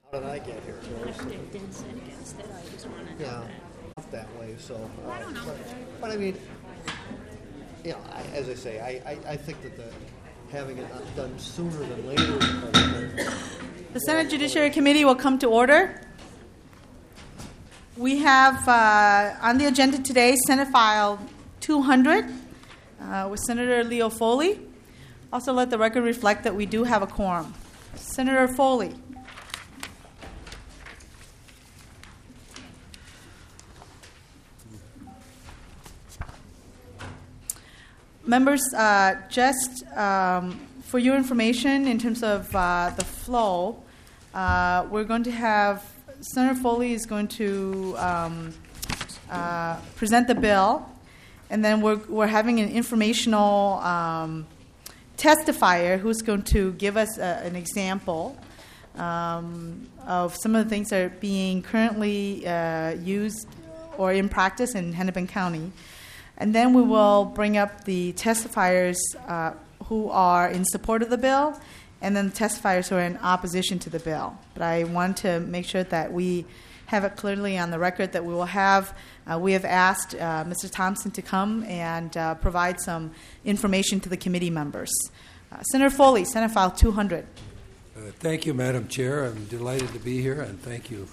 How did I get here? I didn't sit against it. I just wanted to. Yeah, not that way. So I don't know. but I mean, as I say, I think that having it done sooner than later. The Senate Judiciary Committee will come to order. We have on the agenda today Senate File 200 with Senator Leo Foley. Also let the record reflect that we do have a quorum. Senator Foley. Members, just for your information in terms of the flow, we're going to have Senator Foley is going to present the bill, and then we're having an informational testifier who's going to give us an example of some of the things that are being currently used or in practice in Hennepin County. And then we will bring up the testifiers who are in support of the bill, and then the testifiers who are in opposition to the bill. But I want to make sure that we have it clearly on the record that we will have. We have asked Mr. Thompson to come and provide some information to the committee members. Senator Foley, Senate File 200. Thank you, Madam Chair. I'm delighted to be here, and thank you.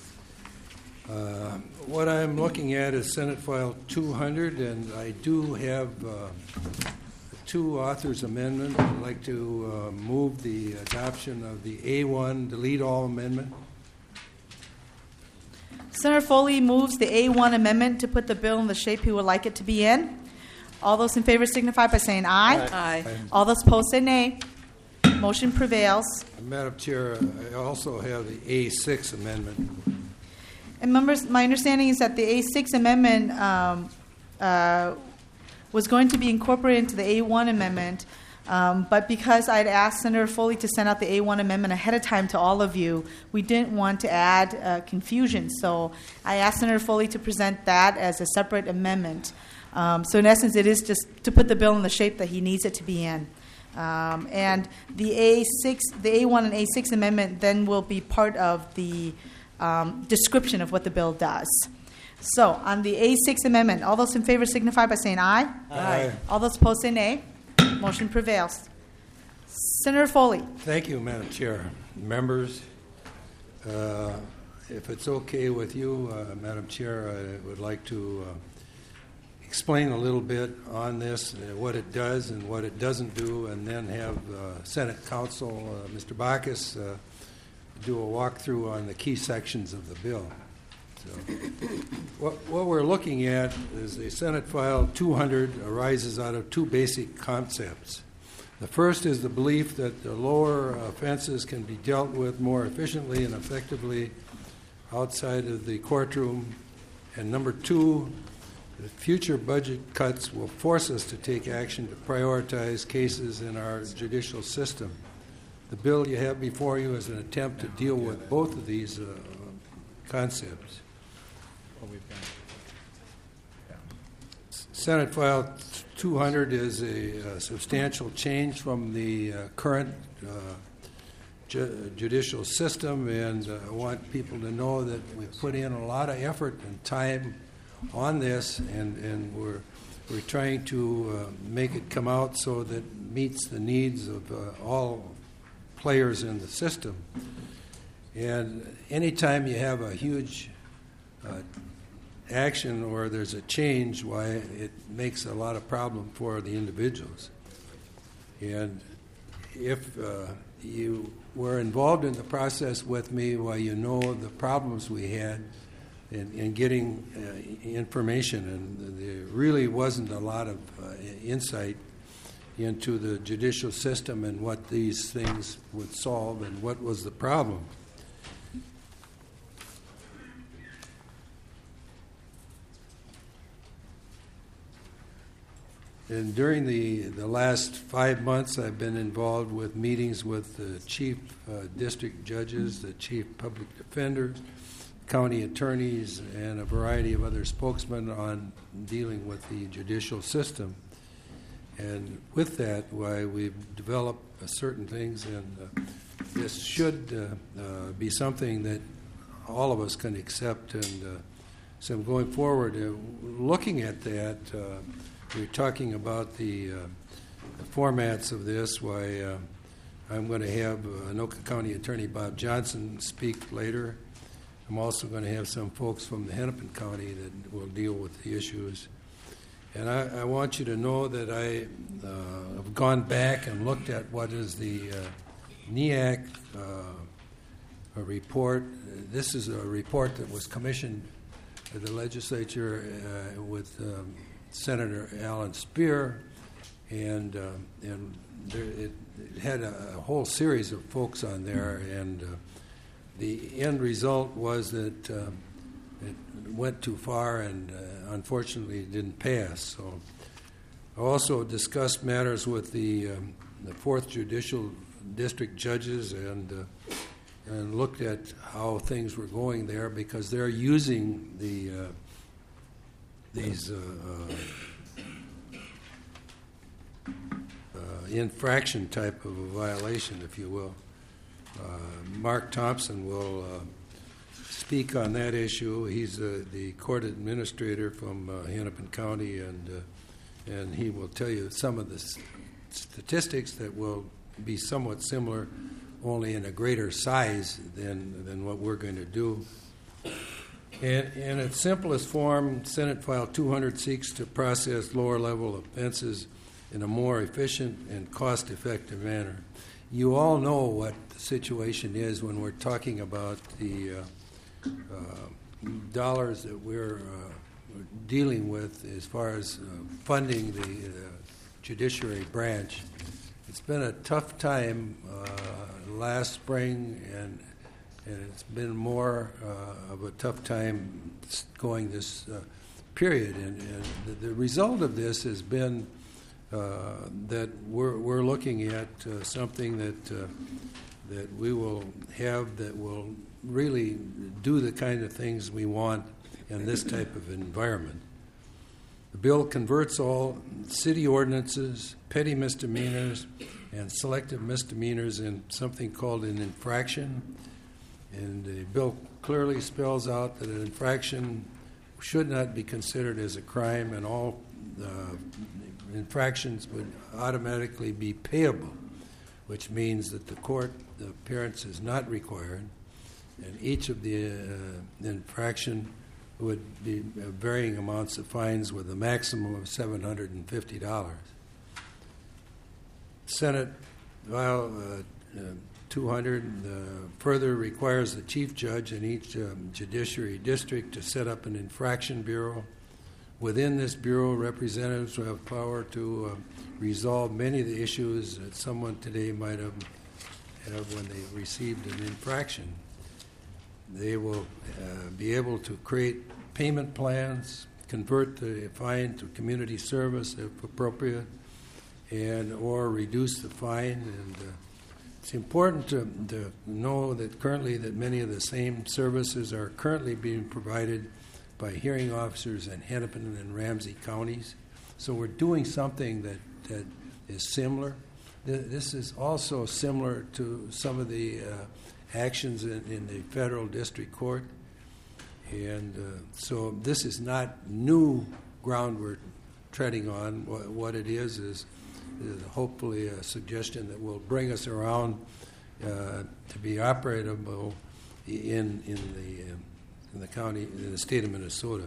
What I'm looking at is Senate File 200, and I do have two authors' amendment. I'd like to move the adoption of the A1 delete all amendment. Senator Foley moves the A1 amendment to put the bill in the shape he would like it to be in. All those in favor signify by saying aye. Aye. All those opposed say nay. Motion prevails. Madam Chair, I also have the A6 amendment. And members, my understanding is that the A6 amendment was going to be incorporated into the A1 amendment, but because I'd asked Senator Foley to send out the A1 amendment ahead of time to all of you, we didn't want to add confusion. So I asked Senator Foley to present that as a separate amendment. So in essence, it is just to put the bill in the shape that he needs it to be in. And the A1 and A6 amendment then will be part of the description of what the bill does. So, on the A6 amendment, all those in favor signify by saying aye. Aye. All those opposed say nay. Motion prevails. Senator Foley. Thank you, Madam Chair. Members, if it's okay with you, Madam Chair, I would like to explain a little bit on this, what it does and what it doesn't do, and then have Senate Counsel, Mr. Bacchus, do a walkthrough on the key sections of the bill. So, what we're looking at is the Senate File 200 arises out of two basic concepts. The first is the belief that the lower offenses can be dealt with more efficiently and effectively outside of the courtroom. And number two, that future budget cuts will force us to take action to prioritize cases in our judicial system. The bill you have before you is an attempt to deal with both of these concepts. Senate File 200 is a substantial change from the current judicial system, and I want people to know that we put in a lot of effort and time on this, and we're trying to make it come out so that it meets the needs of all players in the system. And anytime you have a huge action or there's a change, why it makes a lot of problem for the individuals. And if you were involved in the process with me, well, you know the problems we had in getting information, and there really wasn't a lot of insight into the judicial system and what these things would solve and what was the problem. And during the last 5 months, I've been involved with meetings with the chief district judges, the chief public defenders, county attorneys, and a variety of other spokesmen on dealing with the judicial system. And with that, why we've developed certain things, and this should be something that all of us can accept. And so going forward, looking at that, we're talking about the formats of this. Why I'm going to have Anoka County Attorney Bob Johnson speak later. I'm also going to have some folks from the Hennepin County that will deal with the issues. And I want you to know that I have gone back and looked at what is the NEAC report. This is a report that was commissioned at the legislature with Senator Alan Speer, and it had a whole series of folks on there, and the end result was that it went too far and unfortunately it didn't pass. So I also discussed matters with the 4th Judicial District judges and looked at how things were going there, because they're using these infraction type of a violation, if you will. Mark Thompson will speak on that issue. He's the court administrator from Hennepin County, and he will tell you some of the statistics that will be somewhat similar, only in a greater size than what we're going to do. And in its simplest form, Senate File 200 seeks to process lower-level offenses in a more efficient and cost-effective manner. You all know what the situation is when we're talking about the dollars that we're dealing with as far as funding the judiciary branch. It's been a tough time last spring, and it's been more of a tough time going this period. And the result of this has been that we're looking at something that we will have that will really do the kind of things we want in this type of environment. The bill converts all city ordinances, petty misdemeanors, and selective misdemeanors in something called an infraction. And the bill clearly spells out that an infraction should not be considered as a crime, and all infractions would automatically be payable, which means that the court appearance is not required, and each of the infraction would be varying amounts of fines with a maximum of $750. Senate File 200 further requires the chief judge in each judiciary district to set up an infraction bureau. Within this bureau, representatives will have power to resolve many of the issues that someone today might have when they received an infraction. They will be able to create payment plans, convert the fine to community service if appropriate, and or reduce the fine. And it's important to know that currently that many of the same services are currently being provided by hearing officers in Hennepin and Ramsey counties. So we're doing something that is similar. This is also similar to some of the actions in the federal district court. And so this is not new ground we're treading on. What it is hopefully a suggestion that will bring us around to be operable in the county, in the state of Minnesota.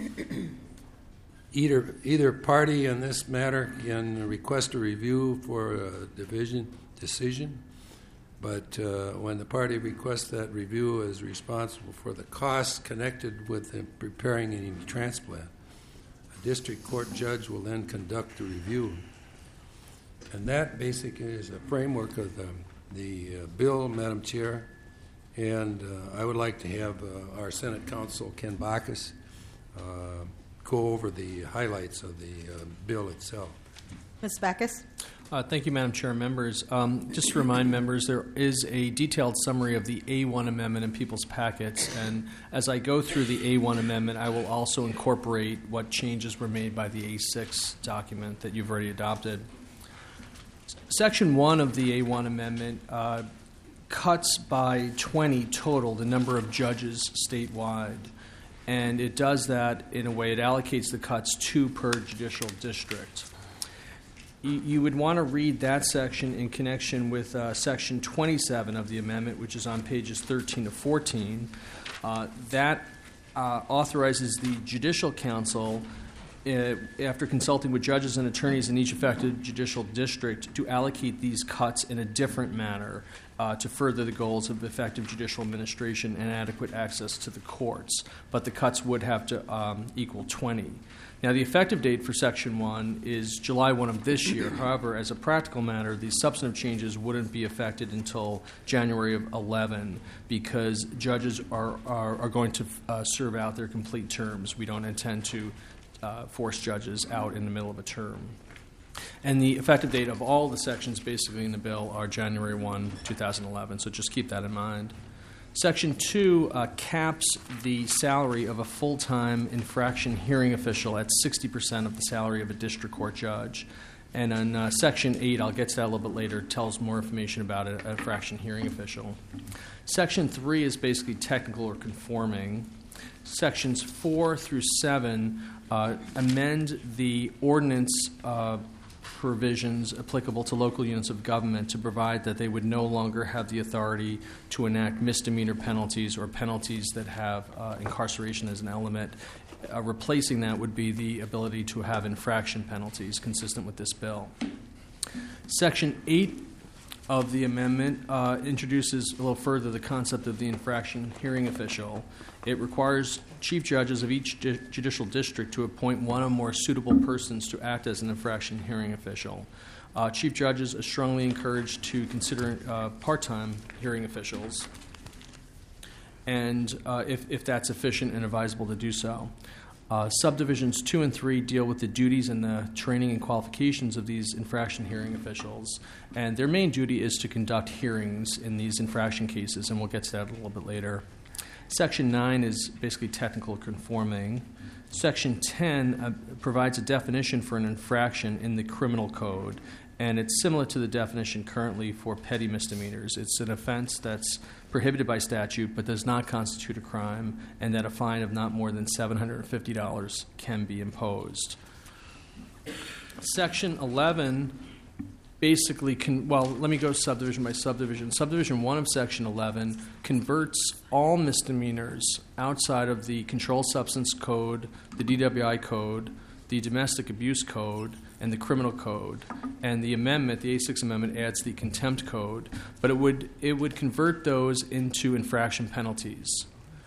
Either party in this matter can request a review for a decision, but when the party requests that review is responsible for the costs connected with preparing any transplant. A district court judge will then conduct the review. And that basically is a framework of the bill, Madam Chair. And I would like to have our Senate counsel, Ken Bacchus, go over the highlights of the bill itself. Ms. Bacchus? Thank you, Madam Chair. Members, just to remind members, there is a detailed summary of the A1 amendment in people's packets. And as I go through the A1 amendment, I will also incorporate what changes were made by the A6 document that you've already adopted. Section 1 of the A1 amendment cuts by 20 total the number of judges statewide. And it does that in a way, it allocates the cuts 2 per judicial district. You would want to read that section in connection with Section 27 of the amendment, which is on pages 13 to 14. That authorizes the Judicial Council, after consulting with judges and attorneys in each affected judicial district, to allocate these cuts in a different manner to further the goals of effective judicial administration and adequate access to the courts. But the cuts would have to equal 20. Now, the effective date for Section 1 is July 1 of this year. However, as a practical matter, these substantive changes wouldn't be effected until January of 11 because judges are going to serve out their complete terms. We don't intend to force judges out in the middle of a term. And the effective date of all the sections basically in the bill are January 1, 2011, so just keep that in mind. Section 2 caps the salary of a full-time infraction hearing official at 60% of the salary of a district court judge. And on Section 8, I'll get to that a little bit later, tells more information about an infraction hearing official. Section 3 is basically technical or conforming. Sections 4 through 7 amend the ordinance provisions applicable to local units of government to provide that they would no longer have the authority to enact misdemeanor penalties or penalties that have incarceration as an element. Replacing that would be the ability to have infraction penalties consistent with this bill. Section 8 of the amendment introduces a little further the concept of the infraction hearing official. It requires chief judges of each judicial district to appoint one or more suitable persons to act as an infraction hearing official. Chief judges are strongly encouraged to consider part-time hearing officials, and if that's efficient and advisable to do so. Subdivisions 2 and 3 deal with the duties and the training and qualifications of these infraction hearing officials, and their main duty is to conduct hearings in these infraction cases, and we'll get to that a little bit later. Section 9 is basically technical conforming. Section 10 provides a definition for an infraction in the criminal code, and it's similar to the definition currently for petty misdemeanors. It's an offense that's prohibited by statute but does not constitute a crime, and that a fine of not more than $750 can be imposed. Section 11 basically let me go subdivision by subdivision. Subdivision 1 of Section 11 converts all misdemeanors outside of the Controlled Substance Code, the DWI Code, the Domestic Abuse Code, and the Criminal Code. And the amendment, the A6 amendment, adds the Contempt Code, but it would convert those into infraction penalties.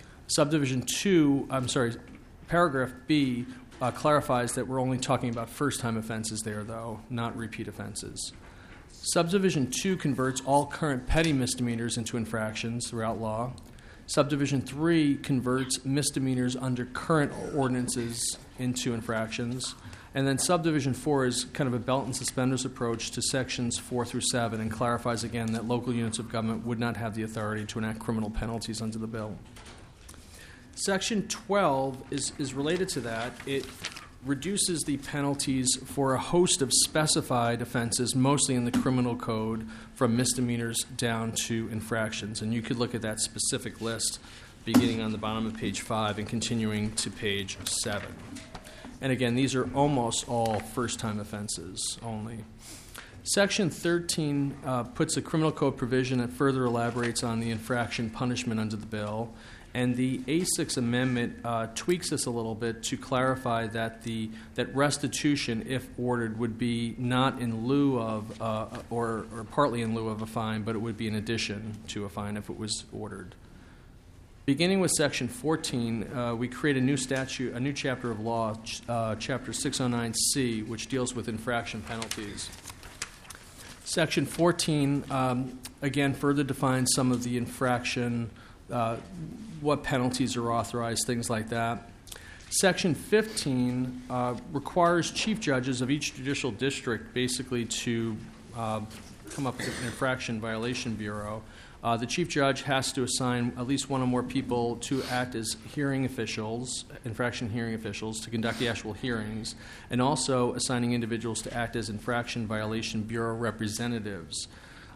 Paragraph B clarifies that we're only talking about first-time offenses there, though, not repeat offenses. Subdivision 2 converts all current petty misdemeanors into infractions throughout law. Subdivision 3 converts misdemeanors under current ordinances into infractions. And then Subdivision 4 is kind of a belt and suspenders approach to Sections 4 through 7 and clarifies again that local units of government would not have the authority to enact criminal penalties under the bill. Section 12 is related to that. It reduces the penalties for a host of specified offenses, mostly in the criminal code, from misdemeanors down to infractions. And you could look at that specific list beginning on the bottom of page 5 and continuing to page 7. And again, these are almost all first-time offenses only. Section 13 puts a criminal code provision that further elaborates on the infraction punishment under the bill. And the A6 amendment tweaks this a little bit to clarify that that restitution, if ordered, would be not in lieu of or partly in lieu of a fine, but it would be in addition to a fine if it was ordered. Beginning with Section 14, we create a new statute, a new chapter of law, Chapter 609C, which deals with infraction penalties. Section 14, again, further defines some of the infraction, what penalties are authorized, things like that. Section 15 requires chief judges of each judicial district basically to come up with an infraction violation bureau. The chief judge has to assign at least one or more people to act as hearing officials, infraction hearing officials, to conduct the actual hearings, and also assigning individuals to act as infraction violation bureau representatives.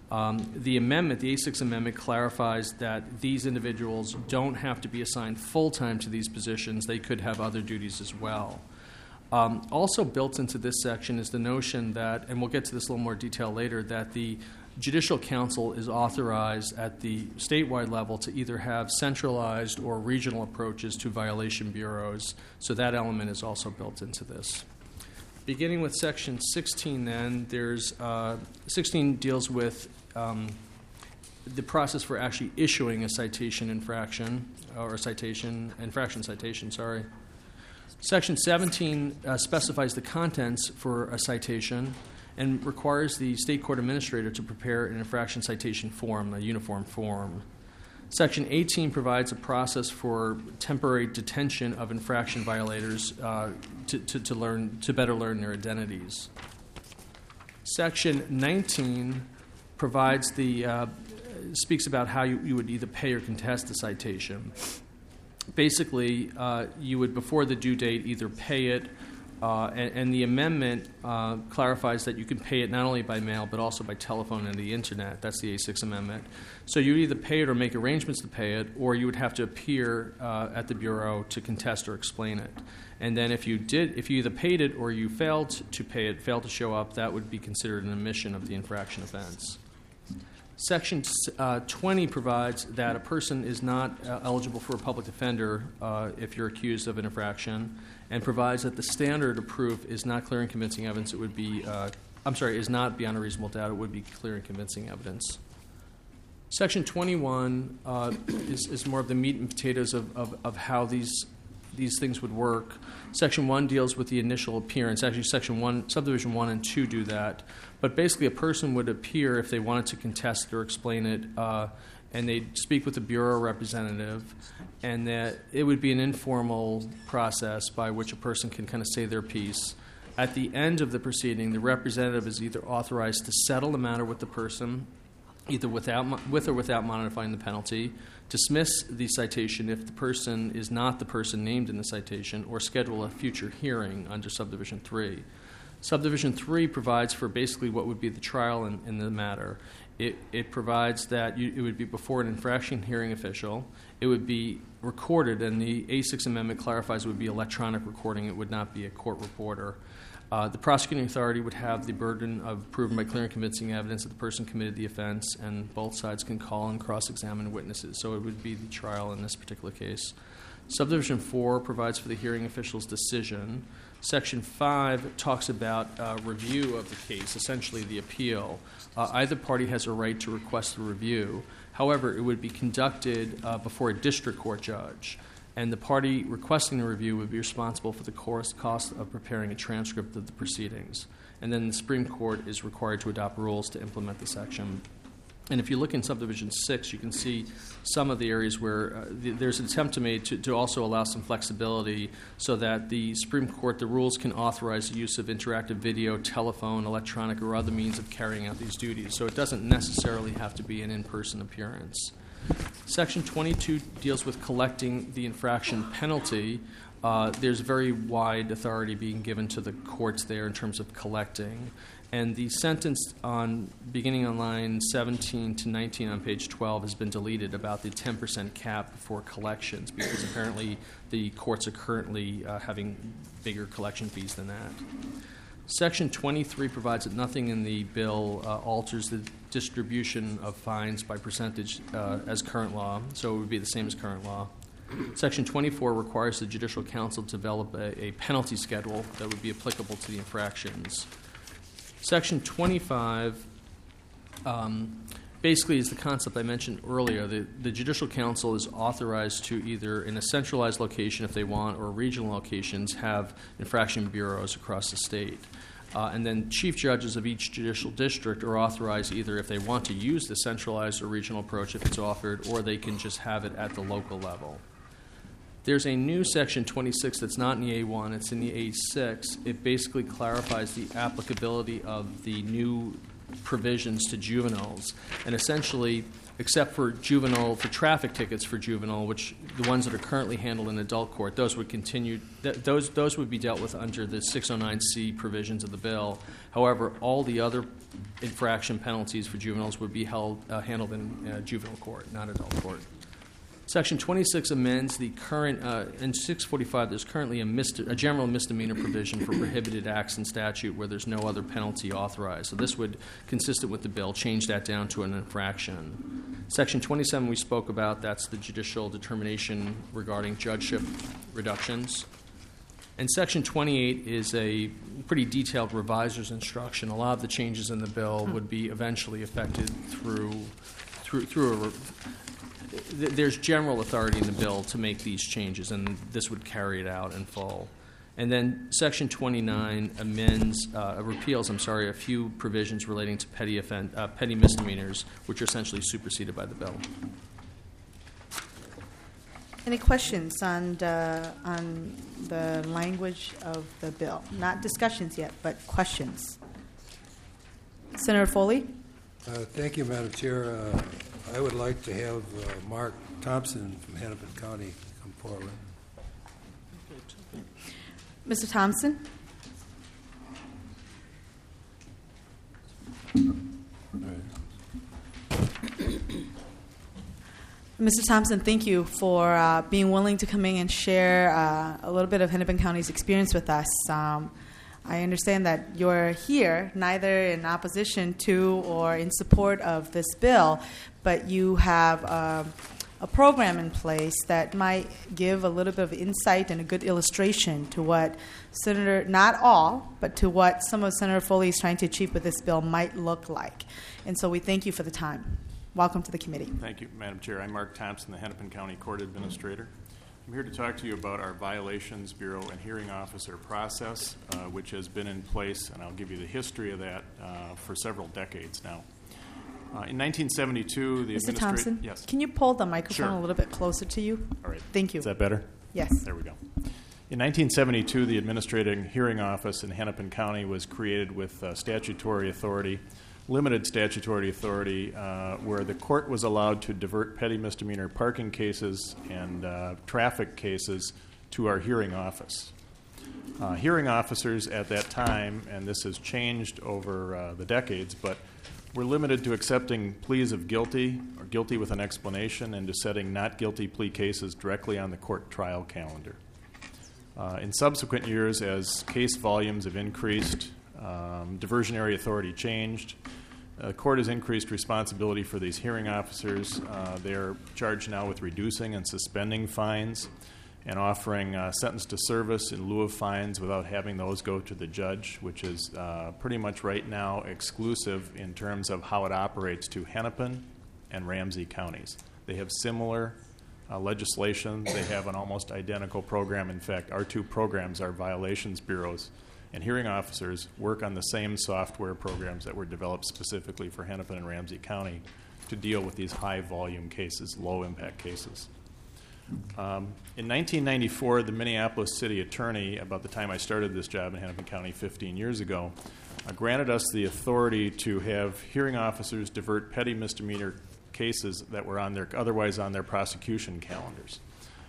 The amendment, the A6 amendment, clarifies that these individuals don't have to be assigned full-time to these positions. They could have other duties as well. Also built into this section is the notion that, and we'll get to this in a little more detail later, that the Judicial Council is authorized at the statewide level to either have centralized or regional approaches to violation bureaus. So that element is also built into this. Beginning with Section 16 then, there's 16 deals with the process for actually issuing a citation infraction, or infraction citation, sorry. Section 17 specifies the contents for a citation and requires the state court administrator to prepare an infraction citation form, a uniform form. Section 18 provides a process for temporary detention of infraction violators to better learn their identities. Section 19 provides speaks about how you would either pay or contest the citation. Basically, you would, before the due date, either pay it, and the amendment clarifies that you can pay it not only by mail but also by telephone and the internet. That's the A6 amendment. So you would either pay it or make arrangements to pay it, or you would have to appear at the Bureau to contest or explain it. And then if you either paid it or you failed to pay it, failed to show up, that would be considered an omission of the infraction offense. Section 20 provides that a person is not eligible for a public defender if you're accused of an infraction, and provides that the standard of proof is not clear and convincing evidence. It would be, is not beyond a reasonable doubt. It would be clear and convincing evidence. Section 21 is more of the meat and potatoes of how these things would work. Section 1 deals with the initial appearance. Actually, Subdivision 1 and 2 do that. But basically, a person would appear if they wanted to contest it or explain it, and they'd speak with the Bureau representative, and that it would be an informal process by which a person can kind of say their piece. At the end of the proceeding, the representative is either authorized to settle the matter with the person, either with or without modifying the penalty, dismiss the citation if the person is not the person named in the citation, or schedule a future hearing under Subdivision 3. Subdivision 3 provides for basically what would be the trial in the matter. It provides that it would be before an infraction hearing official. It would be recorded, and the A6 amendment clarifies it would be electronic recording. It would not be a court reporter. The prosecuting authority would have the burden of proving by clear and convincing evidence that the person committed the offense, and both sides can call and cross-examine witnesses. So it would be the trial in this particular case. Subdivision 4 provides for the hearing official's decision. Section 5 talks about review of the case, essentially the appeal. Either party has a right to request a review. However, it would be conducted before a district court judge, and the party requesting the review would be responsible for the cost of preparing a transcript of the proceedings. And then the Supreme Court is required to adopt rules to implement the section. And if you look in Subdivision 6, you can see some of the areas where there's an attempt to also allow some flexibility so that the Supreme Court, the rules can authorize the use of interactive video, telephone, electronic, or other means of carrying out these duties. So it doesn't necessarily have to be an in-person appearance. Section 22 deals with collecting the infraction penalty. There's very wide authority being given to the courts there in terms of collecting. And the sentence beginning on line 17 to 19 on page 12 has been deleted about the 10% cap for collections, because apparently the courts are currently having bigger collection fees than that. Section 23 provides that nothing in the bill alters the distribution of fines by percentage as current law, so it would be the same as current law. Section 24 requires the Judicial Council to develop a penalty schedule that would be applicable to the infractions. Section 25 basically is the concept I mentioned earlier. The Judicial Council is authorized to either in a centralized location if they want, or regional locations, have infraction bureaus across the state. And then chief judges of each judicial district are authorized either if they want to use the centralized or regional approach if it's offered, or they can just have it at the local level. There's a new Section 26 that's not in the A1, it's in the A6. It basically clarifies the applicability of the new provisions to juveniles. And essentially, except for traffic tickets for juvenile, which the ones that are currently handled in adult court, those would continue, those would be dealt with under the 609C provisions of the bill. However, all the other infraction penalties for juveniles would be handled in juvenile court, not adult court. Section 26 amends the current, in 645, there's currently a general misdemeanor provision for prohibited acts in statute where there's no other penalty authorized. So this would, consistent with the bill, change that down to an infraction. Section 27 we spoke about, that's the judicial determination regarding judgeship reductions. And Section 28 is a pretty detailed reviser's instruction. A lot of the changes in the bill would be eventually affected through there's general authority in the bill to make these changes, and this would carry it out in full. And then Section 29 repeals a few provisions relating to petty misdemeanors, which are essentially superseded by the bill. Any questions on the language of the bill? Not discussions yet, but questions. Senator Foley? Thank you, Madam Chair. I would like to have Mark Thompson from Hennepin County come forward. Mr. Thompson? Mr. Thompson, thank you for being willing to come in and share a little bit of Hennepin County's experience with us. I understand that you're here neither in opposition to or in support of this bill, but you have a program in place that might give a little bit of insight and a good illustration to what Senator, not all, but to what some of Senator Foley is trying to achieve with this bill might look like. And so we thank you for the time. Welcome to the committee. Thank you, Madam Chair. I'm Mark Thompson, the Hennepin County Court Administrator. I'm here to talk to you about our Violations Bureau and Hearing Officer process, which has been in place, and I'll give you the history of that for several decades now. In 1972, the Mr. Thompson, yes. Can you pull the microphone Sure. a little bit closer to you? All right. Thank you. Is that better? Yes. There we go. In 1972, the Administrative Hearing Office in Hennepin County was created with statutory authority, limited statutory authority, where the court was allowed to divert petty misdemeanor parking cases and traffic cases to our hearing office. Hearing officers at that time, and this has changed over the decades, but were limited to accepting pleas of guilty or guilty with an explanation and to setting not guilty plea cases directly on the court trial calendar. In subsequent years, as case volumes have increased, diversionary authority changed. The court has increased responsibility for these hearing officers. They're charged now with reducing and suspending fines and offering sentence to service in lieu of fines without having those go to the judge, which is pretty much right now exclusive in terms of how it operates to Hennepin and Ramsey counties. They have similar legislation. They have an almost identical program. In fact, our two programs are violations bureaus, and hearing officers work on the same software programs that were developed specifically for Hennepin and Ramsey County to deal with these high-volume cases, low-impact cases. In 1994, the Minneapolis City Attorney, about the time I started this job in Hennepin County 15 years ago, granted us the authority to have hearing officers divert petty misdemeanor cases that were otherwise on their prosecution calendars.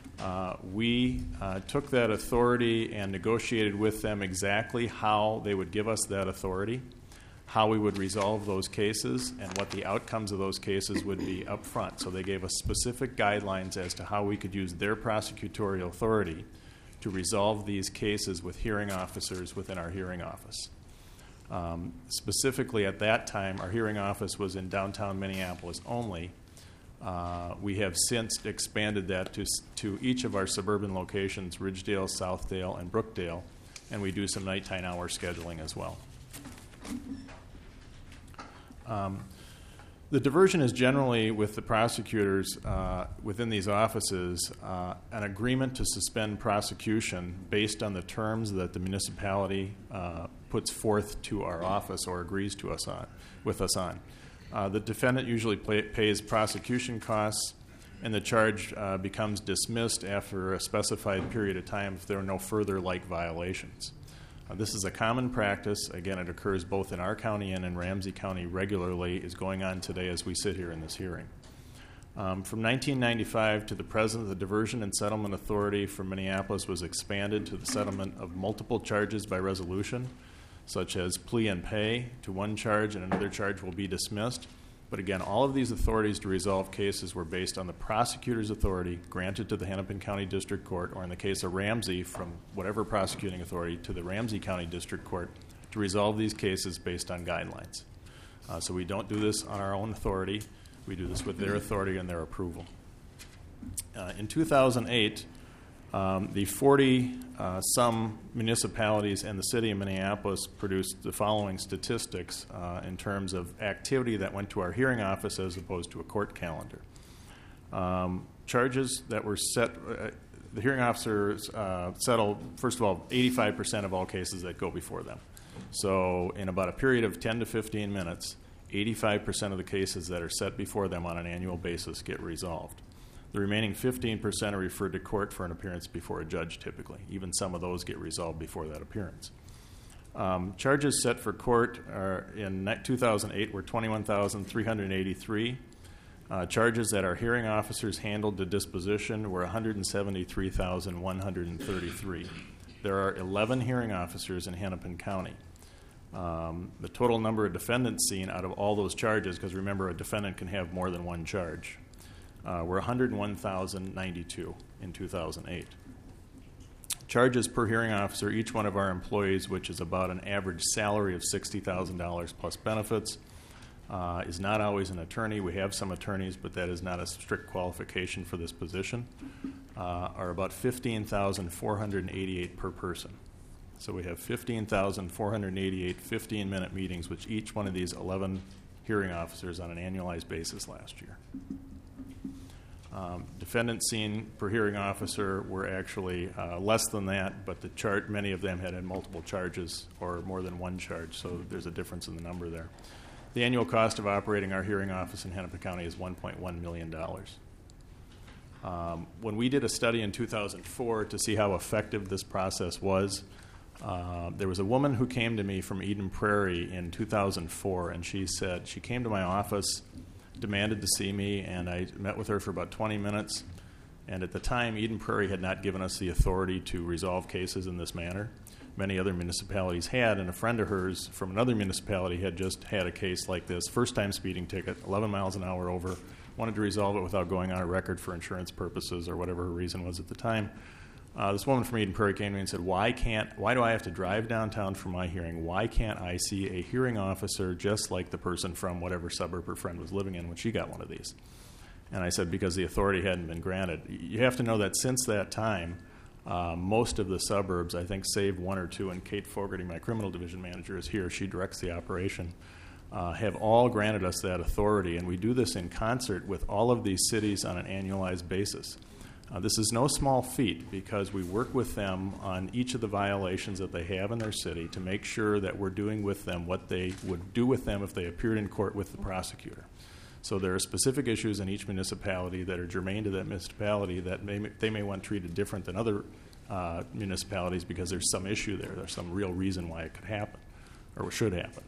We took that authority and negotiated with them exactly how they would give us that authority, how we would resolve those cases, and what the outcomes of those cases would be up front. So they gave us specific guidelines as to how we could use their prosecutorial authority to resolve these cases with hearing officers within our hearing office. Specifically at that time, our hearing office was in downtown Minneapolis only. We have since expanded that to each of our suburban locations, Ridgedale, Southdale, and Brookdale, and we do some nighttime hour scheduling as well. The diversion is generally with the prosecutors within these offices an agreement to suspend prosecution based on the terms that the municipality puts forth to our office or agrees to us on, with us on. The defendant usually pays prosecution costs, and the charge becomes dismissed after a specified period of time if there are no further like violations. This is a common practice. Again, it occurs both in our county and in Ramsey County regularly, is going on today as we sit here in this hearing. From 1995 to the present, the Diversion and Settlement Authority for Minneapolis was expanded to the settlement of multiple charges by resolution. such as plea and pay to one charge and another charge will be dismissed. But again, all of these authorities to resolve cases were based on the prosecutor's authority granted to the Hennepin County District Court, or in the case of Ramsey, from whatever prosecuting authority to the Ramsey County District Court to resolve these cases based on guidelines. So we don't do this on our own authority. We do this with their authority and their approval. In 2008, the 40-some municipalities and the city of Minneapolis produced the following statistics in terms of activity that went to our hearing office as opposed to a court calendar. Charges that were set, the hearing officers settle, first of all, 85% of all cases that go before them. So in about a period of 10 to 15 minutes, 85% of the cases that are set before them on an annual basis get resolved. The remaining 15% are referred to court for an appearance before a judge typically. Even some of those get resolved before that appearance. Charges set for court in 2008 were 21,383. Charges that our hearing officers handled to disposition were 173,133. There are 11 hearing officers in Hennepin County. The total number of defendants seen out of all those charges, because remember, a defendant can have more than one charge, were 101,092 in 2008. Charges per hearing officer, each one of our employees, which is about an average salary of $60,000 plus benefits, is not always an attorney. We have some attorneys, but that is not a strict qualification for this position, are about 15,488 per person. So we have 15,488 15-minute meetings with each one of these 11 hearing officers on an annualized basis last year. Defendants seen per hearing officer were actually less than that, but many of them had multiple charges or more than one charge, so there's a difference in the number there. The annual cost of operating our hearing office in Hennepin County is $1.1 million. When we did a study in 2004 to see how effective this process was, there was a woman who came to me from Eden Prairie in 2004, and she said she came to my office, demanded to see me, and I met with her for about 20 minutes. And at the time, Eden Prairie had not given us the authority to resolve cases in this manner. Many other municipalities had, and a friend of hers from another municipality had just had a case like this, first-time speeding ticket, 11 miles an hour over, wanted to resolve it without going on a record for insurance purposes or whatever her reason was at the time. This woman from Eden Prairie came to me and said, why do I have to drive downtown for my hearing? Why can't I see a hearing officer just like the person from whatever suburb her friend was living in when she got one of these? And I said, because the authority hadn't been granted. You have to know that since that time, most of the suburbs, I think save one or two, and Kate Fogarty, my criminal division manager, is here. She directs the operation, have all granted us that authority. And we do this in concert with all of these cities on an annualized basis. This is no small feat because we work with them on each of the violations that they have in their city to make sure that we're doing with them what they would do with them if they appeared in court with the prosecutor. So there are specific issues in each municipality that are germane to that municipality that they may want treated different than other municipalities because there's some issue there. There's some real reason why it could happen or should happen.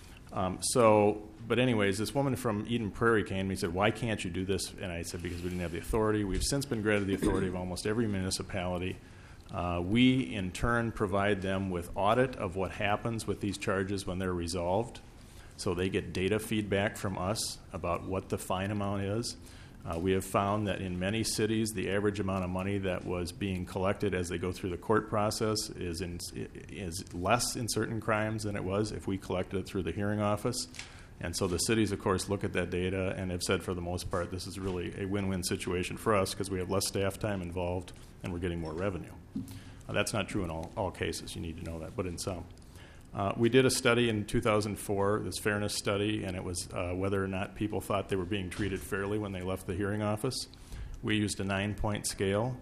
But anyways, this woman from Eden Prairie came to me and said, why can't you do this? And I said, because we didn't have the authority. We've since been granted the authority of almost every municipality. We, in turn, provide them with audit of what happens with these charges when they're resolved. So they get data feedback from us about what the fine amount is. We have found that in many cities, the average amount of money that was being collected as they go through the court process is less in certain crimes than it was if we collected it through the hearing office. And so the cities, of course, look at that data and have said for the most part this is really a win-win situation for us because we have less staff time involved and we're getting more revenue. That's not true in all cases. You need to know that, but in some. We did a study in 2004, this fairness study, and it was whether or not people thought they were being treated fairly when they left the hearing office. We used a 9-point scale.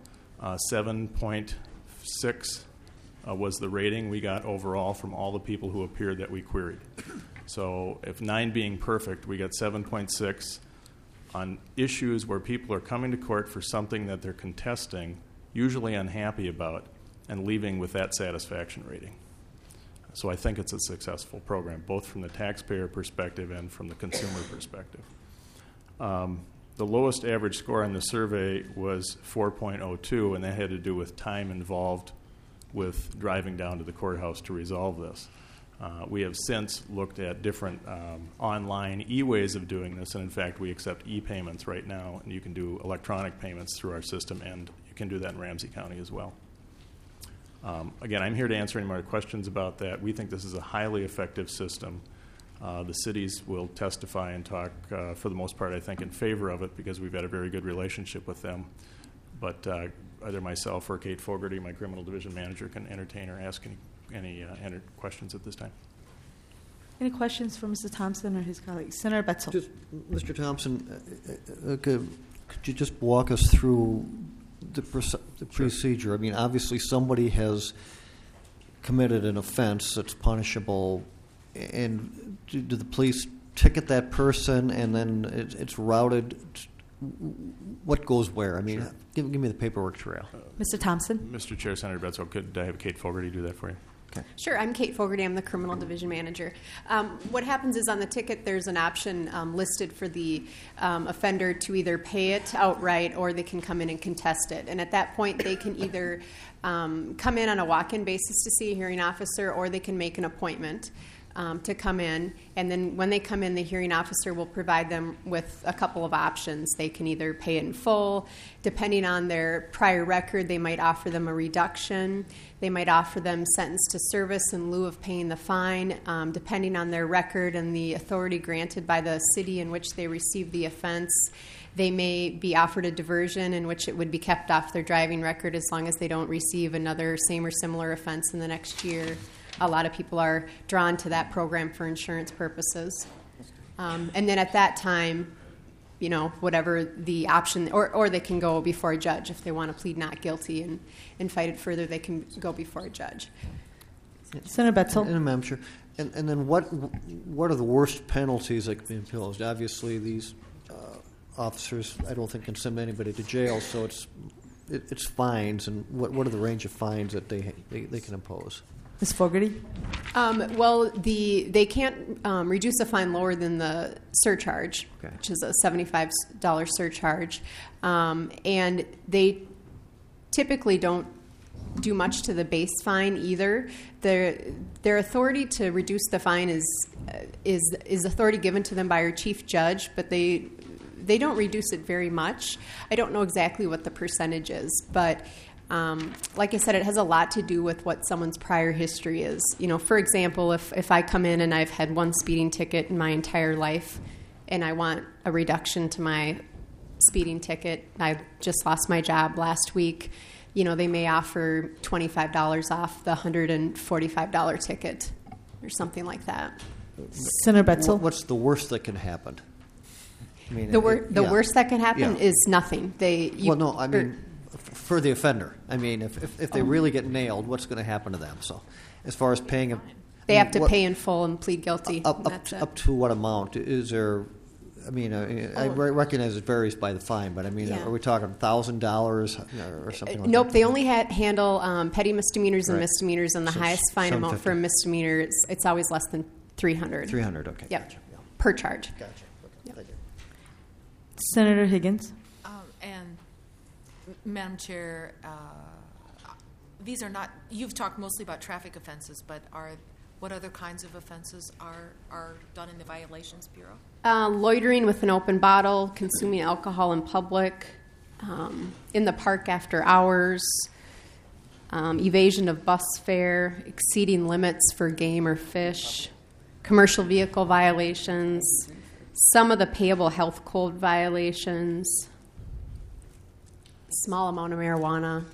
7.6 was the rating we got overall from all the people who appeared that we queried. So if 9 being perfect, we got 7.6 on issues where people are coming to court for something that they're contesting, usually unhappy about, and leaving with that satisfaction rating. So I think it's a successful program, both from the taxpayer perspective and from the consumer perspective. The lowest average score on the survey was 4.02, and that had to do with time involved with driving down to the courthouse to resolve this. We have since looked at different online e-ways of doing this, and in fact, we accept e-payments right now, and you can do electronic payments through our system, and you can do that in Ramsey County as well. Again, I'm here to answer any more questions about that. We think this is a highly effective system. The cities will testify and talk, for the most part, I think, in favor of it because we've had a very good relationship with them. But either myself or Kate Fogarty, my criminal division manager, can entertain or ask any questions at this time. Any questions for Mr. Thompson or his colleagues? Senator Betzel. Just, Mr. Thompson, could you just walk us through the procedure? I mean, obviously somebody has committed an offense that's punishable, and do the police ticket that person and then it's routed? What goes where? I mean, Sure. give me the paperwork trail. Mr. Thompson. Mr. Chair, Senator Betzel, could I have Kate Fogarty do that for you? Okay. Sure, I'm Kate Fogarty. I'm the criminal division manager. What happens is on the ticket there's an option listed for the offender to either pay it outright or they can come in and contest it. And at that point they can either come in on a walk-in basis to see a hearing officer, or they can make an appointment to come in, and then when they come in, the hearing officer will provide them with a couple of options. They can either pay it in full. Depending on their prior record, they might offer them a reduction. They might offer them sentence to service in lieu of paying the fine. Depending on their record and the authority granted by the city in which they received the offense, they may be offered a diversion in which it would be kept off their driving record as long as they don't receive another same or similar offense in the next year. A lot of people are drawn to that program for insurance purposes. And then at that time, you know, whatever the option, or they can go before a judge if they want to plead not guilty and fight it further, they can go before a judge. Senator Betzel. And Madam Chair, and then what are the worst penalties that can be imposed? Obviously, these officers, I don't think, can send anybody to jail, so it's fines. And what are the range of fines that they can impose? Ms. Fogarty. Well, they can't reduce a fine lower than the surcharge, Okay. which is a $75 surcharge. And they typically don't do much to the base fine either. Their authority to reduce the fine is authority given to them by our chief judge, but they don't reduce it very much. I don't know exactly what the percentage is, but like I said, it has a lot to do with what someone's prior history is. You know, for example, if I come in and I've had one speeding ticket in my entire life and I want a reduction to my speeding ticket, I just lost my job last week, you know, they may offer $25 off the $145 ticket or something like that. Senator Betzel. What's the worst that can happen? I mean, The yeah. worst that can happen Yeah. is nothing. For the offender. I mean, if they really get nailed, what's going to happen to them? So, as far as paying them, They have to pay in full and plead guilty. That's it. up to what amount? Is there? I mean, I recognize it varies by the fine, but I mean, Yeah. are we talking $1,000 or something like Nope, that? they only handle petty misdemeanors and Right. misdemeanors, and the So highest fine amount for a 750. misdemeanor it's always less than $300. 300. Okay. Yep, Gotcha. Yeah. per charge. Gotcha. Okay. Thank you. Senator Higgins. And Madam Chair, these are not, you've talked mostly about traffic offenses, but what other kinds of offenses are done in the Violations Bureau? Loitering with an open bottle, consuming alcohol in public, in the park after hours, evasion of bus fare, exceeding limits for game or fish, commercial vehicle violations, some of the payable health code violations, small amount of marijuana,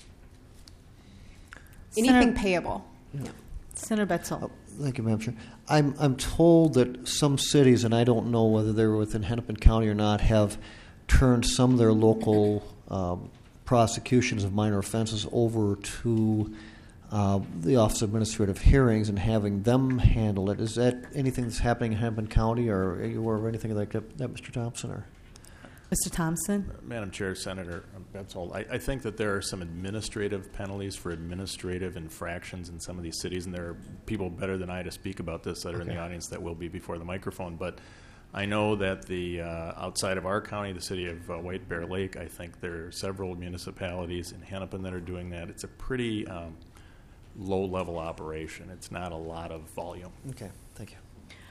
anything Senator- payable. Yeah. Senator Betzel. Oh, thank you, Madam Chair. I'm told that some cities, and I don't know whether they're within Hennepin County or not, have turned some of their local prosecutions of minor offenses over to the Office of Administrative Hearings and having them handle it. Is that anything that's happening in Hennepin County, or are you aware of anything like that, Mr. Thompson? Or? Mr. Thompson. Madam Chair, Senator Betzel, I think that there are some administrative penalties for administrative infractions in some of these cities, and there are people better than I to speak about this that are in the audience that will be before the microphone. But I know that the outside of our county, the city of White Bear Lake, I think there are several municipalities in Hennepin that are doing that. It's a pretty low-level operation. It's not a lot of volume. Okay, thank you.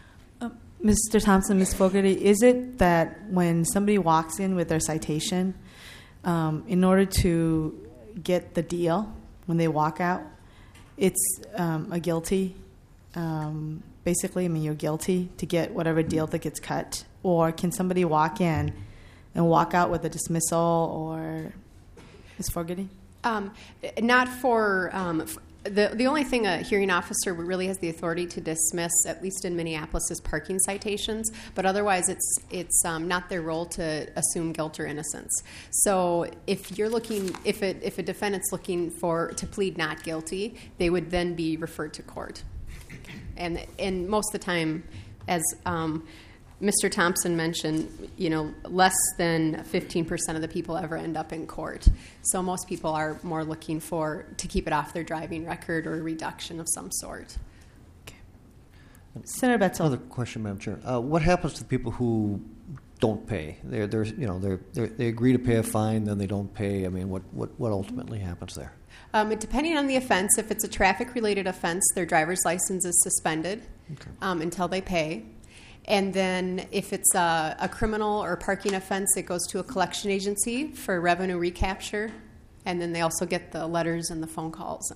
Mr. Thompson, Ms. Fogarty, is it that when somebody walks in with their citation, in order to get the deal when they walk out, it's a guilty, basically, I mean, you're guilty to get whatever deal that gets cut? Or can somebody walk in and walk out with a dismissal, or Ms. Fogarty? Not for the only thing a hearing officer really has the authority to dismiss, at least in Minneapolis, is parking citations. But otherwise, it's not their role to assume guilt or innocence. So if you're looking, if a defendant's looking to plead not guilty, they would then be referred to court. And most of the time, as Mr. Thompson mentioned, less than 15% of the people ever end up in court. So most people are more looking to keep it off their driving record or a reduction of some sort. Okay. Senator Betzel. Another question, Madam Chair. What happens to people who don't pay? They agree to pay a fine, then they don't pay. I mean, what ultimately happens there? Depending on the offense, if it's a traffic-related offense, their driver's license is suspended until they pay. And then if it's a criminal or parking offense, it goes to a collection agency for revenue recapture. And then they also get the letters and the phone calls.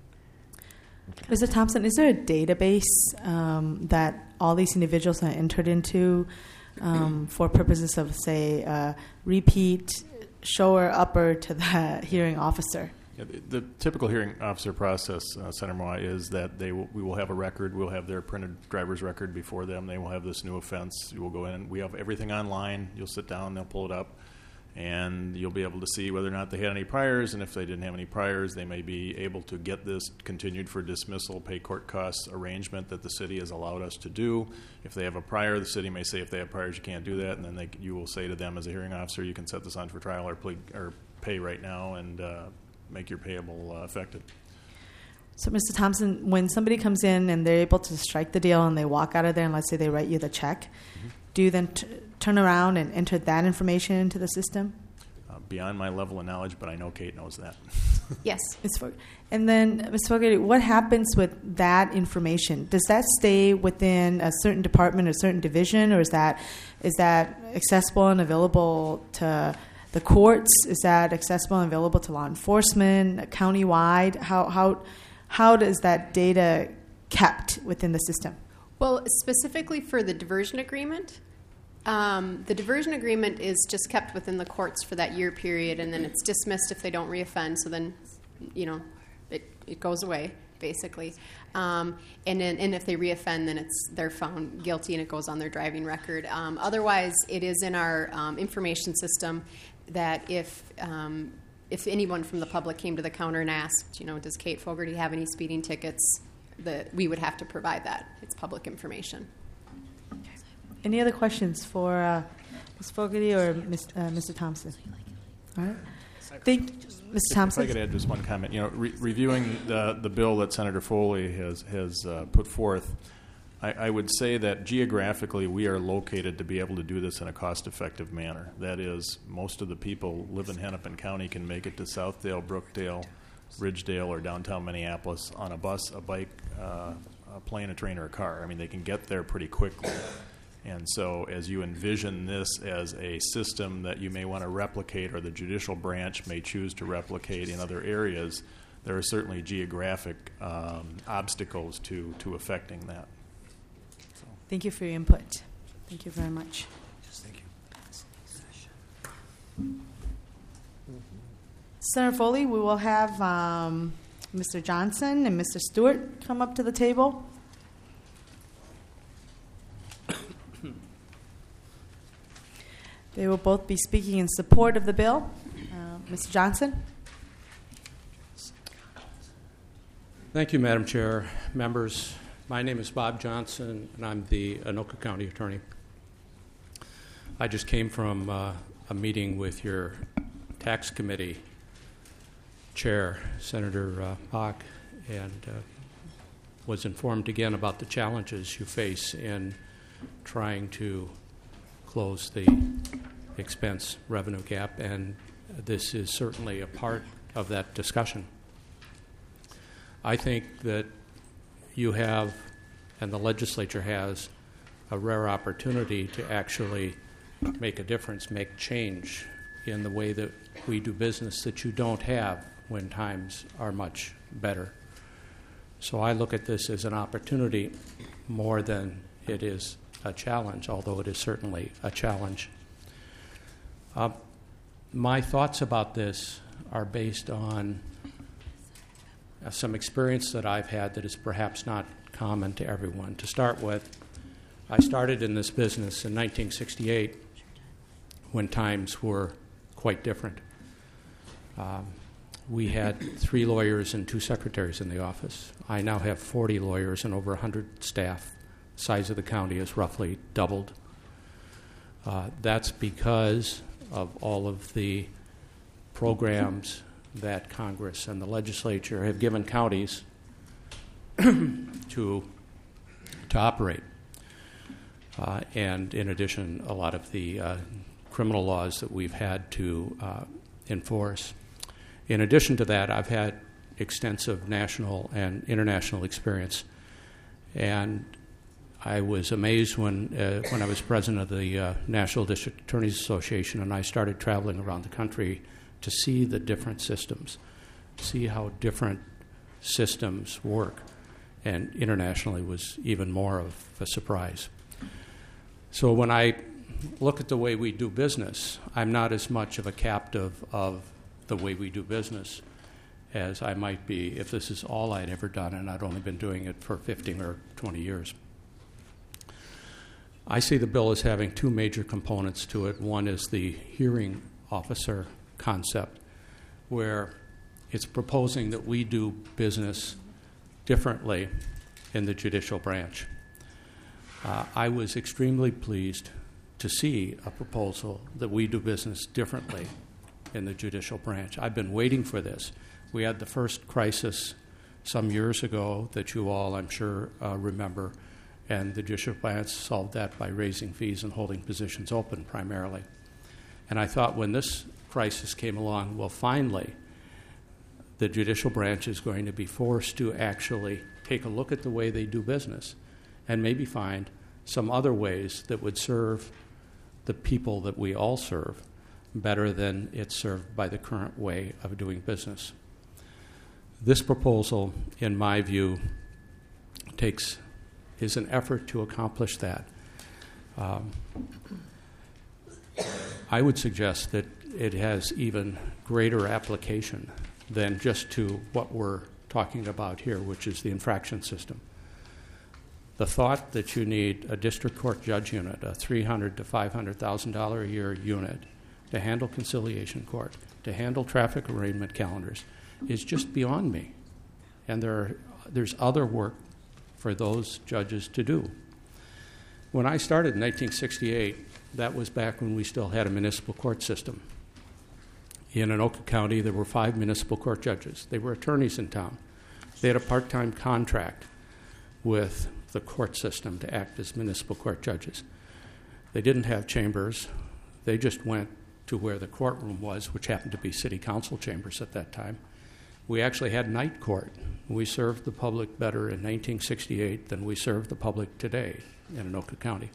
Mr. Thompson, is there a database that all these individuals are entered into for purposes of, say, repeat shower upper to the hearing officer? Yeah, the typical hearing officer process, Senator Moy, is that we will have a record. We'll have their printed driver's record before them. They will have this new offense. You will go in. We have everything online. You'll sit down. They'll pull it up. And you'll be able to see whether or not they had any priors. And if they didn't have any priors, they may be able to get this continued for dismissal, pay court costs arrangement that the city has allowed us to do. If they have a prior, the city may say if they have priors, you can't do that. And then you will say to them as a hearing officer, you can set this on for trial or pay right now and make your payable effective. So, Mr. Thompson, when somebody comes in and they're able to strike the deal and they walk out of there and let's say they write you the check, do you then turn around and enter that information into the system? Beyond my level of knowledge, but I know Kate knows that. Yes. And then, Ms. Fogarty, what happens with that information? Does that stay within a certain department or certain division, or is that accessible and available to the courts? Is that accessible and available to law enforcement, countywide? How does that data kept within the system? Well, specifically for the diversion agreement, the diversion agreement is just kept within the courts for that year period, and then it's dismissed if they don't reoffend. So then, it goes away basically. And if they reoffend, then they're found guilty and it goes on their driving record. Otherwise, it is in our information system that if anyone from the public came to the counter and asked, does Kate Fogarty have any speeding tickets, we would have to provide that. It's public information. Any other questions for Ms. Fogarty or Mr. Thompson? All right. Mr. Thompson. If I could add just one comment. Reviewing the bill that Senator Foley has put forth, I would say that geographically we are located to be able to do this in a cost-effective manner. That is, most of the people live in Hennepin County can make it to Southdale, Brookdale, Ridgedale, or downtown Minneapolis on a bus, a bike, a plane, a train, or a car. I mean, they can get there pretty quickly. And so as you envision this as a system that you may want to replicate or the judicial branch may choose to replicate in other areas, there are certainly geographic obstacles to affecting that. So. Thank you for your input. Thank you very much. Thank you. Senator Foley, we will have Mr. Johnson and Mr. Stewart come up to the table. They will both be speaking in support of the bill. Mr. Johnson. Thank you, Madam Chair. Members, my name is Bob Johnson, and I'm the Anoka County Attorney. I just came from a meeting with your Tax Committee Chair, Senator Bach, and was informed again about the challenges you face in trying to close the expense revenue gap, and this is certainly a part of that discussion. I think that you have, and the legislature has, a rare opportunity to actually make a difference, make change in the way that we do business that you don't have when times are much better. So I look at this as an opportunity more than it is a challenge, although it is certainly a challenge. My thoughts about this are based on some experience that I've had that is perhaps not common to everyone. To start with, I started in this business in 1968 when times were quite different. We had 3 lawyers and 2 secretaries in the office. I now have 40 lawyers and over 100 staff. The size of the county has roughly doubled. That's because of all of the programs that Congress and the legislature have given counties to operate. And in addition, a lot of the criminal laws that we've had to enforce. In addition to that, I've had extensive national and international experience. And I was amazed when I was president of the National District Attorneys Association and I started traveling around the country to see the different systems, see how different systems work. And internationally was even more of a surprise. So when I look at the way we do business, I'm not as much of a captive of the way we do business as I might be if this is all I'd ever done and I'd only been doing it for 15 or 20 years. I see the bill as having 2 major components to it. One is the hearing officer concept, where it's proposing that we do business differently in the judicial branch. I was extremely pleased to see a proposal that we do business differently in the judicial branch. I've been waiting for this. We had the first crisis some years ago that you all, I'm sure, remember, and the judicial branch solved that by raising fees and holding positions open primarily. And I thought when this crisis came along, well, finally, the judicial branch is going to be forced to actually take a look at the way they do business and maybe find some other ways that would serve the people that we all serve better than it's served by the current way of doing business. This proposal, in my view, is an effort to accomplish that. I would suggest that it has even greater application than just to what we're talking about here, which is the infraction system. The thought that you need a district court judge unit, a $300,000 to $500,000 a year unit, to handle conciliation court, to handle traffic arraignment calendars, is just beyond me. And there's other work for those judges to do. When I started in 1968, that was back when we still had a municipal court system. In Anoka County, there were 5 municipal court judges. They were attorneys in town. They had a part-time contract with the court system to act as municipal court judges. They didn't have chambers. They just went to where the courtroom was, which happened to be city council chambers at that time. We actually had night court. We served the public better in 1968 than we serve the public today in Anoka County.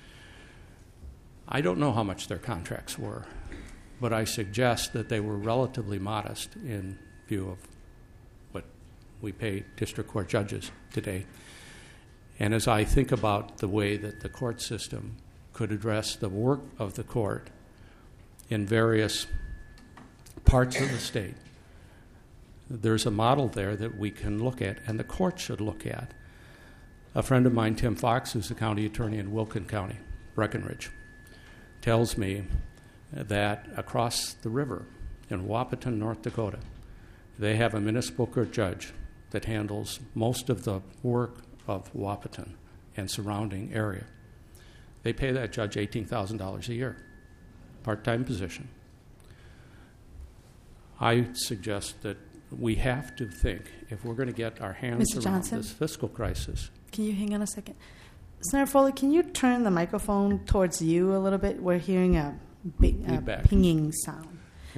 I don't know how much their contracts were, but I suggest that they were relatively modest in view of what we pay district court judges today. And as I think about the way that the court system could address the work of the court in various parts of the state, there's a model there that we can look at, and the court should look at. A friend of mine, Tim Fox, who's the county attorney in Wilkin County, Breckenridge, tells me that across the river in Wahpeton, North Dakota, they have a municipal court judge that handles most of the work of Wahpeton and surrounding area. They pay that judge $18,000 a year, part-time position. I suggest that we have to think, if we're going to get our hands Mr. around Johnson? this fiscal crisis. Can you hang on a second? Senator Foley, can you turn the microphone towards you a little bit? We're hearing a Feedback. pinging sound.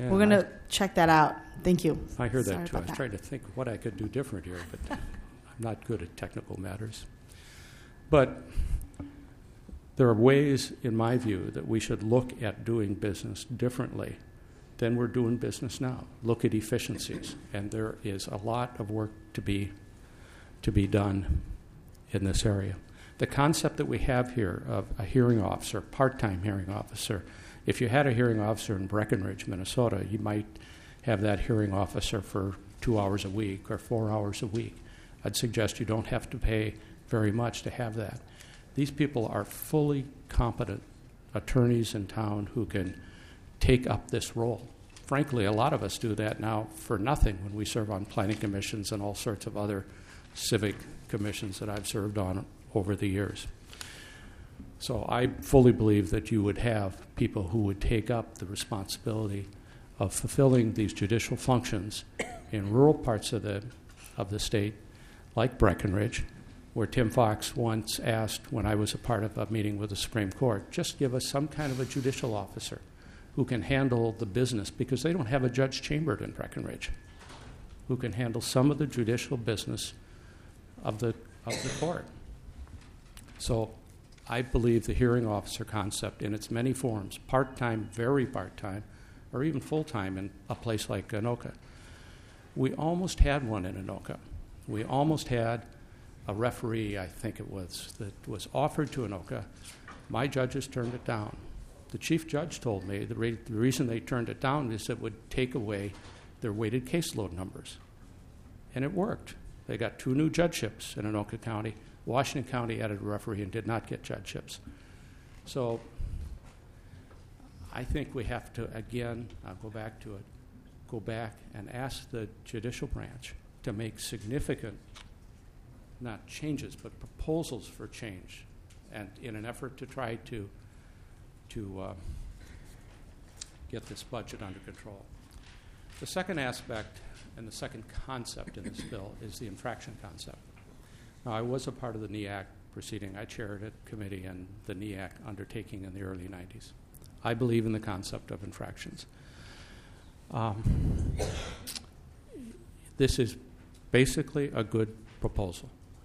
Yeah, We're going to check that out. Thank you. I heard Sorry that too. I about was trying to think what I could do different here, but I'm not good at technical matters. But there are ways, in my view, that we should look at doing business differently than we're doing business now. Look at efficiencies, and there is a lot of work to be done in this area. The concept that we have here of a hearing officer, part-time hearing officer, if you had a hearing officer in Breckenridge, Minnesota, you might have that hearing officer for 2 hours a week or 4 hours a week. I'd suggest you don't have to pay very much to have that. These people are fully competent attorneys in town who can take up this role. Frankly, a lot of us do that now for nothing when we serve on planning commissions and all sorts of other civic commissions that I've served on over the years. So I fully believe that you would have people who would take up the responsibility of fulfilling these judicial functions in rural parts of the state, like Breckenridge, where Tim Fox once asked, when I was a part of a meeting with the Supreme Court, just give us some kind of a judicial officer who can handle the business, because they don't have a judge chambered in Breckenridge, who can handle some of the judicial business of the court. So I believe the hearing officer concept in its many forms, part-time, very part-time, or even full-time in a place like Anoka. We almost had one in Anoka. We almost had a referee, I think it was, that was offered to Anoka. My judges turned it down. The chief judge told me the reason they turned it down is it would take away their weighted caseload numbers. And it worked. They got 2 new judgeships in Anoka County. Washington County added a referee and did not get judgeships. So I think we have to, again, I'll go back to it, go back and ask the judicial branch to make significant, not changes, but proposals for change, and in an effort to try to get this budget under control. The second aspect and the second concept in this bill is the infraction concept. Now, I was a part of the NEAC proceeding. I chaired a committee in the NEAC undertaking in the early 90s. I believe in the concept of infractions. This is basically a good proposal.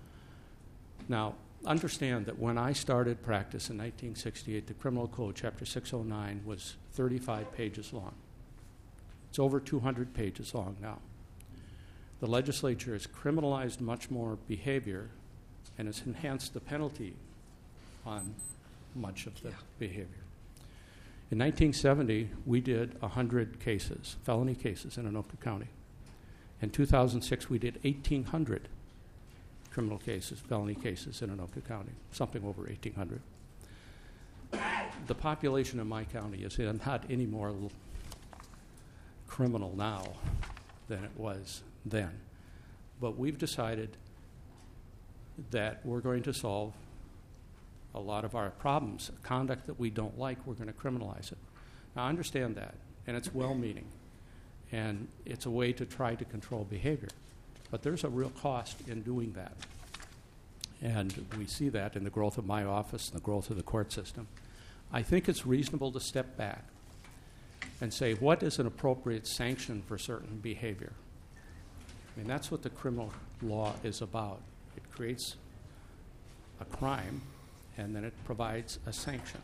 Now, understand that when I started practice in 1968, the Criminal Code, Chapter 609, was 35 pages long. It's over 200 pages long now. The legislature has criminalized much more behavior and has enhanced the penalty on much of the behavior. In 1970, we did 100 cases, felony cases in Anoka County. In 2006, we did 1,800 criminal cases, felony cases in Anoka County, something over 1,800. The population in my county is not any more criminal now than it was then. But we've decided that we're going to solve a lot of our problems. Conduct that we don't like, we're going to criminalize it. Now, I understand that, and it's well-meaning, and it's a way to try to control behavior. But there's a real cost in doing that. And we see that in the growth of my office and the growth of the court system. I think it's reasonable to step back and say, what is an appropriate sanction for certain behavior? I mean, that's what the criminal law is about. It creates a crime, and then it provides a sanction.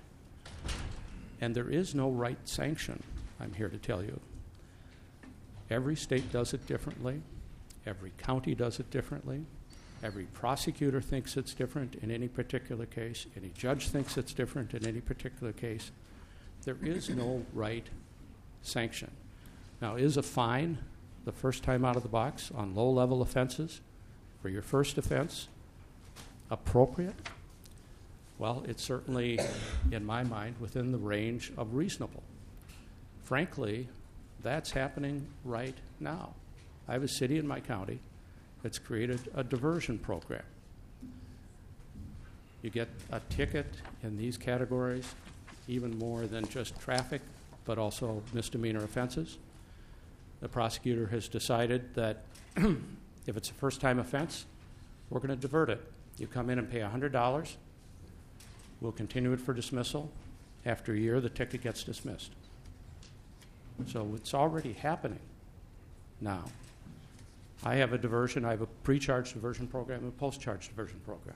And there is no right sanction, I'm here to tell you. Every state does it differently. Every county does it differently. Every prosecutor thinks it's different in any particular case. Any judge thinks it's different in any particular case. There is no right sanction. Now, is a fine the first time out of the box on low-level offenses for your first offense appropriate? Well, it's certainly, in my mind, within the range of reasonable. Frankly, that's happening right now. I have a city in my county that's created a diversion program. You get a ticket in these categories, even more than just traffic, but also misdemeanor offenses. The prosecutor has decided that if it's a first-time offense, we're going to divert it. You come in and pay $100. We'll continue it for dismissal. After a year, the ticket gets dismissed. So it's already happening now. I have a diversion. I have a pre-charge diversion program and a post-charge diversion program.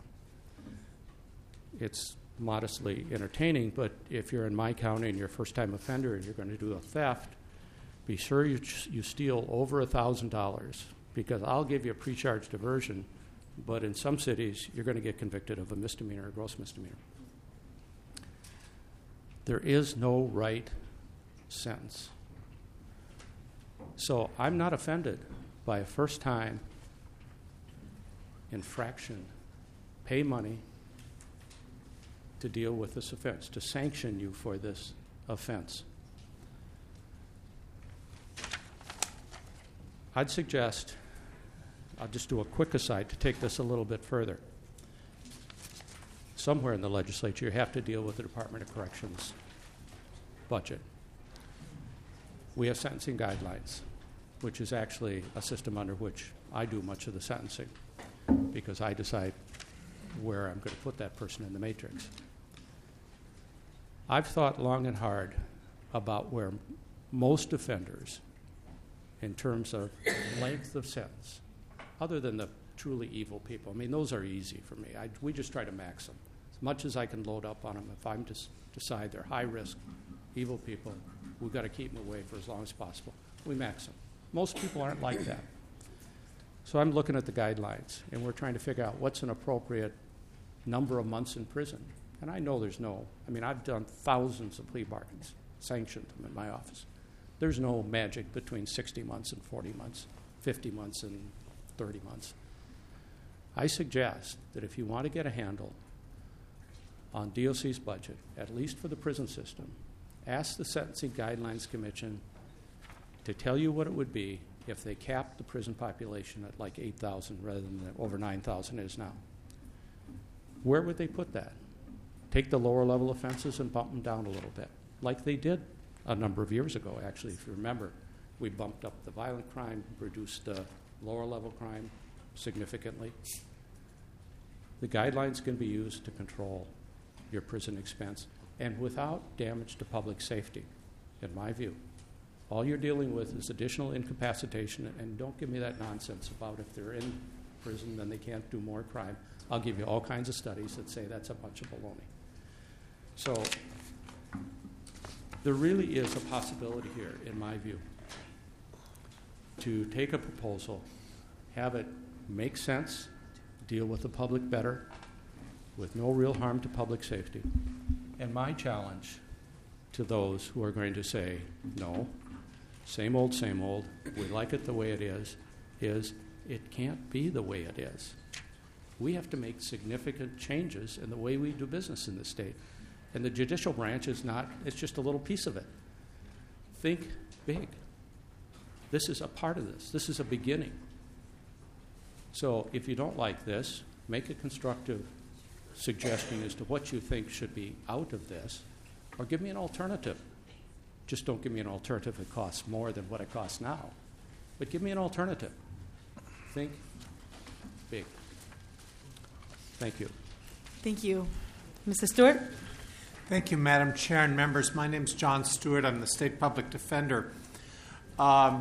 It's modestly entertaining, but if you're in my county and you're a first-time offender and you're going to do a theft, be sure you steal over $1,000, because I'll give you a pre-charge diversion, but in some cities you're going to get convicted of a misdemeanor or gross misdemeanor. There is no right sentence. So I'm not offended by a first-time infraction. Pay money to deal with this offense, to sanction you for this offense. I'd suggest, I'll just do a quick aside to take this a little bit further. Somewhere in the legislature, you have to deal with the Department of Corrections budget. We have sentencing guidelines, which is actually a system under which I do much of the sentencing, because I decide where I'm going to put that person in the matrix. I've thought long and hard about where most offenders, in terms of length of sentence, other than the truly evil people, I mean, those are easy for me. We just try to max them. As much as I can load up on them, if I'm just decide they're high-risk, evil people, we've got to keep them away for as long as possible. We max them. Most people aren't like that. So I'm looking at the guidelines, and we're trying to figure out what's an appropriate number of months in prison. And I know I've done thousands of plea bargains, sanctioned them in my office. There's no magic between 60 months and 40 months, 50 months and 30 months. I suggest that if you want to get a handle on DOC's budget, at least for the prison system, ask the Sentencing Guidelines Commission to tell you what it would be if they capped the prison population at like 8,000 rather than the over 9,000 is now. Where would they put that? Take the lower level offenses and bump them down a little bit, like they did a number of years ago, actually. If you remember, we bumped up the violent crime, reduced the lower level crime significantly. The guidelines can be used to control your prison expense and without damage to public safety, in my view. All you're dealing with is additional incapacitation, and don't give me that nonsense about if they're in prison then they can't do more crime. I'll give you all kinds of studies that say that's a bunch of baloney. So there really is a possibility here, in my view, to take a proposal, have it make sense, deal with the public better, with no real harm to public safety. And my challenge to those who are going to say, no, same old, we like it the way it is it can't be the way it is. We have to make significant changes in the way we do business in this state. And the judicial branch is not, it's just a little piece of it. Think big. This is a part of this. This is a beginning. So if you don't like this, make a constructive suggestion as to what you think should be out of this, or give me an alternative. Just don't give me an alternative that costs more than what it costs now, but give me an alternative. Think big. Thank you. Thank you. Mr. Stewart? Thank you, Madam Chair and members. My name is John Stewart. I'm the State Public Defender. I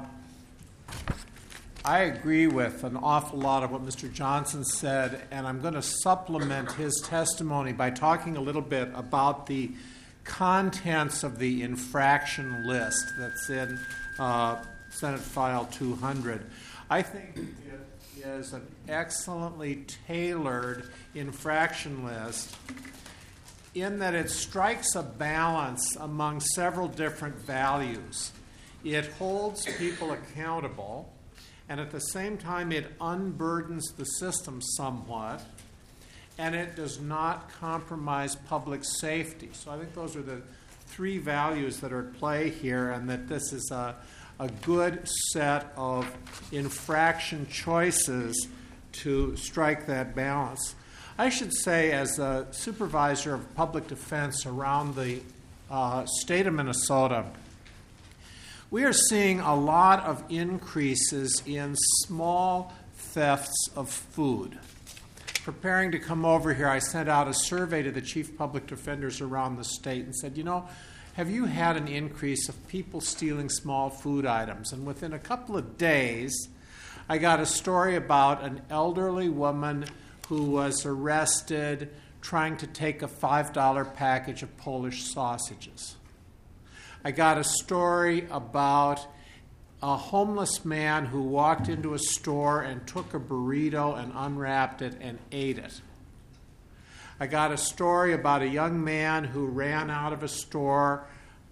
agree with an awful lot of what Mr. Johnson said, and I'm going to supplement his testimony by talking a little bit about the contents of the infraction list that's in Senate File 200. I think it is an excellently tailored infraction list in that it strikes a balance among several different values. It holds people accountable, and at the same time it unburdens the system somewhat, and it does not compromise public safety. So I think those are the three values that are at play here, and that this is a good set of infraction choices to strike that balance. I should say, as a supervisor of public defense around the state of Minnesota, we are seeing a lot of increases in small thefts of food. Preparing to come over here, I sent out a survey to the chief public defenders around the state and said, have you had an increase of people stealing small food items? And within a couple of days, I got a story about an elderly woman who was arrested trying to take a $5 package of Polish sausages. I got a story about a homeless man who walked into a store and took a burrito and unwrapped it and ate it. I got a story about a young man who ran out of a store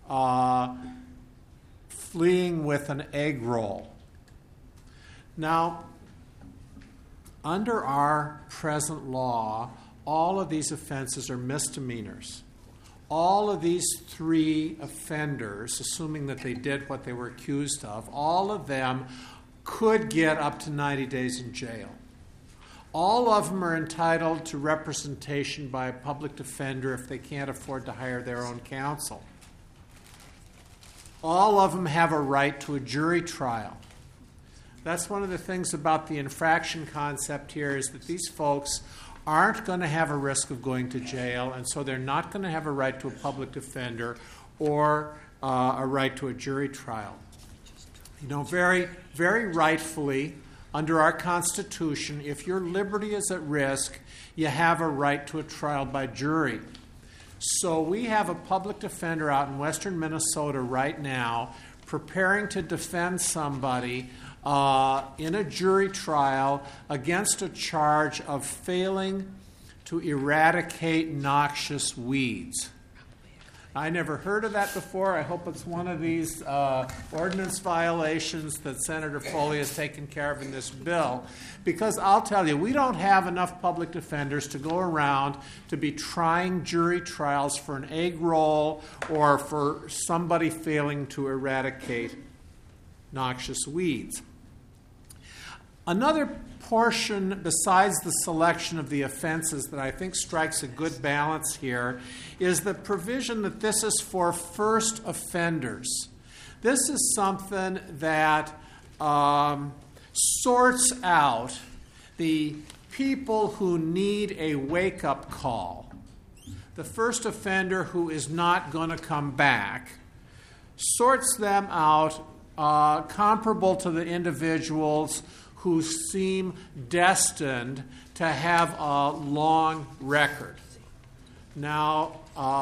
fleeing with an egg roll. Now, under our present law, all of these offenses are misdemeanors. All of these three offenders, assuming that they did what they were accused of, all of them could get up to 90 days in jail. All of them are entitled to representation by a public defender if they can't afford to hire their own counsel. All of them have a right to a jury trial. That's one of the things about the infraction concept here, is that these folks aren't going to have a risk of going to jail, and so they're not going to have a right to a public defender or a right to a jury trial. You know, very, very rightfully, under our Constitution, if your liberty is at risk, you have a right to a trial by jury. So we have a public defender out in western Minnesota right now preparing to defend somebody in a jury trial against a charge of failing to eradicate noxious weeds. I never heard of that before. I hope it's one of these ordinance violations that Senator Foley has taken care of in this bill. Because I'll tell you, we don't have enough public defenders to go around to be trying jury trials for an egg roll or for somebody failing to eradicate noxious weeds. Another portion besides the selection of the offenses that I think strikes a good balance here is the provision that this is for first offenders. This is something that sorts out the people who need a wake-up call. The first offender who is not going to come back sorts them out comparable to the individuals who seem destined to have a long record. Now,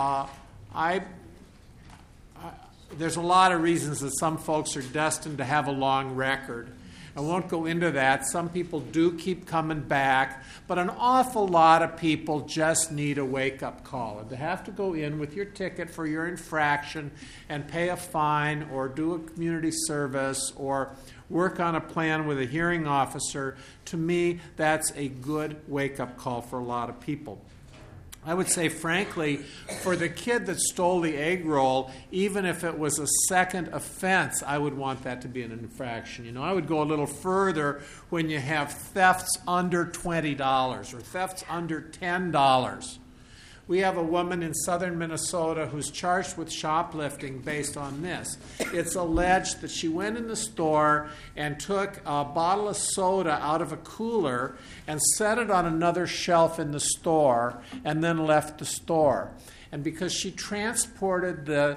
there's a lot of reasons that some folks are destined to have a long record. I won't go into that. Some people do keep coming back, but an awful lot of people just need a wake-up call. And to have to go in with your ticket for your infraction and pay a fine or do a community service or work on a plan with a hearing officer, to me, that's a good wake-up call for a lot of people. I would say, frankly, for the kid that stole the egg roll, even if it was a second offense, I would want that to be an infraction. You know, I would go a little further when you have thefts under $20 or thefts under $10. We have a woman in southern Minnesota who's charged with shoplifting based on this. It's alleged that she went in the store and took a bottle of soda out of a cooler and set it on another shelf in the store and then left the store. And because she transported the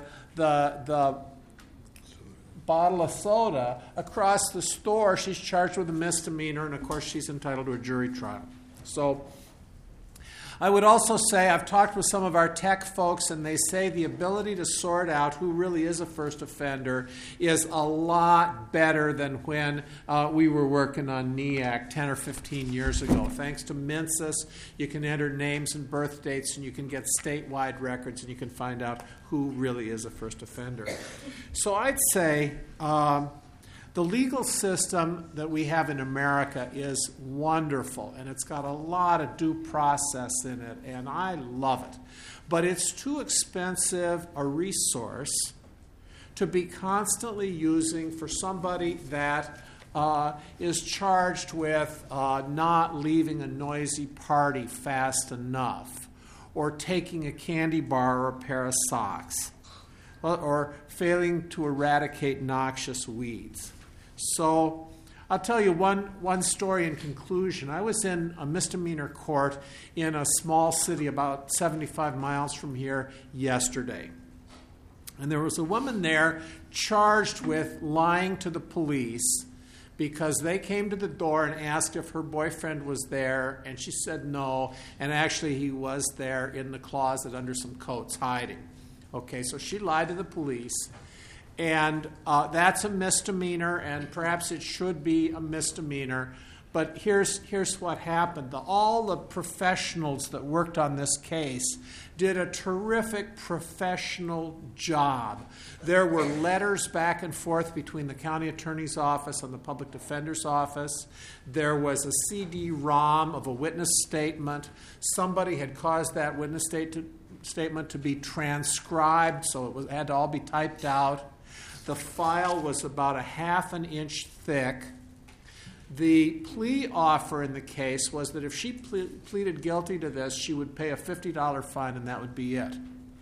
bottle of soda across the store, she's charged with a misdemeanor, and of course she's entitled to a jury trial. So I would also say, I've talked with some of our tech folks, and they say the ability to sort out who really is a first offender is a lot better than when we were working on NEAC 10 or 15 years ago. Thanks to Mensis, you can enter names and birth dates, and you can get statewide records, and you can find out who really is a first offender. So I'd say the legal system that we have in America is wonderful, and it's got a lot of due process in it, and I love it. But it's too expensive a resource to be constantly using for somebody that is charged with not leaving a noisy party fast enough, or taking a candy bar or a pair of socks, or failing to eradicate noxious weeds. So I'll tell you one story in conclusion. I was in a misdemeanor court in a small city about 75 miles from here yesterday. And there was a woman there charged with lying to the police because they came to the door and asked if her boyfriend was there, and she said no, and actually he was there in the closet under some coats hiding. Okay, so she lied to the police, and that's a misdemeanor, and perhaps it should be a misdemeanor. But here's what happened. All the professionals that worked on this case did a terrific professional job. There were letters back and forth between the county attorney's office and the public defender's office. There was a CD-ROM of a witness statement. Somebody had caused that witness statement to be transcribed, so it had to all be typed out. The file was about a half an inch thick. The plea offer in the case was that if she pleaded guilty to this, she would pay a $50 fine, and that would be it.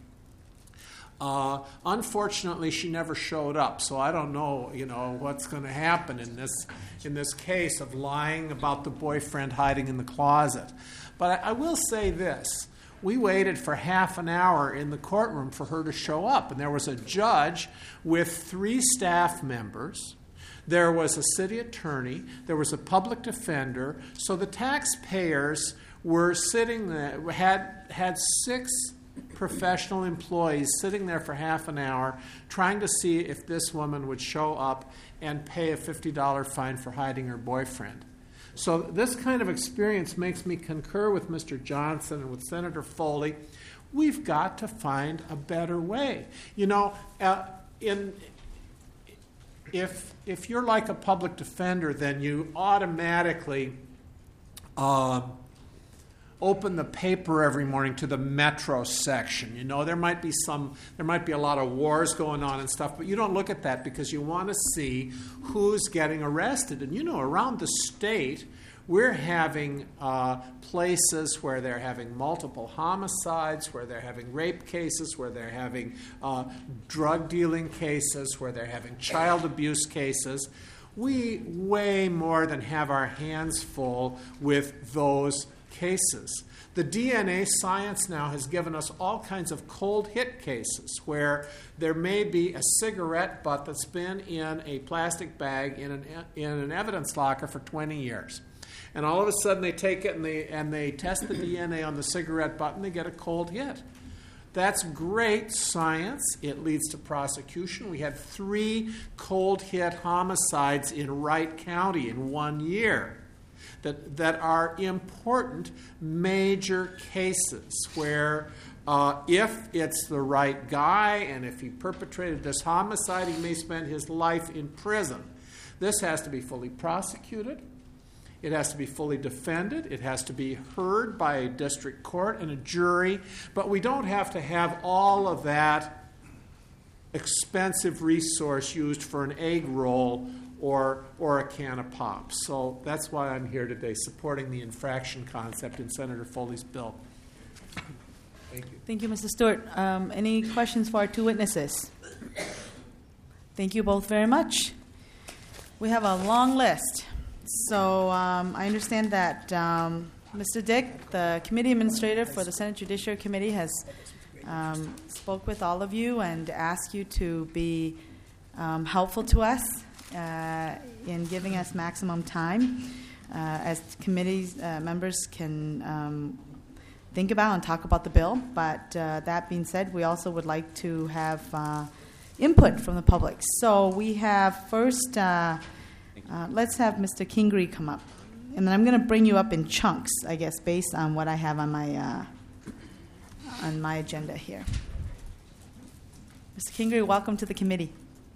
Unfortunately, she never showed up, so I don't know, what's going to happen in this case of lying about the boyfriend hiding in the closet. But I will say this. We waited for half an hour in the courtroom for her to show up, and there was a judge with 3 staff members. There was a city attorney. There was a public defender. So the taxpayers were sitting there, had 6 professional employees sitting there for half an hour trying to see if this woman would show up and pay a $50 fine for hiding her boyfriend. So this kind of experience makes me concur with Mr. Johnson and with Senator Foley. We've got to find a better way. If you're like a public defender, then you automatically open the paper every morning to the Metro section. There might be a lot of wars going on and stuff, but you don't look at that because you want to see who's getting arrested. And around the state, we're having places where they're having multiple homicides, where they're having rape cases, where they're having drug dealing cases, where they're having child abuse cases. We way more than have our hands full with those cases. The DNA science now has given us all kinds of cold hit cases where there may be a cigarette butt that's been in a plastic bag in an evidence locker for 20 years. And all of a sudden they take it and they test the DNA on the cigarette butt and they get a cold hit. That's great science. It leads to prosecution. We had 3 cold hit homicides in Wright County in 1 year that are important major cases where if it's the right guy and if he perpetrated this homicide, he may spend his life in prison. This has to be fully prosecuted. It has to be fully defended. It has to be heard by a district court and a jury. But we don't have to have all of that expensive resource used for an egg roll or a can of pop. So that's why I'm here today, supporting the infraction concept in Senator Foley's bill. Thank you. Thank you, Mr. Stewart. Any questions for our 2 witnesses? Thank you both very much. We have a long list. So I understand that Mr. Dick, the committee administrator for the Senate Judiciary Committee, has spoke with all of you and asked you to be helpful to us in giving us maximum time as committee members can think about and talk about the bill. But that being said, we also would like to have input from the public. So we have first, let's have Mr. Kingery come up. And then I'm going to bring you up in chunks, I guess, based on what I have on my agenda here. Mr. Kingery, welcome to the committee.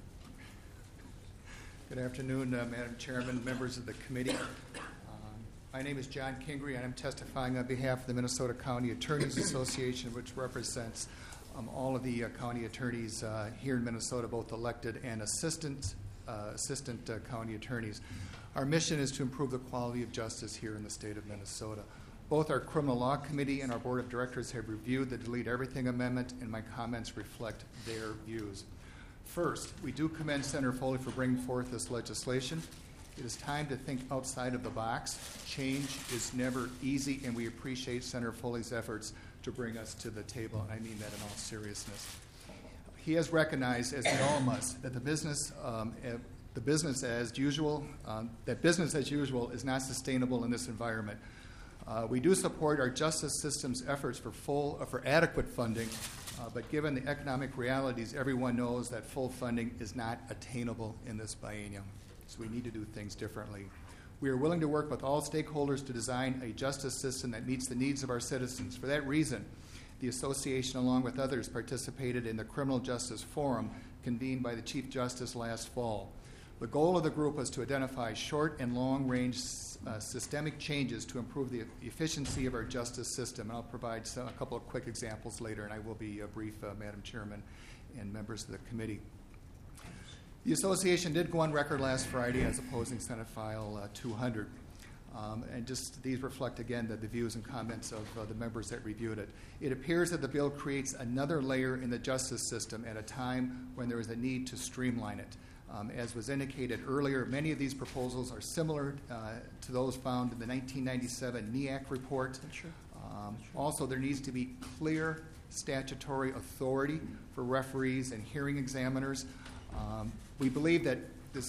Good afternoon, Madam Chairman, members of the committee. My name is John Kingery, and I'm testifying on behalf of the Minnesota County Attorneys Association, which represents all of the county attorneys here in Minnesota, both elected and assistant county attorneys. Our mission is to improve the quality of justice here in the state of Minnesota. Both our Criminal Law Committee and our Board of Directors have reviewed the Delete Everything Amendment, and my comments reflect their views. First, we do commend Senator Foley for bringing forth this legislation. It is time to think outside of the box. Change is never easy, and we appreciate Senator Foley's efforts to bring us to the table, and I mean that in all seriousness. he has recognized, as we all must, that business as usual is not sustainable in this environment. We do support our justice system's efforts for adequate funding, but given the economic realities, everyone knows that full funding is not attainable in this biennium. So we need to do things differently. We are willing to work with all stakeholders to design a justice system that meets the needs of our citizens. For that reason, the association, along with others, participated in the Criminal Justice Forum convened by the Chief Justice last fall. The goal of the group was to identify short and long-range systemic changes to improve the efficiency of our justice system. And I'll provide a couple of quick examples later, and I will be brief, Madam Chairman and members of the committee. The association did go on record last Friday as opposing Senate File 200. And just these reflect, again, the views and comments of the members that reviewed it. It appears that the bill creates another layer in the justice system at a time when there is a need to streamline it. As was indicated earlier, many of these proposals are similar to those found in the 1997 NEAC report. Also, there needs to be clear statutory authority for referees and hearing examiners. We believe that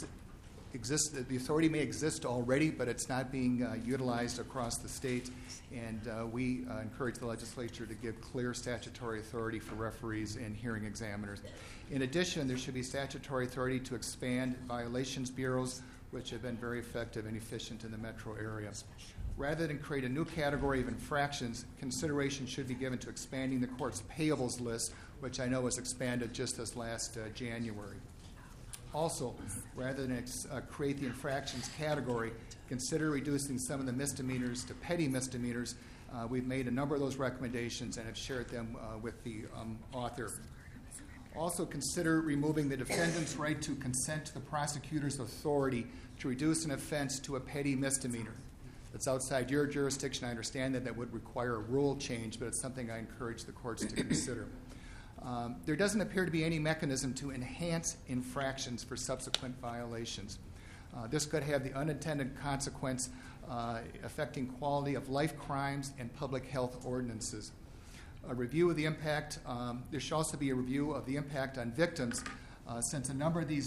the authority may exist already, but it's not being utilized across the state, and we encourage the legislature to give clear statutory authority for referees and hearing examiners. In addition, there should be statutory authority to expand violations bureaus, which have been very effective and efficient in the metro area. Rather than create a new category of infractions, consideration should be given to expanding the court's payables list, which I know was expanded just this last January. Also, rather than create the infractions category, consider reducing some of the misdemeanors to petty misdemeanors. We've made a number of those recommendations and have shared them with the author. Also, consider removing the defendant's right to consent to the prosecutor's authority to reduce an offense to a petty misdemeanor. That's outside your jurisdiction. I understand that would require a rule change, but it's something I encourage the courts to consider. There doesn't appear to be any mechanism to enhance infractions for subsequent violations. This could have the unintended consequence affecting quality of life crimes and public health ordinances. A review of the impact, there should also be a review of the impact on victims since a number of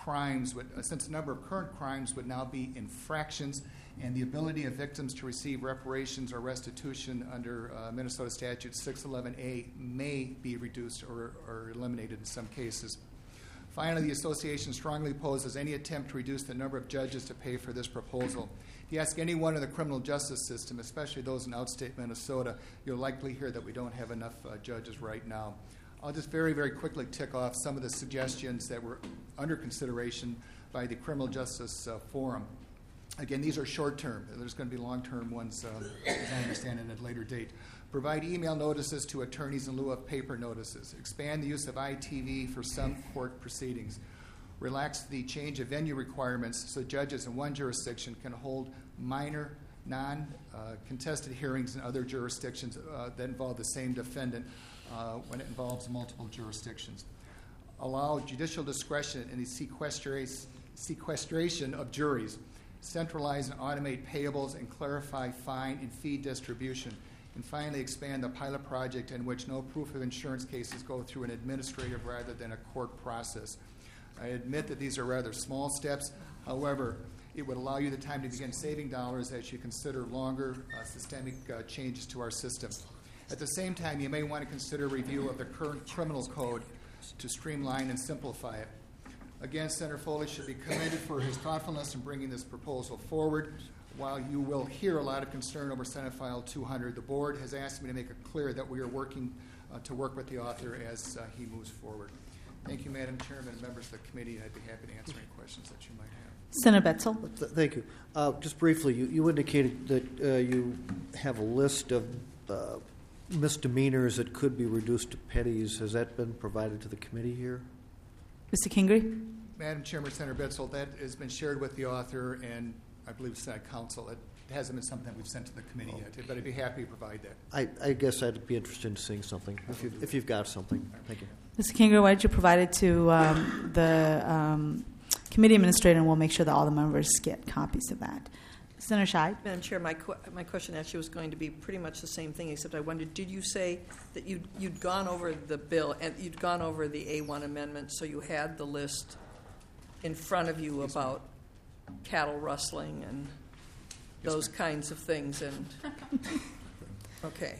current crimes would now be infractions, and the ability of victims to receive reparations or restitution under Minnesota Statute 611A may be reduced or eliminated in some cases. Finally, the association strongly opposes any attempt to reduce the number of judges to pay for this proposal. If you ask anyone in the criminal justice system, especially those in outstate Minnesota, you'll likely hear that we don't have enough judges right now. I'll just very, very quickly tick off some of the suggestions that were under consideration by the Criminal Justice Forum. Again, these are short-term. There's going to be long-term ones, as I understand it, at a later date. Provide email notices to attorneys in lieu of paper notices. Expand the use of ITV for some court proceedings. Relax the change of venue requirements so judges in one jurisdiction can hold minor, non-contested hearings in other jurisdictions that involve the same defendant when it involves multiple jurisdictions. Allow judicial discretion in the sequestration of juries. Centralize and automate payables and clarify fine and fee distribution. And finally, expand the pilot project in which no proof of insurance cases go through an administrative rather than a court process. I admit that these are rather small steps. However, it would allow you the time to begin saving dollars as you consider longer systemic changes to our system. At the same time, you may want to consider review of the current criminal code to streamline and simplify it. Again, Senator Foley should be commended for his thoughtfulness in bringing this proposal forward. While you will hear a lot of concern over Senate File 200, the board has asked me to make it clear that we are working to work with the author as he moves forward. Thank you, Madam Chairman and members of the committee. I'd be happy to answer any questions that you might have. Senator Betzel. Thank you. Just briefly, you indicated that you have a list of misdemeanors that could be reduced to petties. Has that been provided to the committee here? Mr. Kingery. Madam Chairman, Senator Betzel, that has been shared with the author and I believe Senate Council. It hasn't been something we've sent to the committee yet, but I'd be happy to provide that. I guess I'd be interested in seeing something, if you've got something. Thank you. Mr. Kingery, why don't you provide it to the committee administrator, and we'll make sure that all the members get copies of that. Senator Scheid. Madam Chair, my question actually was going to be pretty much the same thing, except I wondered, did you say that you'd gone over the bill and you'd gone over the A1 amendment, so you had the list in front of you about cattle rustling and those kinds of things? And okay.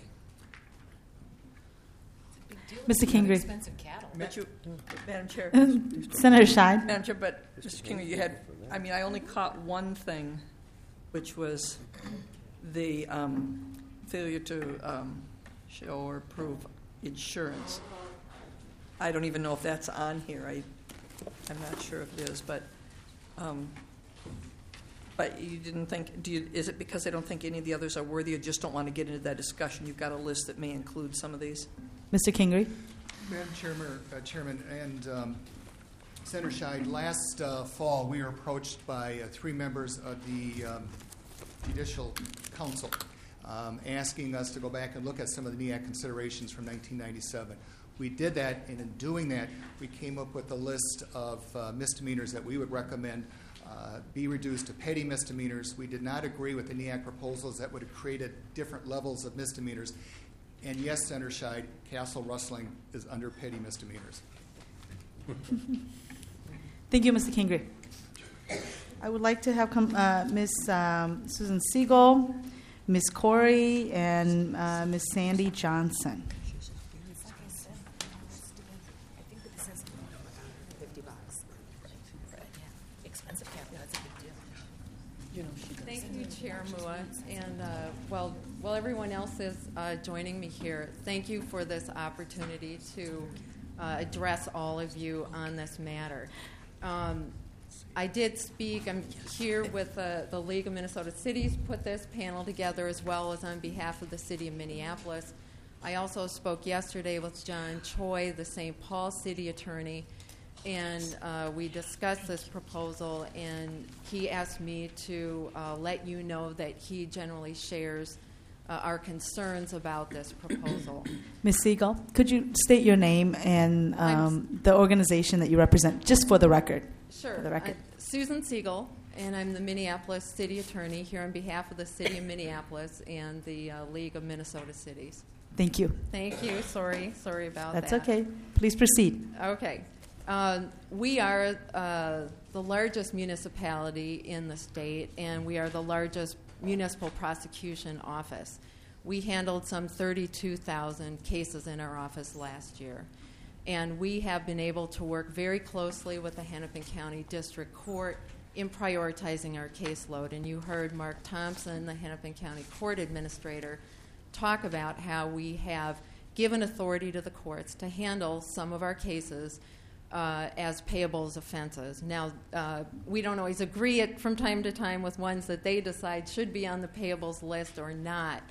Mr. Kingery. Expensive cattle. But you, Madam Chair. Senator Scheid. Madam Chair, but Mr. Kingery, you had, I only caught one thing, which was the failure to show or prove insurance. I don't even know if that's on here. I'm not sure if it is, but you didn't think. Is it because they don't think any of the others are worthy, or just don't want to get into that discussion? You've got a list that may include some of these. Mr. Kingery. Madam Chairman, and Senator Scheid, last fall we were approached by 3 members of the Judicial Council asking us to go back and look at some of the NEAC considerations from 1997. We did that, and in doing that, we came up with a list of misdemeanors that we would recommend be reduced to petty misdemeanors. We did not agree with the NEAC proposals that would have created different levels of misdemeanors. And yes, Senator Scheid, castle rustling is under petty misdemeanors. Thank you, Mr. Kingery. I would like to have Ms. Susan Siegel, Ms. Corey, and Ms. Sandy Johnson. Thank you, Chair Mua, and while everyone else is joining me here, thank you for this opportunity to address all of you on this matter. I did speak. I'm here with the League of Minnesota Cities, put this panel together, as well as on behalf of the City of Minneapolis. I also spoke yesterday with John Choi, the St. Paul City Attorney, and we discussed this proposal, and he asked me to let you know that he generally shares our concerns about this proposal. Ms. Siegel, could you state your name and the organization that you represent, just for the record? Sure. For the record. Susan Siegel, and I'm the Minneapolis City Attorney here on behalf of the City of Minneapolis and the League of Minnesota Cities. Thank you. Thank you. Sorry about that. That's okay. Please proceed. Okay. We are the largest municipality in the state, and we are the largest municipal prosecution office. We handled some 32,000 cases in our office last year, and we have been able to work very closely with the Hennepin County District Court in prioritizing our caseload. And you heard Mark Thompson, the Hennepin County Court Administrator, talk about how we have given authority to the courts to handle some of our cases as payables offenses. Now, we don't always agree from time to time with ones that they decide should be on the payables list or not,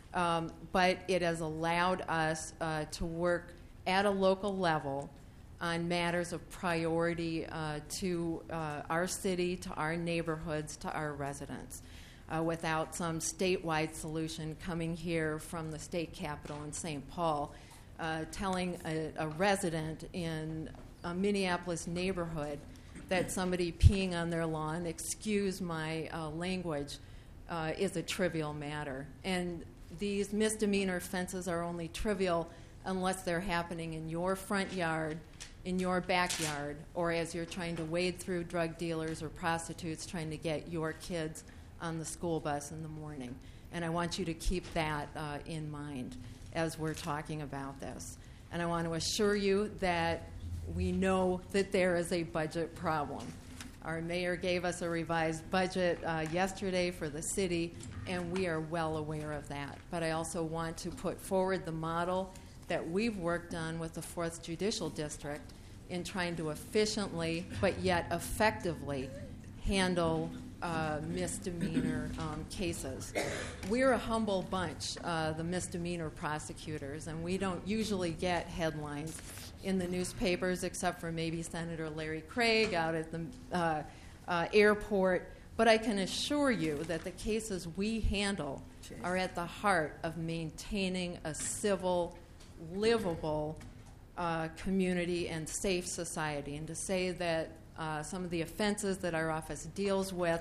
but it has allowed us to work at a local level on matters of priority to our city, to our neighborhoods, to our residents, without some statewide solution coming here from the state capitol in St. Paul, telling a resident in a Minneapolis neighborhood that somebody peeing on their lawn, excuse my language, is a trivial matter. And these misdemeanor offenses are only trivial unless they're happening in your front yard, in your backyard, or as you're trying to wade through drug dealers or prostitutes trying to get your kids on the school bus in the morning. And I want you to keep that in mind as we're talking about this. And I want to assure you that we know that there is a budget problem. Our mayor gave us a revised budget yesterday for the city, and we are well aware of that. But I also want to put forward the model that we've worked on with the 4th Judicial District in trying to efficiently but yet effectively handle misdemeanor cases. We're a humble bunch, the misdemeanor prosecutors, and we don't usually get headlines in the newspapers except for maybe Senator Larry Craig out at the airport. But I can assure you that the cases we handle are at the heart of maintaining a civil, livable community and safe society. And to say that some of the offenses that our office deals with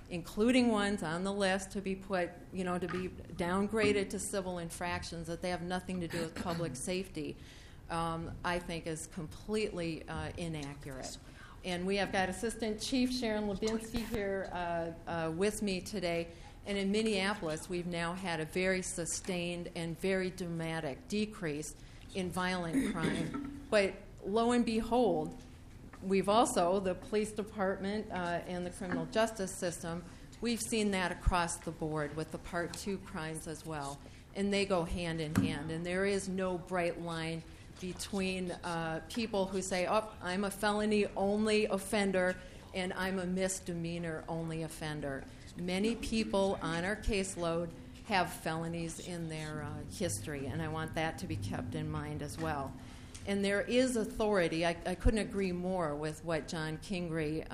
including ones on the list to be put, to be downgraded to civil infractions that they have nothing to do with public safety, I think is completely inaccurate. And we have got Assistant Chief Sharon Lubinsky here with me today. And in Minneapolis, we've now had a very sustained and very dramatic decrease in violent crime. But lo and behold, we've also, the police department and the criminal justice system, we've seen that across the board with the Part 2 crimes as well. And they go hand in hand. And there is no bright line between people who say, oh, I'm a felony-only offender and I'm a misdemeanor-only offender. Many people on our caseload have felonies in their history, and I want that to be kept in mind as well. And there is authority. I couldn't agree more with what John Kingery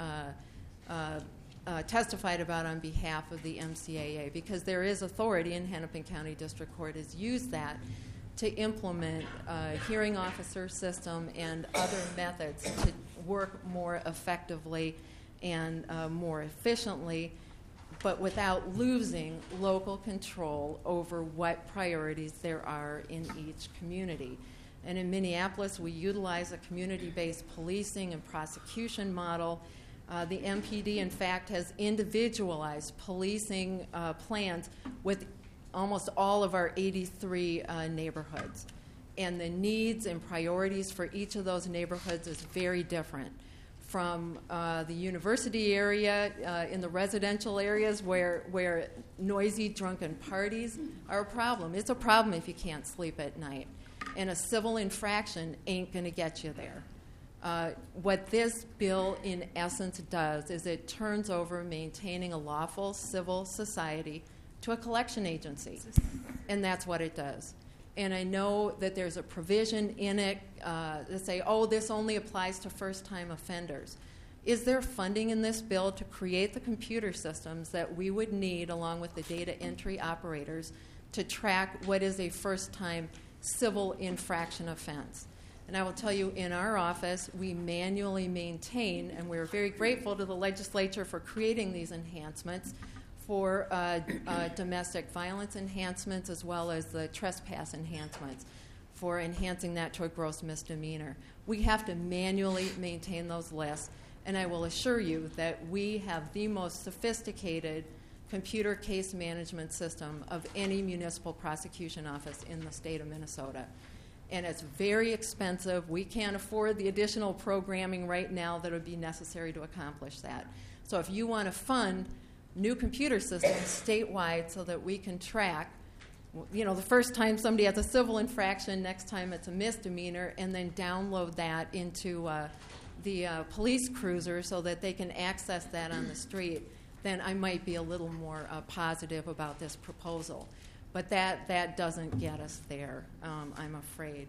testified about on behalf of the MCAA, because there is authority, and Hennepin County District Court has used that to implement a hearing officer system and other methods to work more effectively and more efficiently, but without losing local control over what priorities there are in each community. And in Minneapolis, we utilize a community-based policing and prosecution model. The MPD, in fact, has individualized policing plans with almost all of our 83 neighborhoods. And the needs and priorities for each of those neighborhoods is very different. From the university area, in the residential areas where noisy, drunken parties are a problem. It's a problem if you can't sleep at night. And a civil infraction ain't going to get you there. What this bill, in essence, does is it turns over maintaining a lawful civil society to a collection agency. And that's what it does. And I know that there's a provision in it that say, oh, this only applies to first-time offenders. Is there funding in this bill to create the computer systems that we would need, along with the data entry operators, to track what is a first-time civil infraction offense? And I will tell you, in our office, we manually maintain, and we're very grateful to the legislature for creating these enhancements, for domestic violence enhancements as well as the trespass enhancements, for enhancing that to a gross misdemeanor. We have to manually maintain those lists, and I will assure you that we have the most sophisticated computer case management system of any municipal prosecution office in the state of Minnesota. And it's very expensive. We can't afford the additional programming right now that would be necessary to accomplish that. So if you want to fund new computer systems statewide so that we can track, the first time somebody has a civil infraction, next time it's a misdemeanor, and then download that into the police cruiser so that they can access that on the street, then I might be a little more positive about this proposal. But that doesn't get us there, I'm afraid.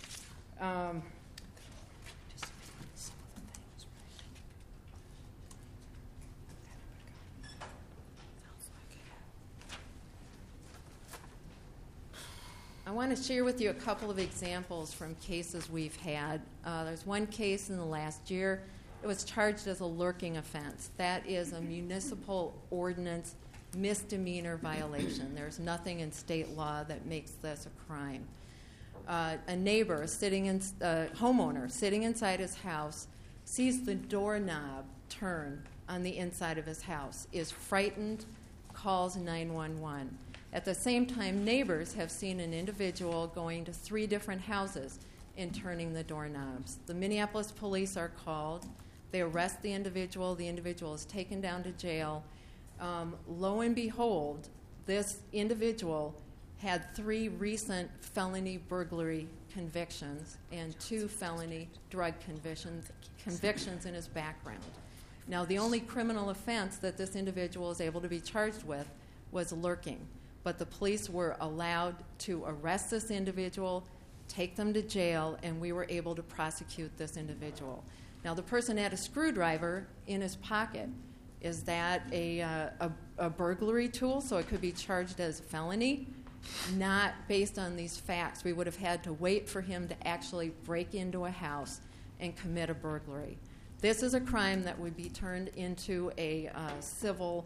I want to share with you a couple of examples from cases we've had. There's one case in the last year. It was charged as a lurking offense. That is a municipal ordinance misdemeanor violation. There's nothing in state law that makes this a crime. A neighbor, homeowner sitting inside his house, sees the doorknob turn on the inside of his house, is frightened, calls 911. At the same time, neighbors have seen an individual going to 3 different houses and turning the doorknobs. The Minneapolis police are called. They arrest the individual. The individual is taken down to jail. Lo and behold, this individual had 3 recent felony burglary convictions and 2 felony drug convictions in his background. Now, the only criminal offense that this individual was able to be charged with was lurking. But the police were allowed to arrest this individual, take them to jail, and we were able to prosecute this individual. Now, the person had a screwdriver in his pocket. Is that a burglary tool, so it could be charged as a felony? Not based on these facts. We would have had to wait for him to actually break into a house and commit a burglary. This is a crime that would be turned into a civil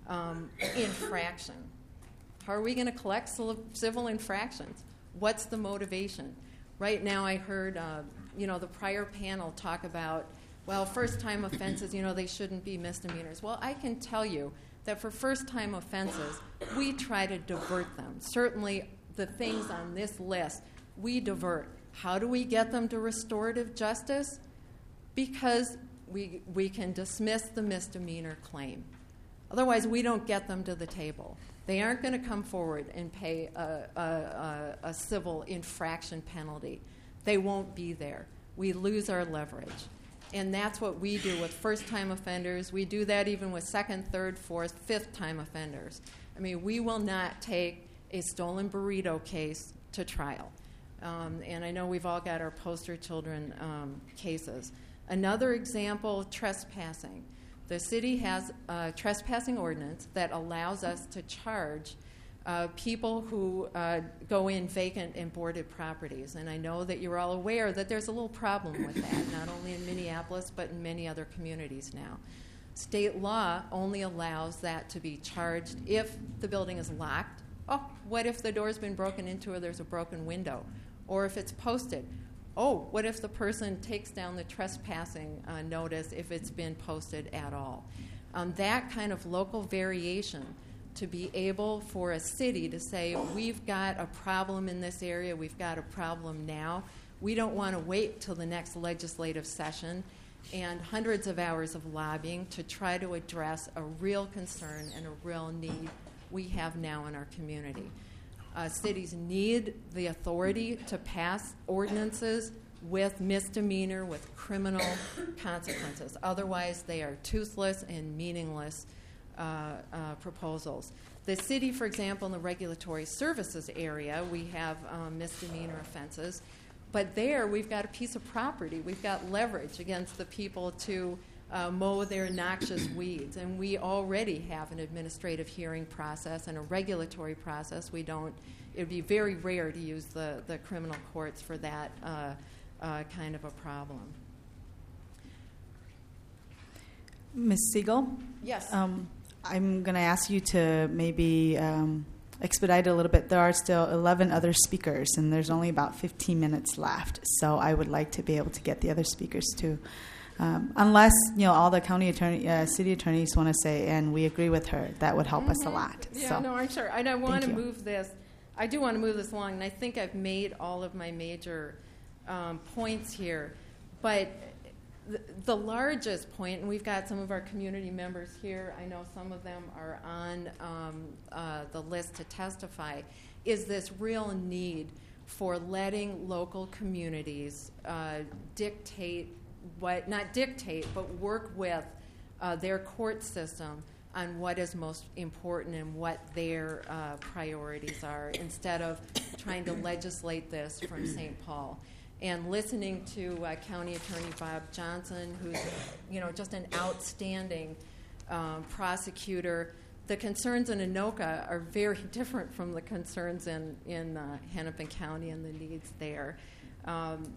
infraction. How are we going to collect civil infractions? What's the motivation? Right now I heard, the prior panel talk about, well, first-time offenses, they shouldn't be misdemeanors. Well, I can tell you that for first-time offenses, we try to divert them. Certainly the things on this list, we divert. How do we get them to restorative justice? Because we can dismiss the misdemeanor claim. Otherwise, we don't get them to the table. They aren't going to come forward and pay a civil infraction penalty. They won't be there. We lose our leverage. And that's what we do with first-time offenders. We do that even with second, third, fourth, fifth-time offenders. I mean, we will not take a stolen burrito case to trial. And I know we've all got our poster children cases. Another example, trespassing. The city has a trespassing ordinance that allows us to charge people who go in vacant and boarded properties. And I know that you're all aware that there's a little problem with that, not only in Minneapolis, but in many other communities now. State law only allows that to be charged if the building is locked. Oh, what if the door's been broken into or there's a broken window? Or if it's posted. Oh, what if the person takes down the trespassing notice if it's been posted at all? That kind of local variation, to be able for a city to say, we've got a problem in this area, we've got a problem now. We don't want to wait till the next legislative session and hundreds of hours of lobbying to try to address a real concern and a real need we have now in our community. Cities need the authority to pass ordinances with misdemeanor, with criminal consequences. Otherwise, they are toothless and meaningless proposals. The city, for example, in the regulatory services area, we have misdemeanor offenses. But there, we've got a piece of property. We've got leverage against the people to mow their noxious weeds. And we already have an administrative hearing process and a regulatory process. It would be very rare to use the criminal courts for that kind of a problem. Ms. Siegel? Yes. I'm going to ask you to maybe expedite a little bit. There are still 11 other speakers, and there's only about 15 minutes left. So I would like to be able to get the other speakers too. Unless all the city attorneys want to say, and we agree with her, that would help us a lot. Yeah, so, no, I'm sure. And I want to move this. I do want to move this along, and I think I've made all of my major points here. But the largest point, and we've got some of our community members here, I know some of them are on the list to testify, is this real need for letting local communities work with their court system on what is most important and what their priorities are, instead of trying to legislate this from St. Paul. And listening to County Attorney Bob Johnson, who's just an outstanding prosecutor. The concerns in Anoka are very different from the concerns in Hennepin County and the needs there. And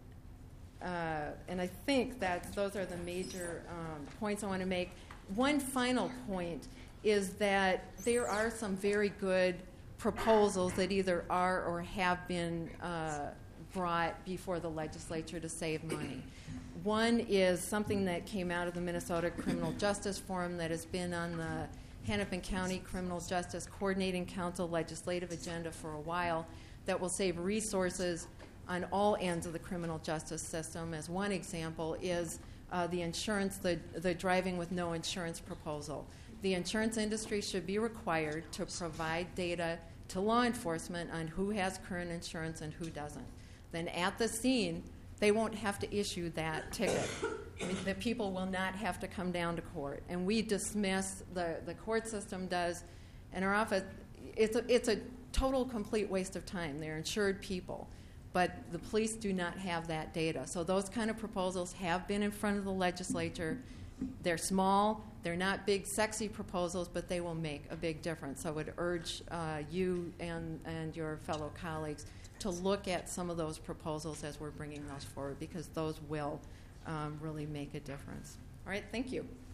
I think that those are the major points I want to make. One final point is that there are some very good proposals that either are or have been brought before the legislature to save money. One is something that came out of the Minnesota Criminal Justice Forum that has been on the Hennepin County Criminal Justice Coordinating Council legislative agenda for a while, that will save resources on all ends of the criminal justice system. As one example is the insurance, the driving with no insurance proposal. The insurance industry should be required to provide data to law enforcement on who has current insurance and who doesn't. Then at the scene, they won't have to issue that ticket. I mean, the people will not have to come down to court. And we dismiss, the court system does, and our office, it's a total, complete waste of time. They're insured people. But the police do not have that data. So those kind of proposals have been in front of the legislature. They're small. They're not big, sexy proposals, but they will make a big difference. So I would urge you and your fellow colleagues to look at some of those proposals as we're bringing those forward, because those will really make a difference. All right, thank you.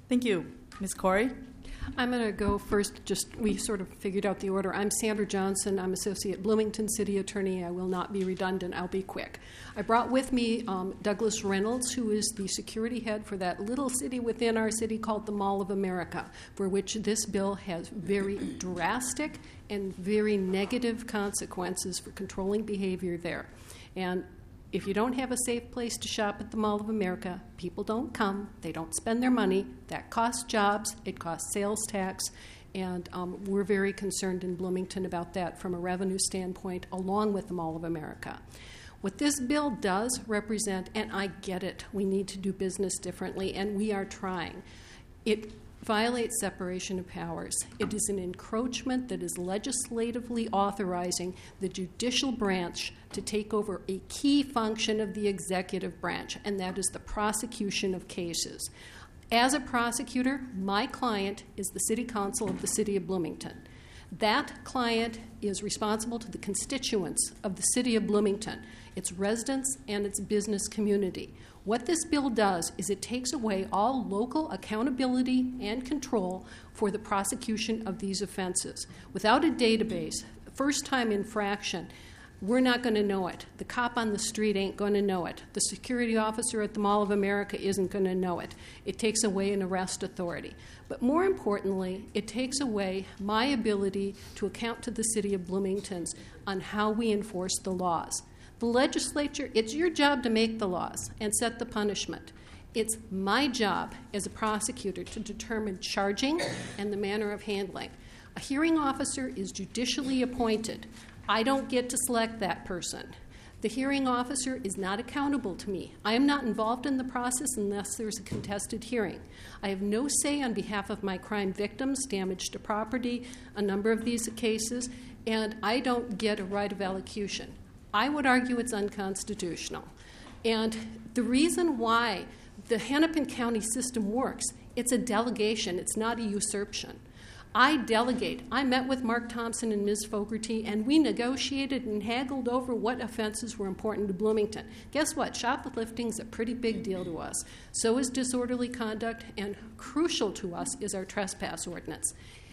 Thank you. Ms. Corey? I'm going to go first. We sort of figured out the order. I'm Sandra Johnson. I'm Associate Bloomington City Attorney. I will not be redundant. I'll be quick. I brought with me Douglas Reynolds, who is the security head for that little city within our city called the Mall of America, for which this bill has very drastic and very negative consequences for controlling behavior there. And if you don't have a safe place to shop at the Mall of America, people don't come, they don't spend their money, that costs jobs, it costs sales tax, and we're very concerned in Bloomington about that from a revenue standpoint, along with the Mall of America. What this bill does represent, and I get it, we need to do business differently, and we are trying. It violates separation of powers. It is an encroachment that is legislatively authorizing the judicial branch to take over a key function of the executive branch, and that is the prosecution of cases. As a prosecutor, my client is the city council of the city of Bloomington. That client is responsible to the constituents of the city of Bloomington, its residents and its business community. What this bill does is it takes away all local accountability and control for the prosecution of these offenses. Without a database, first-time infraction, we're not going to know it. The cop on the street ain't going to know it. The security officer at the Mall of America isn't going to know it. It takes away an arrest authority. But more importantly, it takes away my ability to account to the city of Bloomington on how we enforce the laws. The legislature, it's your job to make the laws and set the punishment. It's my job as a prosecutor to determine charging and the manner of handling. A hearing officer is judicially appointed. I don't get to select that person. The hearing officer is not accountable to me. I am not involved in the process unless there's a contested hearing. I have no say on behalf of my crime victims, damage to property, a number of these cases, and I don't get a right of elocution. I would argue it's unconstitutional. And the reason why the Hennepin County system works, it's a delegation, it's not a usurpation. I delegate. I met with Mark Thompson and Ms. Fogarty, and we negotiated and haggled over what offenses were important to Bloomington. Guess what? Shoplifting's a pretty big deal to us. So is disorderly conduct, and crucial to us is our trespass ordinance.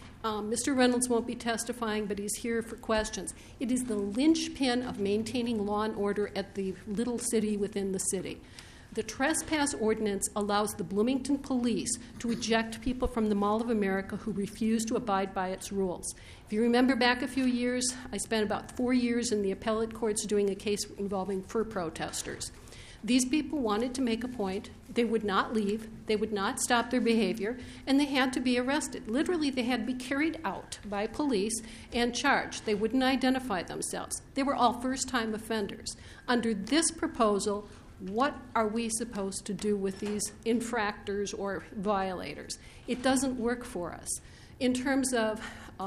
Mr. Reynolds won't be testifying, but he's here for questions. It is the linchpin of maintaining law and order at the little city within the city. The trespass ordinance allows the Bloomington police to eject people from the Mall of America who refuse to abide by its rules. If you remember back a few years, I spent about 4 years in the appellate courts doing a case involving fur protesters. These people wanted to make a point. They would not leave. They would not stop their behavior, and they had to be arrested. Literally, they had to be carried out by police and charged. They wouldn't identify themselves. They were all first-time offenders. Under this proposal, what are we supposed to do with these infractors or violators? It doesn't work for us. In terms of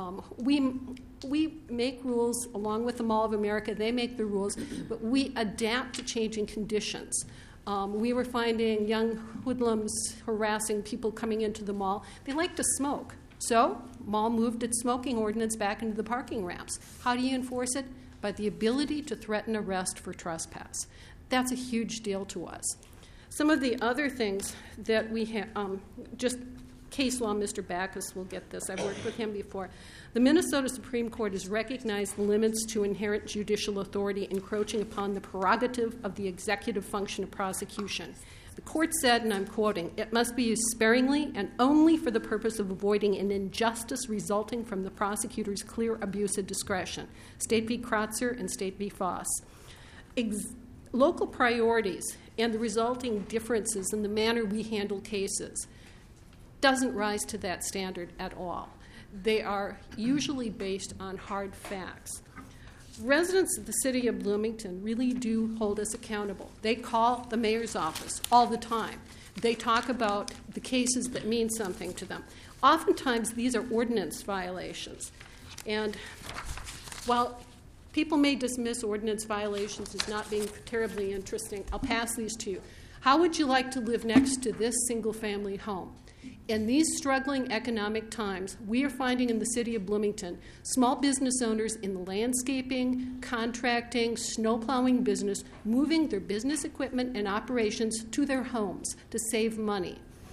we make rules along with the Mall of America. They make the rules, but we adapt to changing conditions. We were finding young hoodlums harassing people coming into the mall. They like to smoke. So mall moved its smoking ordinance back into the parking ramps. How do you enforce it? By the ability to threaten arrest for trespass. That's a huge deal to us. Some of the other things that we have, just case law, Mr. Backus will get this. I've worked with him before. The Minnesota Supreme Court has recognized limits to inherent judicial authority encroaching upon the prerogative of the executive function of prosecution. The court said, and I'm quoting, "It must be used sparingly and only for the purpose of avoiding an injustice resulting from the prosecutor's clear abuse of discretion." State v. Kratzer and State v. Foss. Local priorities and the resulting differences in the manner we handle cases doesn't rise to that standard at all. They are usually based on hard facts. Residents of the city of Bloomington really do hold us accountable. They call the mayor's office all the time. They talk about the cases that mean something to them. Oftentimes, these are ordinance violations. And while people may dismiss ordinance violations as not being terribly interesting, I'll pass these to you. How would you like to live next to this single-family home? In these struggling economic times, we are finding in the city of Bloomington small business owners in the landscaping, contracting, snowplowing business moving their business equipment and operations to their homes to save money.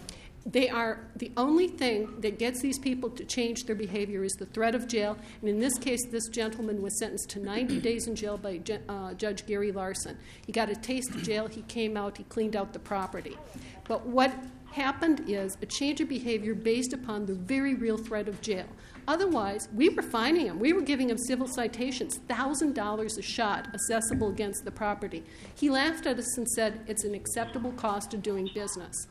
They are the only thing that gets these people to change their behavior is the threat of jail. And in this case, this gentleman was sentenced to 90 days in jail by Judge Gary Larson. He got a taste of jail. He came out. He cleaned out the property. But what happened is a change of behavior based upon the very real threat of jail. Otherwise, we were fining him. We were giving him civil citations, $1,000 a shot, assessable against the property. He laughed at us and said it's an acceptable cost of doing business.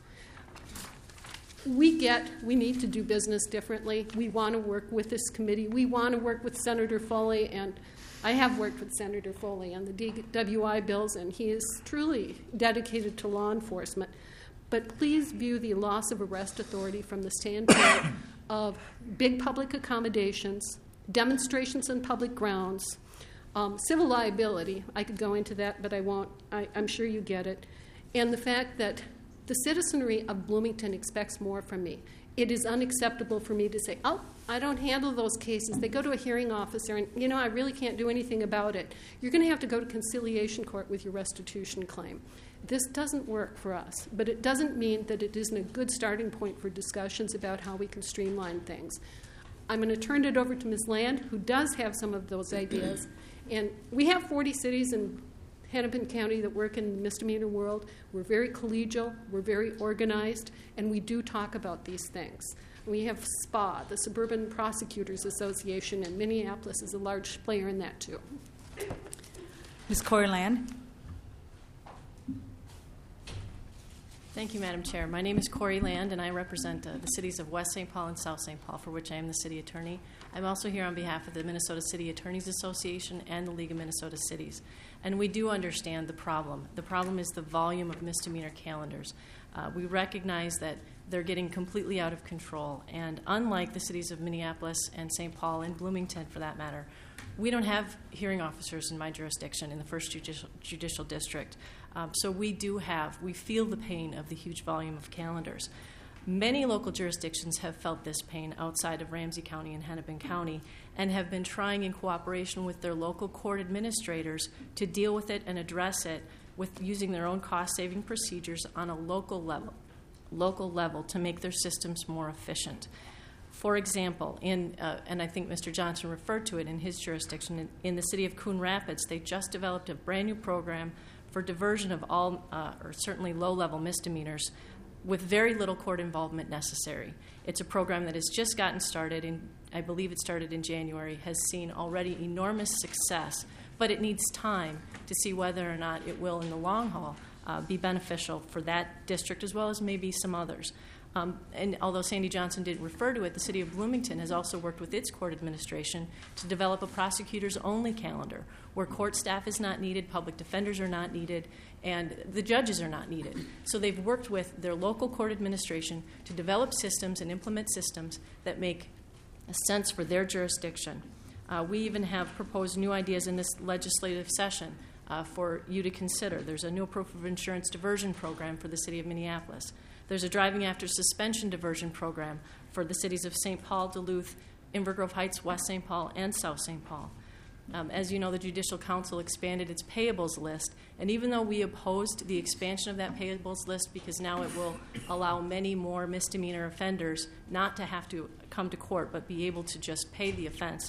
We need to do business differently. We want to work with this committee. We want to work with Senator Foley, and I have worked with Senator Foley on the DWI bills, and he is truly dedicated to law enforcement. But please view the loss of arrest authority from the standpoint of big public accommodations, demonstrations on public grounds, civil liability. I could go into that, but I won't. I'm sure you get it. And the fact that the citizenry of Bloomington expects more from me. It is unacceptable for me to say, oh, I don't handle those cases. They go to a hearing officer, and, I really can't do anything about it. You're going to have to go to conciliation court with your restitution claim. This doesn't work for us, but it doesn't mean that it isn't a good starting point for discussions about how we can streamline things. I'm going to turn it over to Ms. Land, who does have some of those ideas. And we have 40 cities in Hennepin County that work in the misdemeanor world. We're very collegial, we're very organized, and we do talk about these things. We have SPA, the Suburban Prosecutors Association, and Minneapolis is a large player in that too. Ms. Corey Land. Thank you, Madam Chair. My name is Corey Land, and I represent the cities of West St. Paul and South St. Paul, for which I am the city attorney. I'm also here on behalf of the Minnesota City Attorneys Association and the League of Minnesota Cities. And we do understand the problem. The problem is the volume of misdemeanor calendars. We recognize that they're getting completely out of control. And unlike the cities of Minneapolis and St. Paul and Bloomington, for that matter, we don't have hearing officers in my jurisdiction in the First Judicial District. So we feel the pain of the huge volume of calendars. Many local jurisdictions have felt this pain outside of Ramsey County and Hennepin County and have been trying in cooperation with their local court administrators to deal with it and address it with using their own cost-saving procedures on a local level to make their systems more efficient. For example, and I think Mr. Johnson referred to it in his jurisdiction, in the city of Coon Rapids, they just developed a brand new program for diversion of all, or certainly low-level misdemeanors with very little court involvement necessary. It's a program that has just gotten started, I believe it started in January, has seen already enormous success, but it needs time to see whether or not it will, in the long haul, be beneficial for that district as well as maybe some others. And although Sandy Johnson didn't refer to it, the city of Bloomington has also worked with its court administration to develop a prosecutors-only calendar where court staff is not needed, public defenders are not needed, and the judges are not needed. So they've worked with their local court administration to develop systems and implement systems that make sense for their jurisdiction. We even have proposed new ideas in this legislative session for you to consider. There's a no proof of insurance diversion program for the city of Minneapolis. There's a driving after suspension diversion program for the cities of St. Paul, Duluth, Inver Grove Heights, West St. Paul, and South St. Paul. As you know, the Judicial Council expanded its payables list, and even though we opposed the expansion of that payables list because now it will allow many more misdemeanor offenders not to have to come to court but be able to just pay the offense,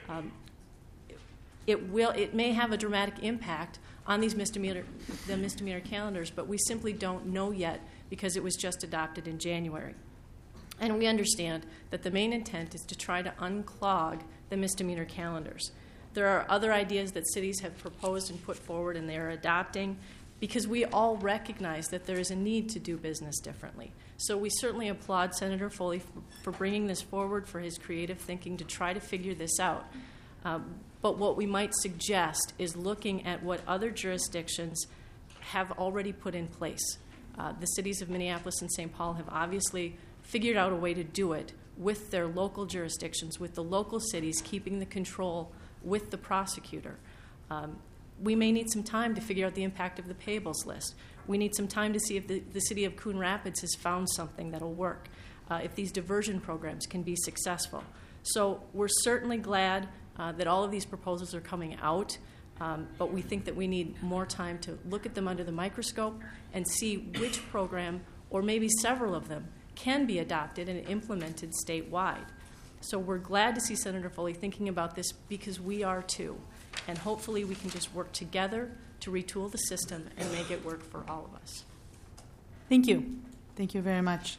it may have a dramatic impact on the misdemeanor calendars, but we simply don't know yet because it was just adopted in January. And we understand that the main intent is to try to unclog the misdemeanor calendars. There are other ideas that cities have proposed and put forward and they are adopting because we all recognize that there is a need to do business differently. So we certainly applaud Senator Foley for bringing this forward, for his creative thinking to try to figure this out. But what we might suggest is looking at what other jurisdictions have already put in place. The cities of Minneapolis and St. Paul have obviously figured out a way to do it with their local jurisdictions, with the local cities keeping the control with the prosecutor. We may need some time to figure out the impact of the payables list. We need some time to see if the city of Coon Rapids has found something that'll work, if these diversion programs can be successful. So we're certainly glad that all of these proposals are coming out, but we think that we need more time to look at them under the microscope and see which program, or maybe several of them, can be adopted and implemented statewide. So we're glad to see Senator Foley thinking about this because we are too. And hopefully we can just work together to retool the system and make it work for all of us. Thank you. Thank you very much.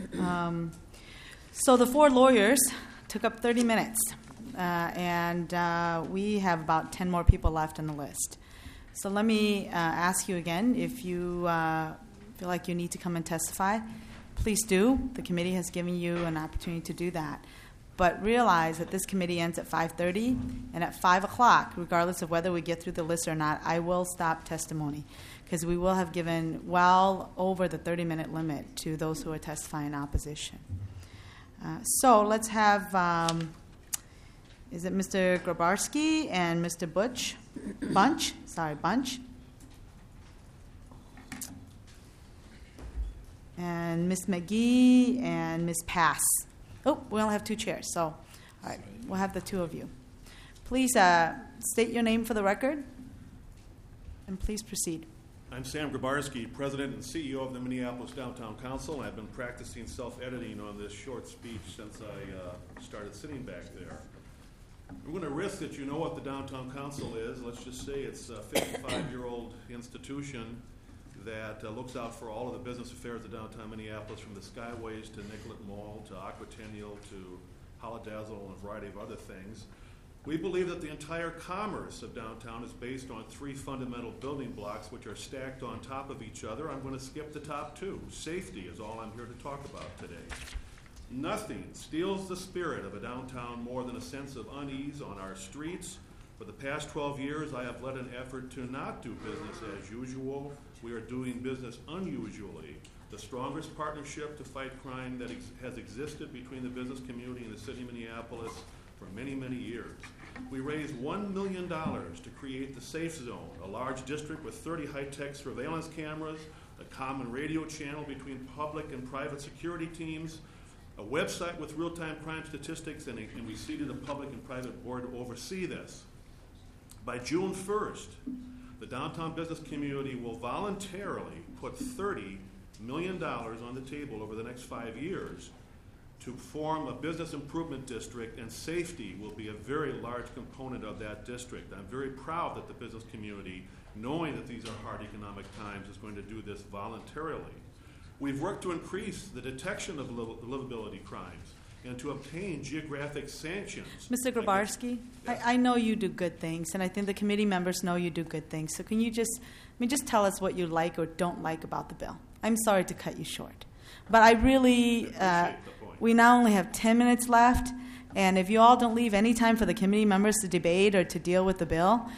So the 4 lawyers took up 30 minutes, and we have about 10 more people left on the list. So let me ask you again, if you feel like you need to come and testify, please do. The committee has given you an opportunity to do that. But realize that this committee ends at 5:30, and at 5 o'clock, regardless of whether we get through the list or not, I will stop testimony because we will have given well over the 30-minute limit to those who are testifying in opposition. So let's have, is it Mr. Grabarski and Mr. Bunch? And Ms. McGee and Ms. Pass. Oh, we only have 2 chairs, so all right, we'll have the 2 of you. Please state your name for the record, and please proceed. I'm Sam Grabarski, President and CEO of the Minneapolis Downtown Council. I've been practicing self-editing on this short speech since I started sitting back there. I'm going to risk that you know what the Downtown Council is. Let's just say it's a 55-year-old institution that looks out for all of the business affairs of downtown Minneapolis, from the Skyways to Nicollet Mall to Aquatennial to Holodazzle and a variety of other things. We believe that the entire commerce of downtown is based on 3 fundamental building blocks which are stacked on top of each other. I'm going to skip the top 2. Safety is all I'm here to talk about today. Nothing steals the spirit of a downtown more than a sense of unease on our streets. For the past 12 years, I have led an effort to not do business as usual. We are doing business unusually. The strongest partnership to fight crime that has existed between the business community and the city of Minneapolis for many, many years. We raised $1 million to create the Safe Zone, a large district with 30 high-tech surveillance cameras, a common radio channel between public and private security teams, a website with real-time crime statistics, and we seated a public and private board to oversee this. By June 1st, the downtown business community will voluntarily put $30 million on the table over the next 5 years to form a business improvement district, and safety will be a very large component of that district. I'm very proud that the business community, knowing that these are hard economic times, is going to do this voluntarily. We've worked to increase the detection of livability crimes and to obtain geographic sanctions. Mr. Grabarski, yes. I know you do good things, and I think the committee members know you do good things. So can you just tell us what you like or don't like about the bill? I'm sorry to cut you short, but I really, we now only have 10 minutes left, and if you all don't leave any time for the committee members to debate or to deal with the bill,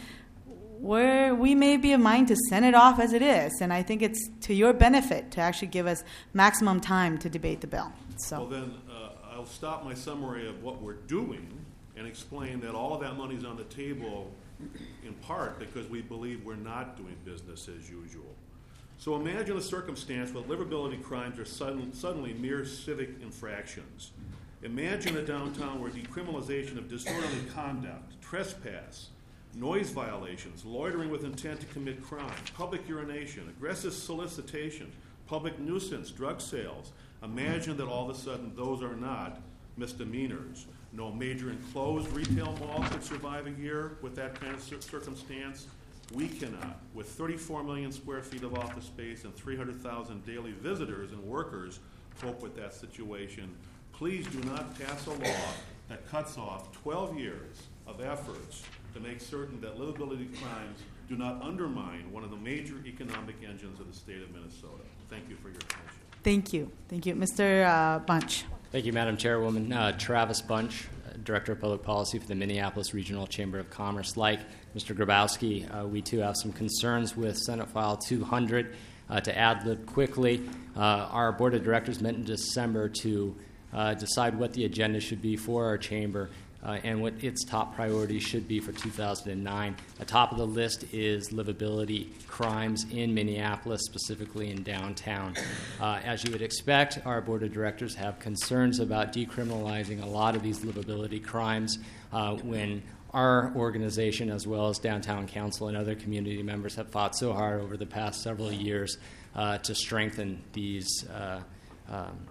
we may be of mind to send it off as it is, and I think it's to your benefit to actually give us maximum time to debate the bill. So. Well, then I'll stop my summary of what we're doing and explain that all of that money's on the table in part because we believe we're not doing business as usual. So imagine a circumstance where livability crimes are suddenly mere civic infractions. Imagine a downtown where decriminalization of disorderly conduct, trespass, noise violations, loitering with intent to commit crime, public urination, aggressive solicitation, public nuisance, drug sales. Imagine that all of a sudden those are not misdemeanors. No major enclosed retail mall could survive a year with that kind of circumstance. We cannot. With 34 million square feet of office space and 300,000 daily visitors and workers, cope with that situation. Please do not pass a law that cuts off 12 years of efforts to make certain that livability crimes do not undermine one of the major economic engines of the state of Minnesota. Thank you for your attention. Thank you. Thank you. Mr. Bunch. Thank you, Madam Chairwoman. Travis Bunch, Director of Public Policy for the Minneapolis Regional Chamber of Commerce. Like Mr. Grabowski, we too have some concerns with Senate File 200. To ad-lib quickly, our Board of Directors met in December to decide what the agenda should be for our chamber and what its top priorities should be for 2009. The top of the list is livability crimes in Minneapolis, specifically in downtown. As you would expect, our Board of Directors have concerns about decriminalizing a lot of these livability crimes when our organization, as well as Downtown Council and other community members, have fought so hard over the past several years to strengthen these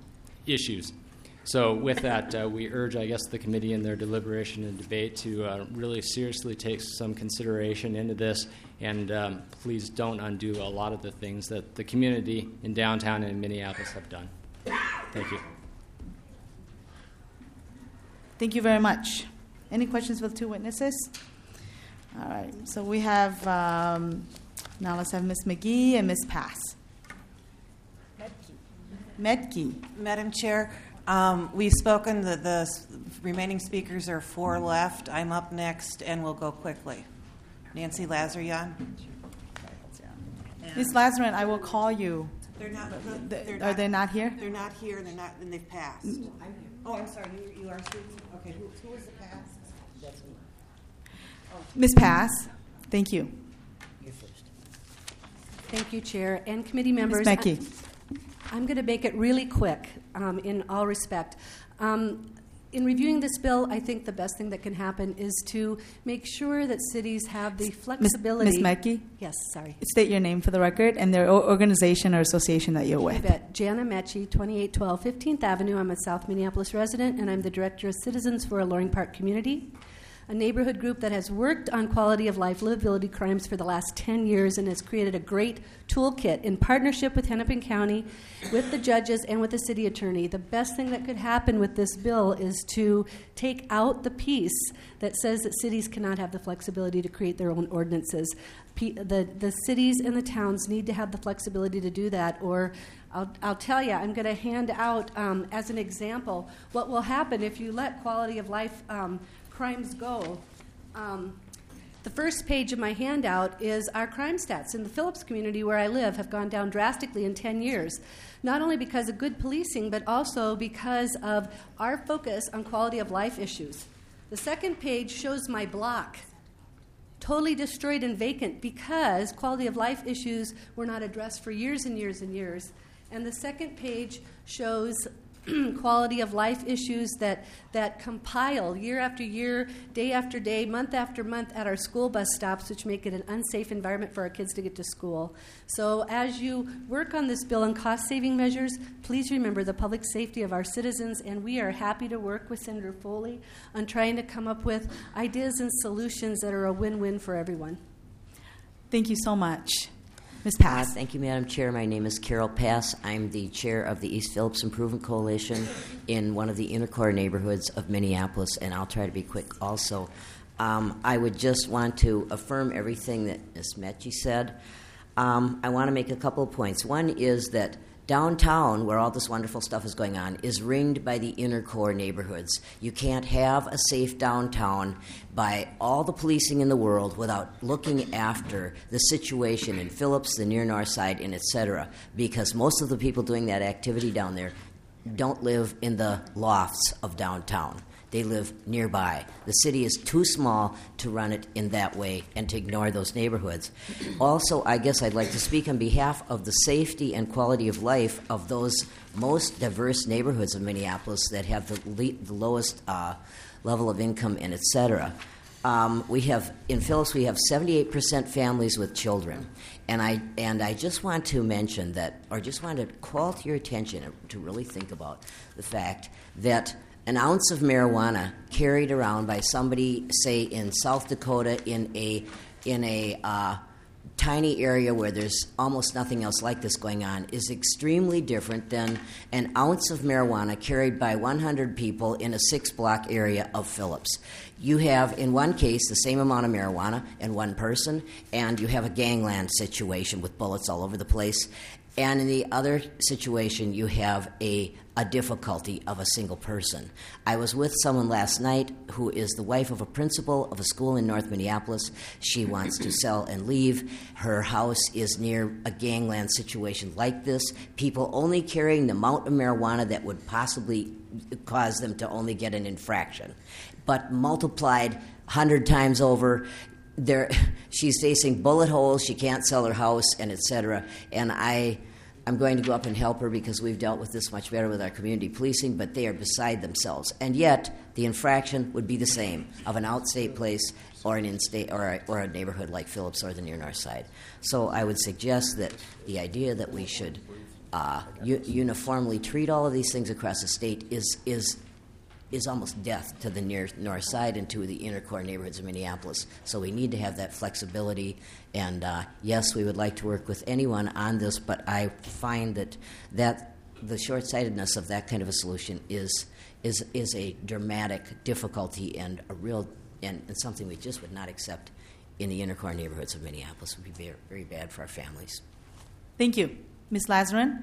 issues. So with that, we urge, I guess, the committee in their deliberation and debate to really seriously take some consideration into this, and please don't undo a lot of the things that the community in downtown and in Minneapolis have done. Thank you. Thank you very much. Any questions for the two witnesses? All right, so we have, now let's have Ms. McGee and Ms. Pass. Medke. Madam Chair, we've spoken. The remaining speakers are 4 left. I'm up next, and we'll go quickly. Nancy Lazaryan. Ms. Lazaryan, I will call you. They're not. Are they not here? They're not here. They're not, and they've passed. I'm sorry. You are speaking. Okay. Who is the pass? That's me. Ms. Pass. Thank you. You're first. Thank you, Chair and committee members. Ms. Mackey. I'm going to make it really quick in all respect. In reviewing this bill, I think the best thing that can happen is to make sure that cities have the flexibility. Ms. Mackey? Yes, sorry. State your name for the record and their organization or association that you're with. I bet. Jana Mechie, 2812 15th Avenue. I'm a South Minneapolis resident, and I'm the Director of Citizens for a Loring Park Community, a neighborhood group that has worked on quality of life, livability crimes for the last 10 years and has created a great toolkit in partnership with Hennepin County, with the judges, and with the city attorney. The best thing that could happen with this bill is to take out the piece that says that cities cannot have the flexibility to create their own ordinances. The cities and the towns need to have the flexibility to do that, or I'll tell you, I'm going to hand out, as an example, what will happen if you let quality of life crimes go. The first page of my handout is our crime stats in the Phillips community where I live have gone down drastically in 10 years, not only because of good policing, but also because of our focus on quality of life issues. The second page shows my block, totally destroyed and vacant because quality of life issues were not addressed for years and years and years. And the second page shows quality of life issues that compile year after year, day after day, month after month at our school bus stops, which make it an unsafe environment for our kids to get to school. So as you work on this bill and cost-saving measures, please remember the public safety of our citizens, and we are happy to work with Senator Foley on trying to come up with ideas and solutions that are a win-win for everyone. Thank you so much. Ms. Pass. Thank you, Madam Chair. My name is Carol Pass. I'm the chair of the East Phillips Improvement Coalition in one of the inner core neighborhoods of Minneapolis, and I'll try to be quick also. I would just want to affirm everything that Ms. Mechie said. I want to make a couple of points. One is that downtown, where all this wonderful stuff is going on, is ringed by the inner core neighborhoods. You can't have a safe downtown by all the policing in the world without looking after the situation in Phillips, the near north side, and et cetera, because most of the people doing that activity down there don't live in the lofts of downtown. They live nearby. The city is too small to run it in that way and to ignore those neighborhoods. Also, I guess I'd like to speak on behalf of the safety and quality of life of those most diverse neighborhoods of Minneapolis that have the lowest level of income and et cetera. In Phillips, we have 78% families with children. And I just want to mention that, or just want to call to your attention to really think about the fact that an ounce of marijuana carried around by somebody, say, in South Dakota in a tiny area where there's almost nothing else like this going on is extremely different than an ounce of marijuana carried by 100 people in a 6-block area of Phillips. You have, in one case, the same amount of marijuana in one person, and you have a gangland situation with bullets all over the place. And in the other situation, you have a difficulty of a single person. I was with someone last night who is the wife of a principal of a school in North Minneapolis. She wants to sell and leave. Her house is near a gangland situation like this. People only carrying the amount of marijuana that would possibly cause them to only get an infraction. But multiplied 100 times over, she's facing bullet holes, she can't sell her house, and et cetera. And I'm going to go up and help her because we've dealt with this much better with our community policing, but they are beside themselves. And yet, the infraction would be the same of an outstate place or an in-state or a neighborhood like Phillips or the near north side. So I would suggest that the idea that we should uniformly treat all of these things across the state is almost death to the near north side and to the inner core neighborhoods of Minneapolis. So we need to have that flexibility. And yes, we would like to work with anyone on this, but I find that the short-sightedness of that kind of a solution is a dramatic difficulty and a real and something we just would not accept in the inner core neighborhoods of Minneapolis. It would be very, very bad for our families. Thank you. Ms. Lazarin?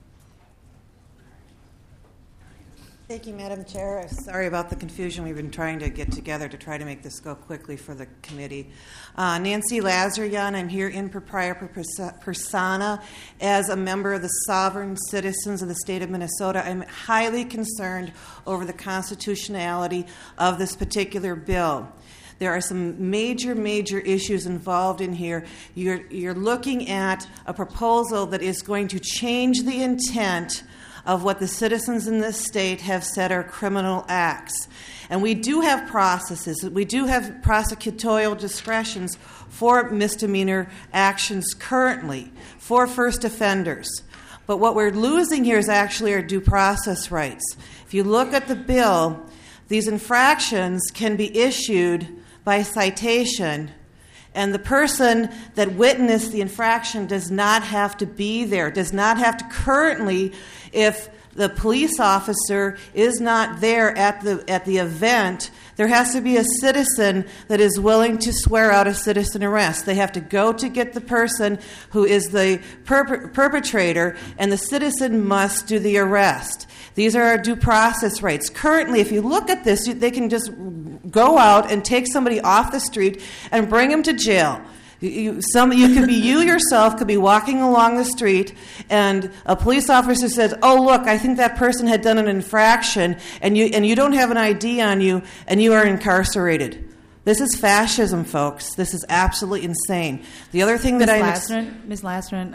Thank you, Madam Chair. Sorry about the confusion. We've been trying to get together to try to make this go quickly for the committee. Nancy Lazaryan, I'm here in propria persona as a member of the sovereign citizens of the state of Minnesota. I'm highly concerned over the constitutionality of this particular bill. There are some major issues involved in here. You're looking at a proposal that is going to change the intent of what the citizens in this state have said are criminal acts. And we do have processes. We do have prosecutorial discretions for misdemeanor actions currently, for first offenders. But what we're losing here is actually our due process rights. If you look at the bill, these infractions can be issued by citation, and the person that witnessed the infraction does not have to be there, does not have to currently, if the police officer is not there at the event, there has to be a citizen that is willing to swear out a citizen arrest. They have to go to get the person who is the perpetrator, and the citizen must do the arrest. These are our due process rights. Currently, if you look at this, they can just go out and take somebody off the street and bring them to jail. You could be you yourself could be walking along the street, and a police officer says, "Oh, look, I think that person had done an infraction, and you don't have an ID on you, and you are incarcerated." This is fascism, folks. This is absolutely insane. The other thing that Ms. Lazarin,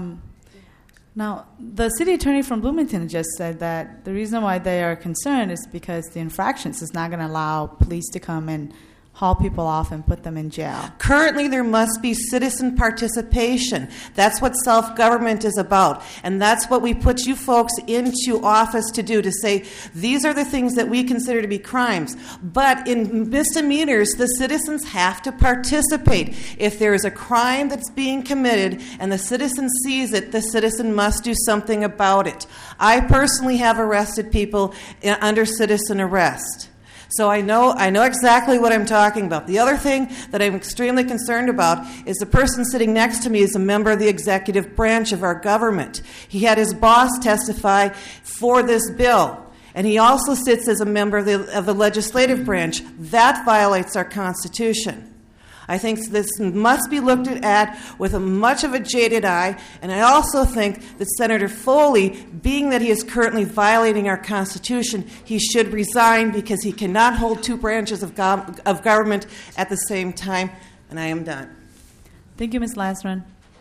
now, the city attorney from Bloomington just said that the reason why they are concerned is because the infractions is not going to allow police to come and haul people off and put them in jail. Currently, there must be citizen participation. That's what self-government is about. And that's what we put you folks into office to do, to say, these are the things that we consider to be crimes. But in misdemeanors, the citizens have to participate. If there is a crime that's being committed and the citizen sees it, the citizen must do something about it. I personally have arrested people under citizen arrest. So I know exactly what I'm talking about. The other thing that I'm extremely concerned about is the person sitting next to me is a member of the executive branch of our government. He had his boss testify for this bill, and he also sits as a member of the legislative branch. That violates our Constitution. I think this must be looked at with much of a jaded eye, and I also think that Senator Foley, being that he is currently violating our Constitution, he should resign because he cannot hold two branches of government at the same time, and I am done. Thank you, Ms. Lazarin.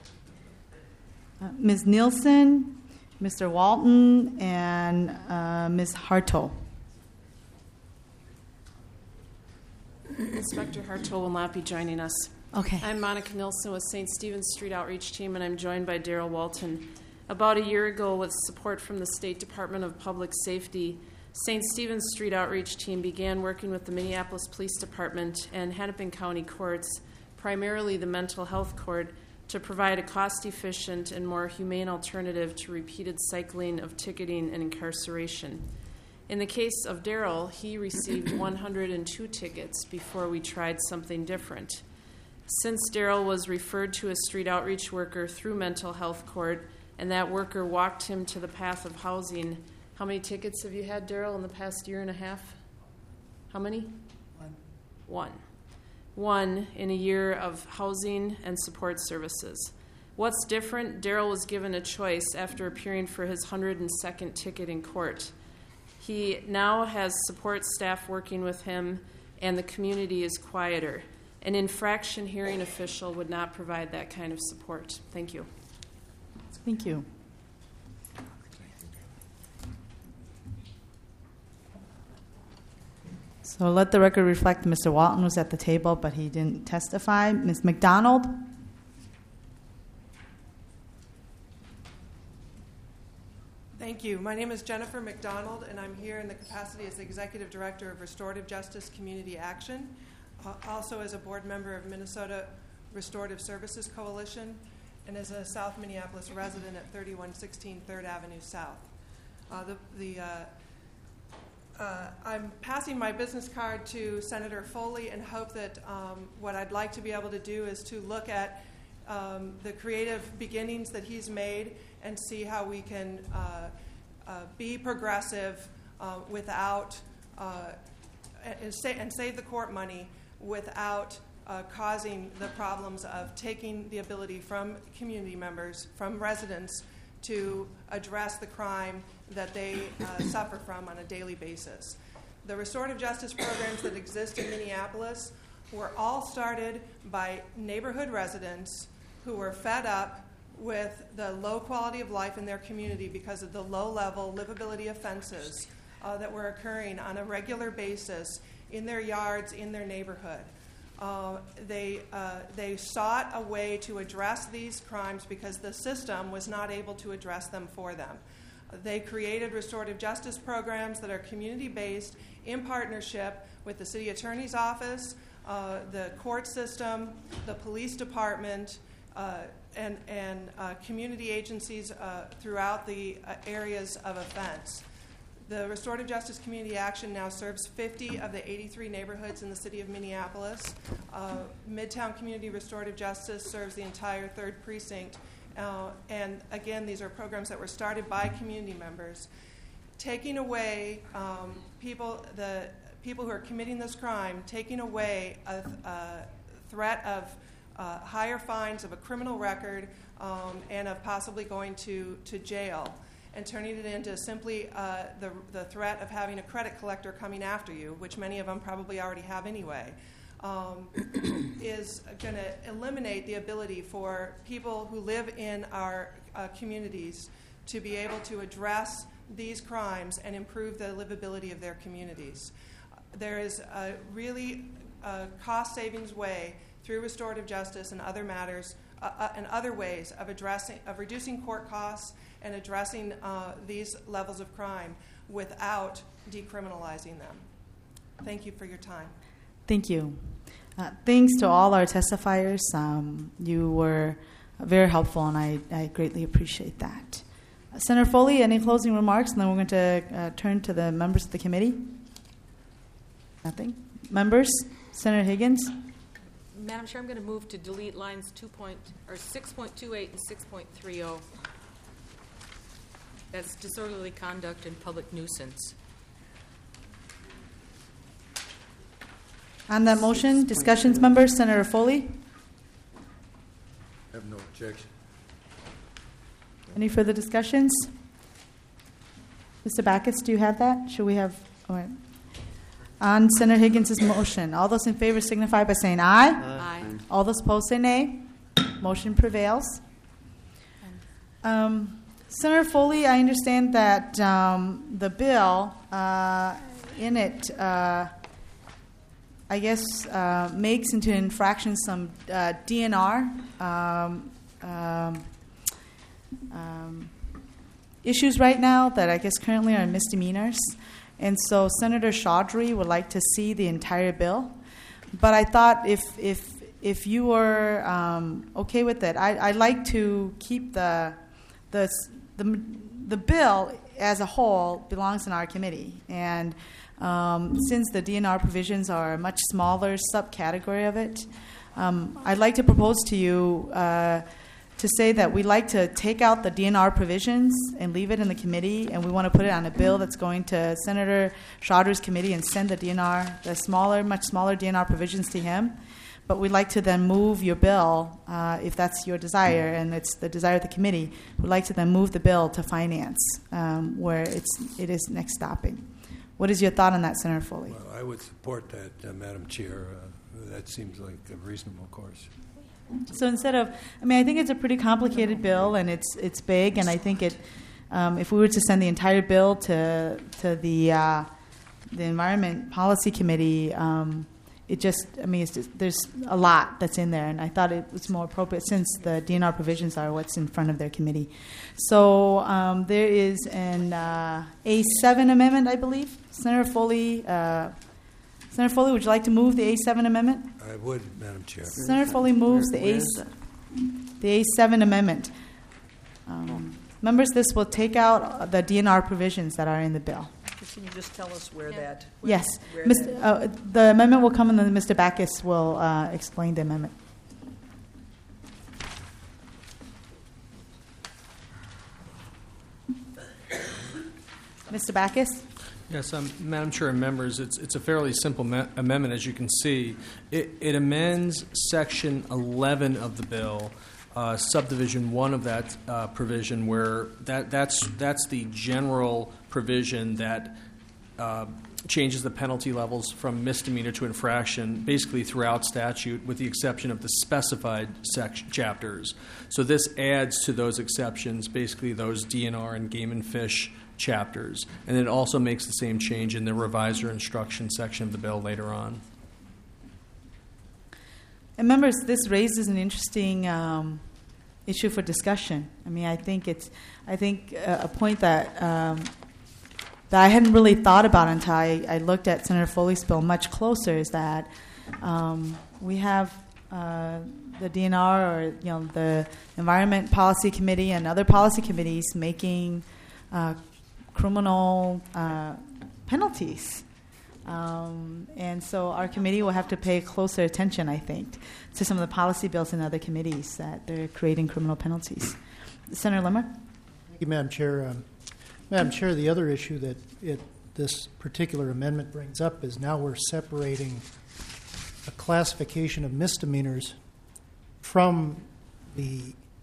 Ms. Nielsen, Mr. Walton, and Ms. Hartle. Inspector Hartle will not be joining us. Okay. I'm Monica Nilsson with St. Stephen's Street Outreach Team, and I'm joined by Daryl Walton. About a year ago, with support from the State Department of Public Safety, St. Stephen's Street Outreach Team began working with the Minneapolis Police Department and Hennepin County courts, primarily the mental health court, to provide a cost-efficient and more humane alternative to repeated cycling of ticketing and incarceration. In the case of Daryl, he received 102 tickets before we tried something different. Since Daryl was referred to a street outreach worker through mental health court, and that worker walked him to the path of housing, how many tickets have you had, Daryl, in the past year and a half? How many? One in a year of housing and support services. What's different? Daryl was given a choice after appearing for his 102nd ticket in court. He now has support staff working with him, and the community is quieter. An infraction hearing official would not provide that kind of support. Thank you. Thank you. So let the record reflect Mr. Walton was at the table, but he didn't testify. Ms. McDonald? Thank you. My name is Jennifer McDonald, and I'm here in the capacity as the Executive Director of Restorative Justice Community Action, also as a board member of Minnesota Restorative Services Coalition, and as a South Minneapolis resident at 3116 3rd Avenue South. I'm passing my business card to Senator Foley and hope that what I'd like to be able to do is to look at the creative beginnings that he's made and see how we can be progressive without and save the court money without causing the problems of taking the ability from community members, from residents, to address the crime that they suffer from on a daily basis. The restorative justice programs that exist in Minneapolis were all started by neighborhood residents who were fed up with the low quality of life in their community because of the low-level livability offenses that were occurring on a regular basis in their yards, in their neighborhood. They sought a way to address these crimes because the system was not able to address them for them. They created restorative justice programs that are community-based in partnership with the city attorney's office, the court system, the police department, and community agencies throughout the areas of offense. The Restorative Justice Community Action now serves 50 of the 83 neighborhoods in the city of Minneapolis. Midtown Community Restorative Justice serves the entire 3rd Precinct. And again, these are programs that were started by community members. Taking away people who are committing this crime, taking away a threat of higher fines, of a criminal record, and of possibly going to jail, and turning it into simply the threat of having a credit collector coming after you, which many of them probably already have anyway, is going to eliminate the ability for people who live in our communities to be able to address these crimes and improve the livability of their communities. There is a really cost savings way through restorative justice and other matters and other ways of reducing court costs and addressing these levels of crime without decriminalizing them. Thank you for your time. Thank you. Thanks to all our testifiers. You were very helpful, and I greatly appreciate that. Senator Foley, any closing remarks? And then we're going to turn to the members of the committee. Nothing? Members? Senator Higgins? Madam Chair, I'm going to move to delete lines 6.28 and 6.30. That's disorderly conduct and public nuisance. On that motion, discussions, members. Senator Foley? I have no objection. Any further discussions? Mr. Backus, do you have that? Should we have? All right. On Senator Higgins' motion, all those in favor signify by saying aye. Aye. All those opposed say nay. Motion prevails. Senator Foley, I understand that the bill in it, I guess, makes into infraction some DNR issues right now that I guess currently are misdemeanors. And so Senator Chaudhry would like to see the entire bill. But I thought if you were okay with it, I'd like to keep the bill as a whole belongs in our committee. And since the DNR provisions are a much smaller subcategory of it, I'd like to propose to you to say that we'd like to take out the DNR provisions and leave it in the committee, and we want to put it on a bill that's going to Senator Chaudhry's committee and send the much smaller DNR provisions to him. But we'd like to then move your bill, if that's your desire, and it's the desire of the committee, we'd like to then move the bill to finance, where it is next stopping. What is your thought on that, Senator Foley? Well, I would support that, Madam Chair. That seems like a reasonable course. So instead of, I think it's a pretty complicated bill, and it's big, and I think if we were to send the entire bill to the Environment Policy Committee, there's a lot that's in there, and I thought it was more appropriate since the DNR provisions are what's in front of their committee. So there is an A7 amendment, I believe. Senator Foley, would you like to move the A7 amendment? I would, Madam Chair. Senator Foley moves the A7 amendment. Members, this will take out the DNR provisions that are in the bill. Can you just tell us where that? Yes. Where The amendment will come, and then Mr. Backus will explain the amendment. Mr. Backus? Yes, Madam Chair and members, it's a fairly simple amendment, as you can see. It amends Section 11 of the bill, Subdivision 1 of that provision, where that's the general provision that changes the penalty levels from misdemeanor to infraction, basically throughout statute, with the exception of the specified chapters. So this adds to those exceptions, basically those DNR and game and fish chapters, and it also makes the same change in the revisor instruction section of the bill later on. And members, this raises an interesting issue for discussion. I mean, I think a point that I hadn't really thought about until I looked at Senator Foley's bill much closer is that we have the DNR, or the Environment Policy Committee and other policy committees making criminal penalties. And so our committee will have to pay closer attention, I think, to some of the policy bills in other committees that they're creating criminal penalties. Senator Limmer? Thank you, Madam Chair. Madam Chair, the other issue that this particular amendment brings up is now we're separating a classification of misdemeanors from the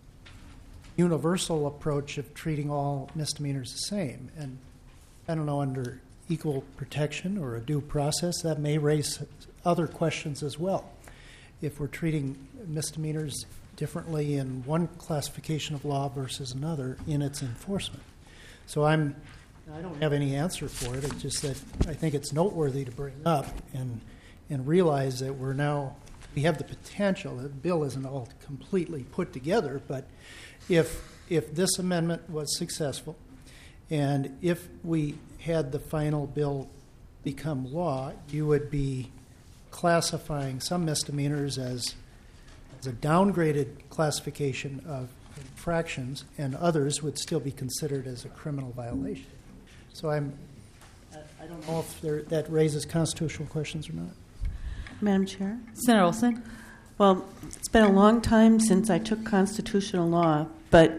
universal approach of treating all misdemeanors the same. And I don't know, under equal protection or a due process, that may raise other questions as well. If we're treating misdemeanors differently in one classification of law versus another in its enforcement. So I don't have any answer for it. It's just that I think it's noteworthy to bring up and realize that we have the potential. The bill isn't all completely put together, but if this amendment was successful, and if we had the final bill become law, you would be classifying some misdemeanors as a downgraded classification of infractions, and others would still be considered as a criminal violation. So I don't know if that raises constitutional questions or not. Madam Chair? Senator Olson? Well, it's been a long time since I took constitutional law, but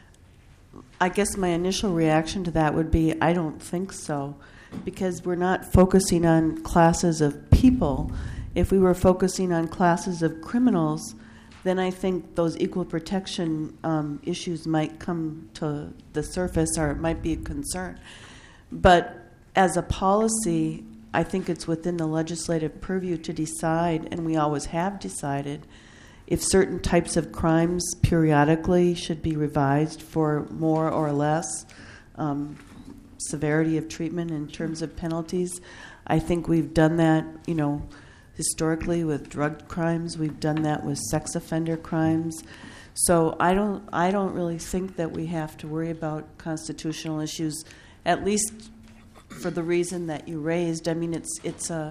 I guess my initial reaction to that would be I don't think so, because we're not focusing on classes of people. If we were focusing on classes of criminals, then I think those equal protection issues might come to the surface, or it might be a concern. But as a policy, I think it's within the legislative purview to decide, and we always have decided, if certain types of crimes periodically should be revised for more or less severity of treatment in terms of penalties. I think we've done that, historically with drug crimes. We've done that with sex offender crimes. So I don't really think that we have to worry about constitutional issues, at least for the reason that you raised. I mean, it's a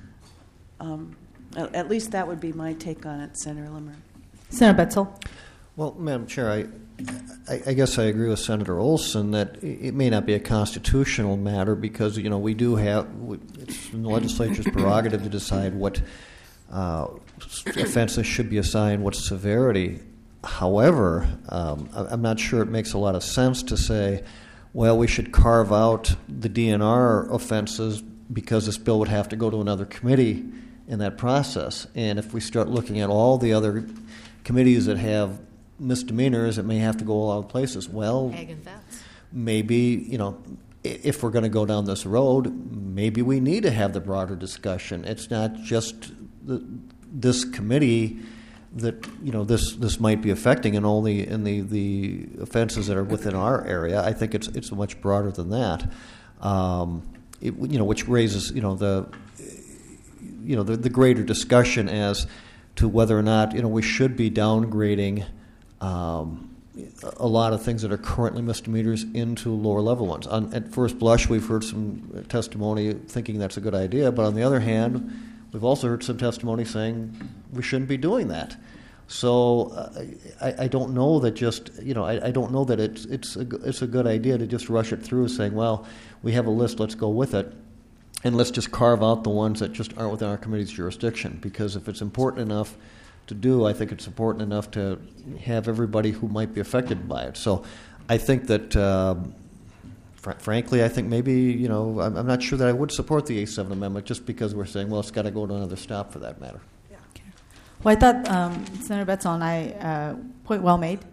at least that would be my take on it, Senator Limmer. Senator Betzel? Well, Madam Chair, I guess I agree with Senator Olson that it may not be a constitutional matter because, we do have, it's the legislature's prerogative to decide what offenses should be assigned, what severity. However, I'm not sure it makes a lot of sense to say, well, we should carve out the DNR offenses because this bill would have to go to another committee in that process. And if we start looking at all the other committees that have misdemeanors, it may have to go all other places. Well, maybe, if we're going to go down this road, maybe we need to have the broader discussion. It's not just this committee that, this might be affecting, and only in the offenses that are within our area. I think it's much broader than that, which raises, the greater discussion as to whether or not we should be downgrading a lot of things that are currently misdemeanors into lower level ones. At first blush, we've heard some testimony thinking that's a good idea, but on the other hand, we've also heard some testimony saying we shouldn't be doing that. So I don't know that I don't know that it's a good idea to just rush it through, saying, well, we have a list, let's go with it, and let's just carve out the ones that just aren't within our committee's jurisdiction. Because if it's important enough to do, I think it's important enough to have everybody who might be affected by it. So I think that, frankly, I think maybe, I'm not sure that I would support the A7 amendment just because we're saying, well, it's got to go to another stop for that matter. Well, I thought Senator Betzel and I, point well made.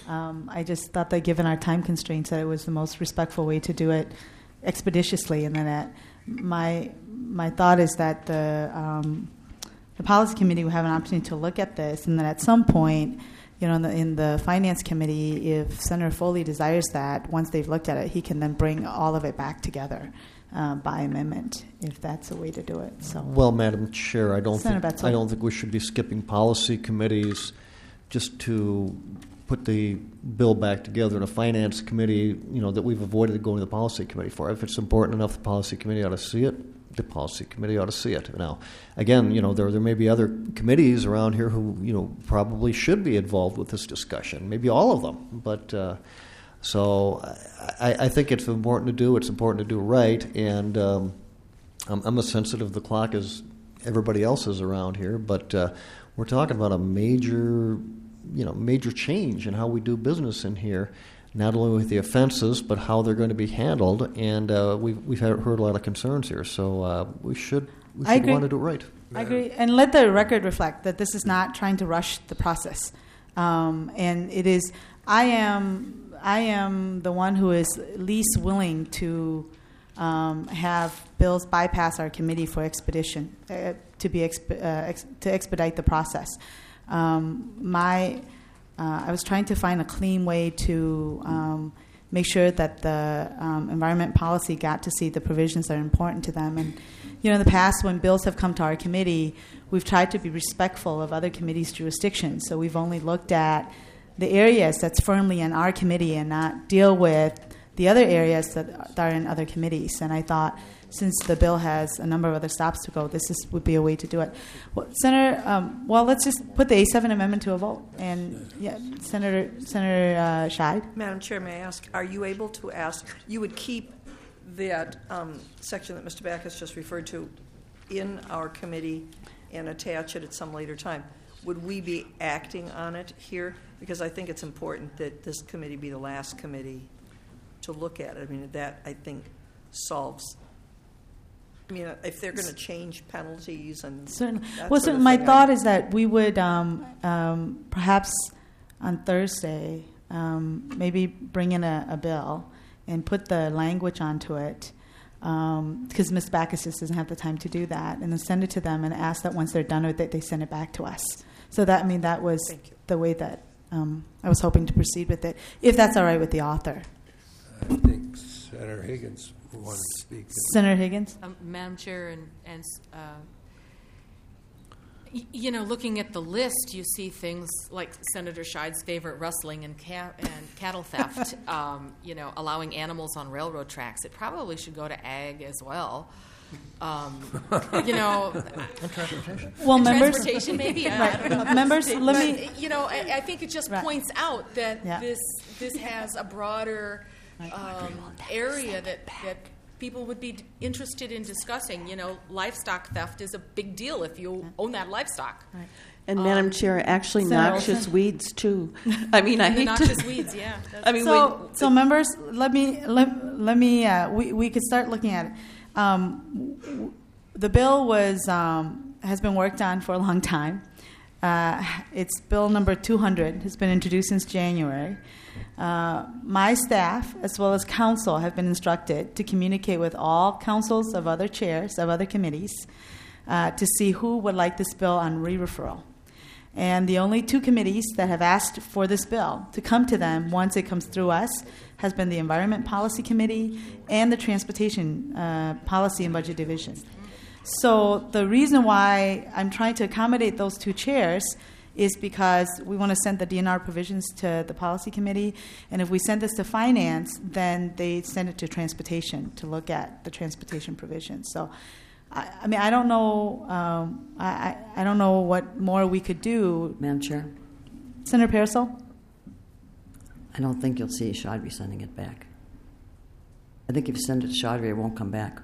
I just thought that given our time constraints that it was the most respectful way to do it expeditiously. And then my thought is that the policy committee will have an opportunity to look at this, and then at some point, in the finance committee, if Senator Foley desires that, once they've looked at it, he can then bring all of it back together by amendment, if that's a way to do it. So, well, Madam Chair, I don't Senator think we should be skipping policy committees just to put the bill back together in a finance committee. That we've avoided going to the policy committee for. If it's important enough, the policy committee ought to see it. The policy committee ought to see it. Now, again, there may be other committees around here who probably should be involved with this discussion. Maybe all of them, but. So I think it's important to do. It's important to do right, and I'm as sensitive to the clock as everybody else is around here. But we're talking about a major change in how we do business in here, not only with the offenses, but how they're going to be handled. And we've heard a lot of concerns here, so we should want to do it right. I agree, and let the record reflect that this is not trying to rush the process, and it is. I am the one who is least willing to have bills bypass our committee for expedition, to expedite the process. I was trying to find a clean way to make sure that the environment policy got to see the provisions that are important to them. And in the past, when bills have come to our committee, we've tried to be respectful of other committees' jurisdictions. So we've only looked at the areas that's firmly in our committee and not deal with the other areas that are in other committees. And I thought, since the bill has a number of other stops to go, this would be a way to do it. Well, Senator, let's just put the A7 amendment to a vote. And Senator Scheid. Madam Chair, may I ask, are you able to ask, you would keep that section that Mr. Backus just referred to in our committee and attach it at some later time? Would we be acting on it here? Because I think it's important that this committee be the last committee to look at it. I mean, that, I think, solves. I mean, if they're going to change penalties and certainly. My thought is that we would perhaps on Thursday maybe bring in a bill and put the language onto it, because Ms. Backus just doesn't have the time to do that, and then send it to them and ask that once they're done with it, they send it back to us. So that was the way that I was hoping to proceed with it, if that's all right with the author. I think Senator Higgins wanted to speak. Senator Higgins? Madam Chair, and looking at the list, you see things like Senator Scheid's favorite, rustling and cattle theft, allowing animals on railroad tracks. It probably should go to ag as well. Well, members, transportation maybe. Members, let me. I think it just points out that this has a broader area that people would be interested in discussing. Livestock theft is a big deal if you own that livestock. Right. And Madam Chair, actually noxious weeds too. I mean, I hate noxious weeds. Yeah. I mean, so members, let me. We could start looking at it. The bill has been worked on for a long time. It's bill number 200. Has been introduced since January. My staff, as well as council, have been instructed to communicate with all councils of other chairs of other committees to see who would like this bill on re-referral. And the only two committees that have asked for this bill to come to them once it comes through us has been the Environment Policy Committee and the Transportation Policy and Budget Division. So the reason why I'm trying to accommodate those two chairs is because we want to send the DNR provisions to the policy committee, and if we send this to finance, then they send it to transportation to look at the transportation provisions. So, I mean, I don't know. I don't know what more we could do. Madam Chair, Senator Parasol? I don't think you'll see Chaudhry sending it back. I think if you send it to Chaudhry, it won't come back.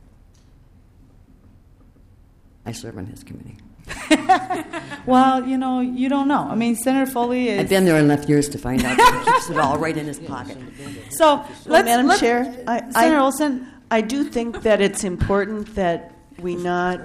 I serve on his committee. Well, you know, you don't know. I mean, Senator Foley is... I've been there enough years to find out that he keeps it all right in his pocket. So, Madam Chair, Senator Olson, I do think that it's important that we not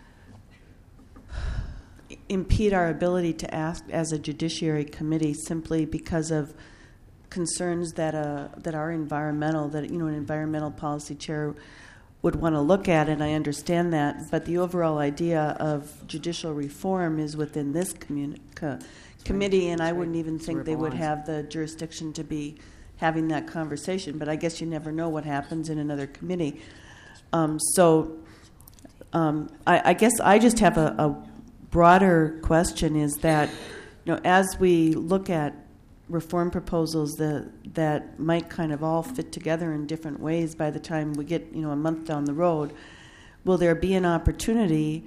impede our ability to act as a judiciary committee simply because of concerns that are environmental, that, you know, an environmental policy chair would want to look at, and I understand that. But the overall idea of judicial reform is within this committee, and I wouldn't even think they would have the jurisdiction to be having that conversation. But I guess you never know what happens in another committee. I guess I just have a broader question, is that, you know, as we look at reform proposals that might kind of all fit together in different ways by the time we get, you know, a month down the road, will there be an opportunity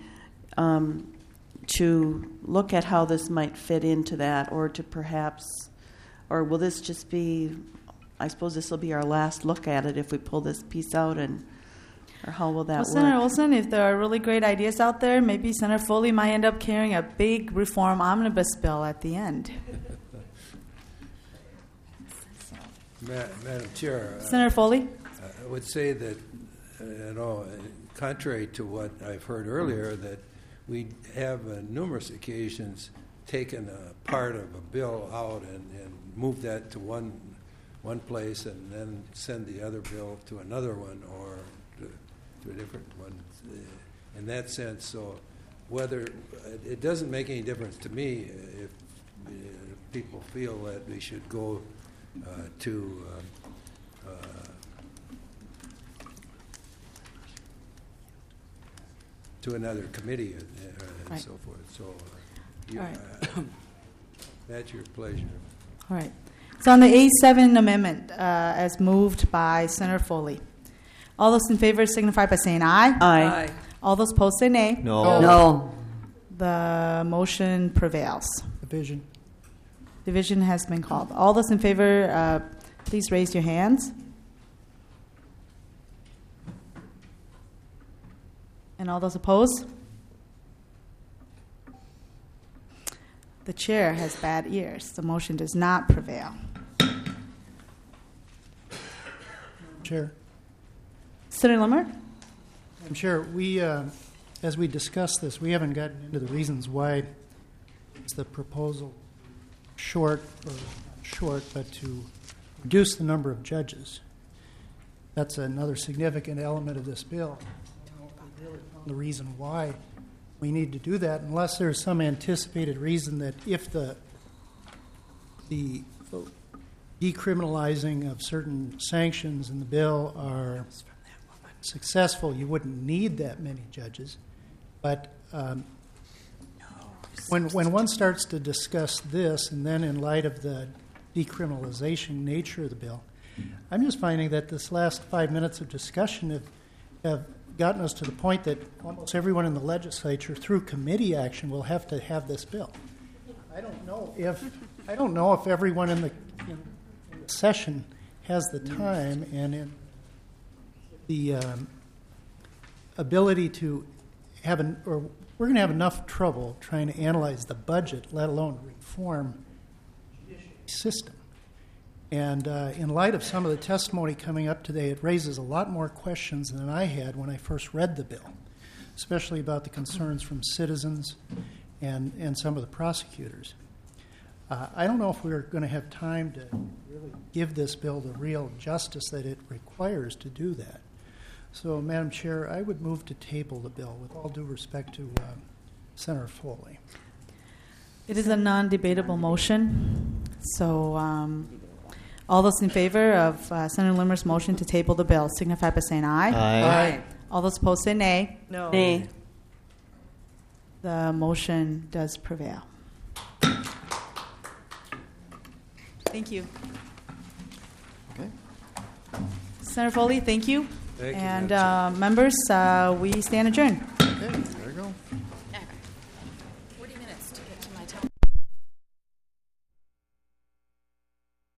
to look at how this might fit into that, or to perhaps, or will this just be, I suppose this will be our last look at it if we pull this piece out, and or how will that work? Senator Olson, if there are really great ideas out there, maybe Senator Foley might end up carrying a big reform omnibus bill at the end. Madam Chair, Senator Foley? I would say that, contrary to what I've heard earlier, that we have on numerous occasions taken a part of a bill out and moved that to one place and then send the other bill to another one, or to a different one in that sense. So whether it doesn't make any difference to me if people feel that we should go to another committee and right. so forth. So All right. That's your pleasure. All right. So on the A7 amendment, as moved by Senator Foley, all those in favor signify by saying aye. Aye. All those opposed say nay. No. The motion prevails. Division. Division has been called. All those in favor, please raise your hands. And all those opposed? The chair has bad ears. The motion does not prevail. Chair. Senator Limmer? Madam Chair, we, as we discussed this, we haven't gotten into the reasons why it's the proposal but to reduce the number of judges. That's another significant element of this bill. The reason why we need to do that, unless there's some anticipated reason that if the decriminalizing of certain sanctions in the bill are successful, you wouldn't need that many judges. But when one starts to discuss this, and then in light of the decriminalization nature of the bill, I'm just finding that this last 5 minutes of discussion have gotten us to the point that almost everyone in the legislature, through committee action, will have to have this bill. I don't know if everyone in the session has the time and in the ability to have we're going to have enough trouble trying to analyze the budget, let alone reform the system. And in light of some of the testimony coming up today, it raises a lot more questions than I had when I first read the bill, especially about the concerns from citizens and some of the prosecutors. I don't know if we're going to have time to really give this bill the real justice that it requires to do that. So, Madam Chair, I would move to table the bill with all due respect to Senator Foley. It is a non-debatable motion. So all those in favor of Senator Limmer's motion to table the bill signify by saying aye. Aye. All those opposed say nay. No. Nay. The motion does prevail. Thank you. Okay. Senator Foley, thank you. Thank you, and Madam members, we stand adjourned. Okay, there you go.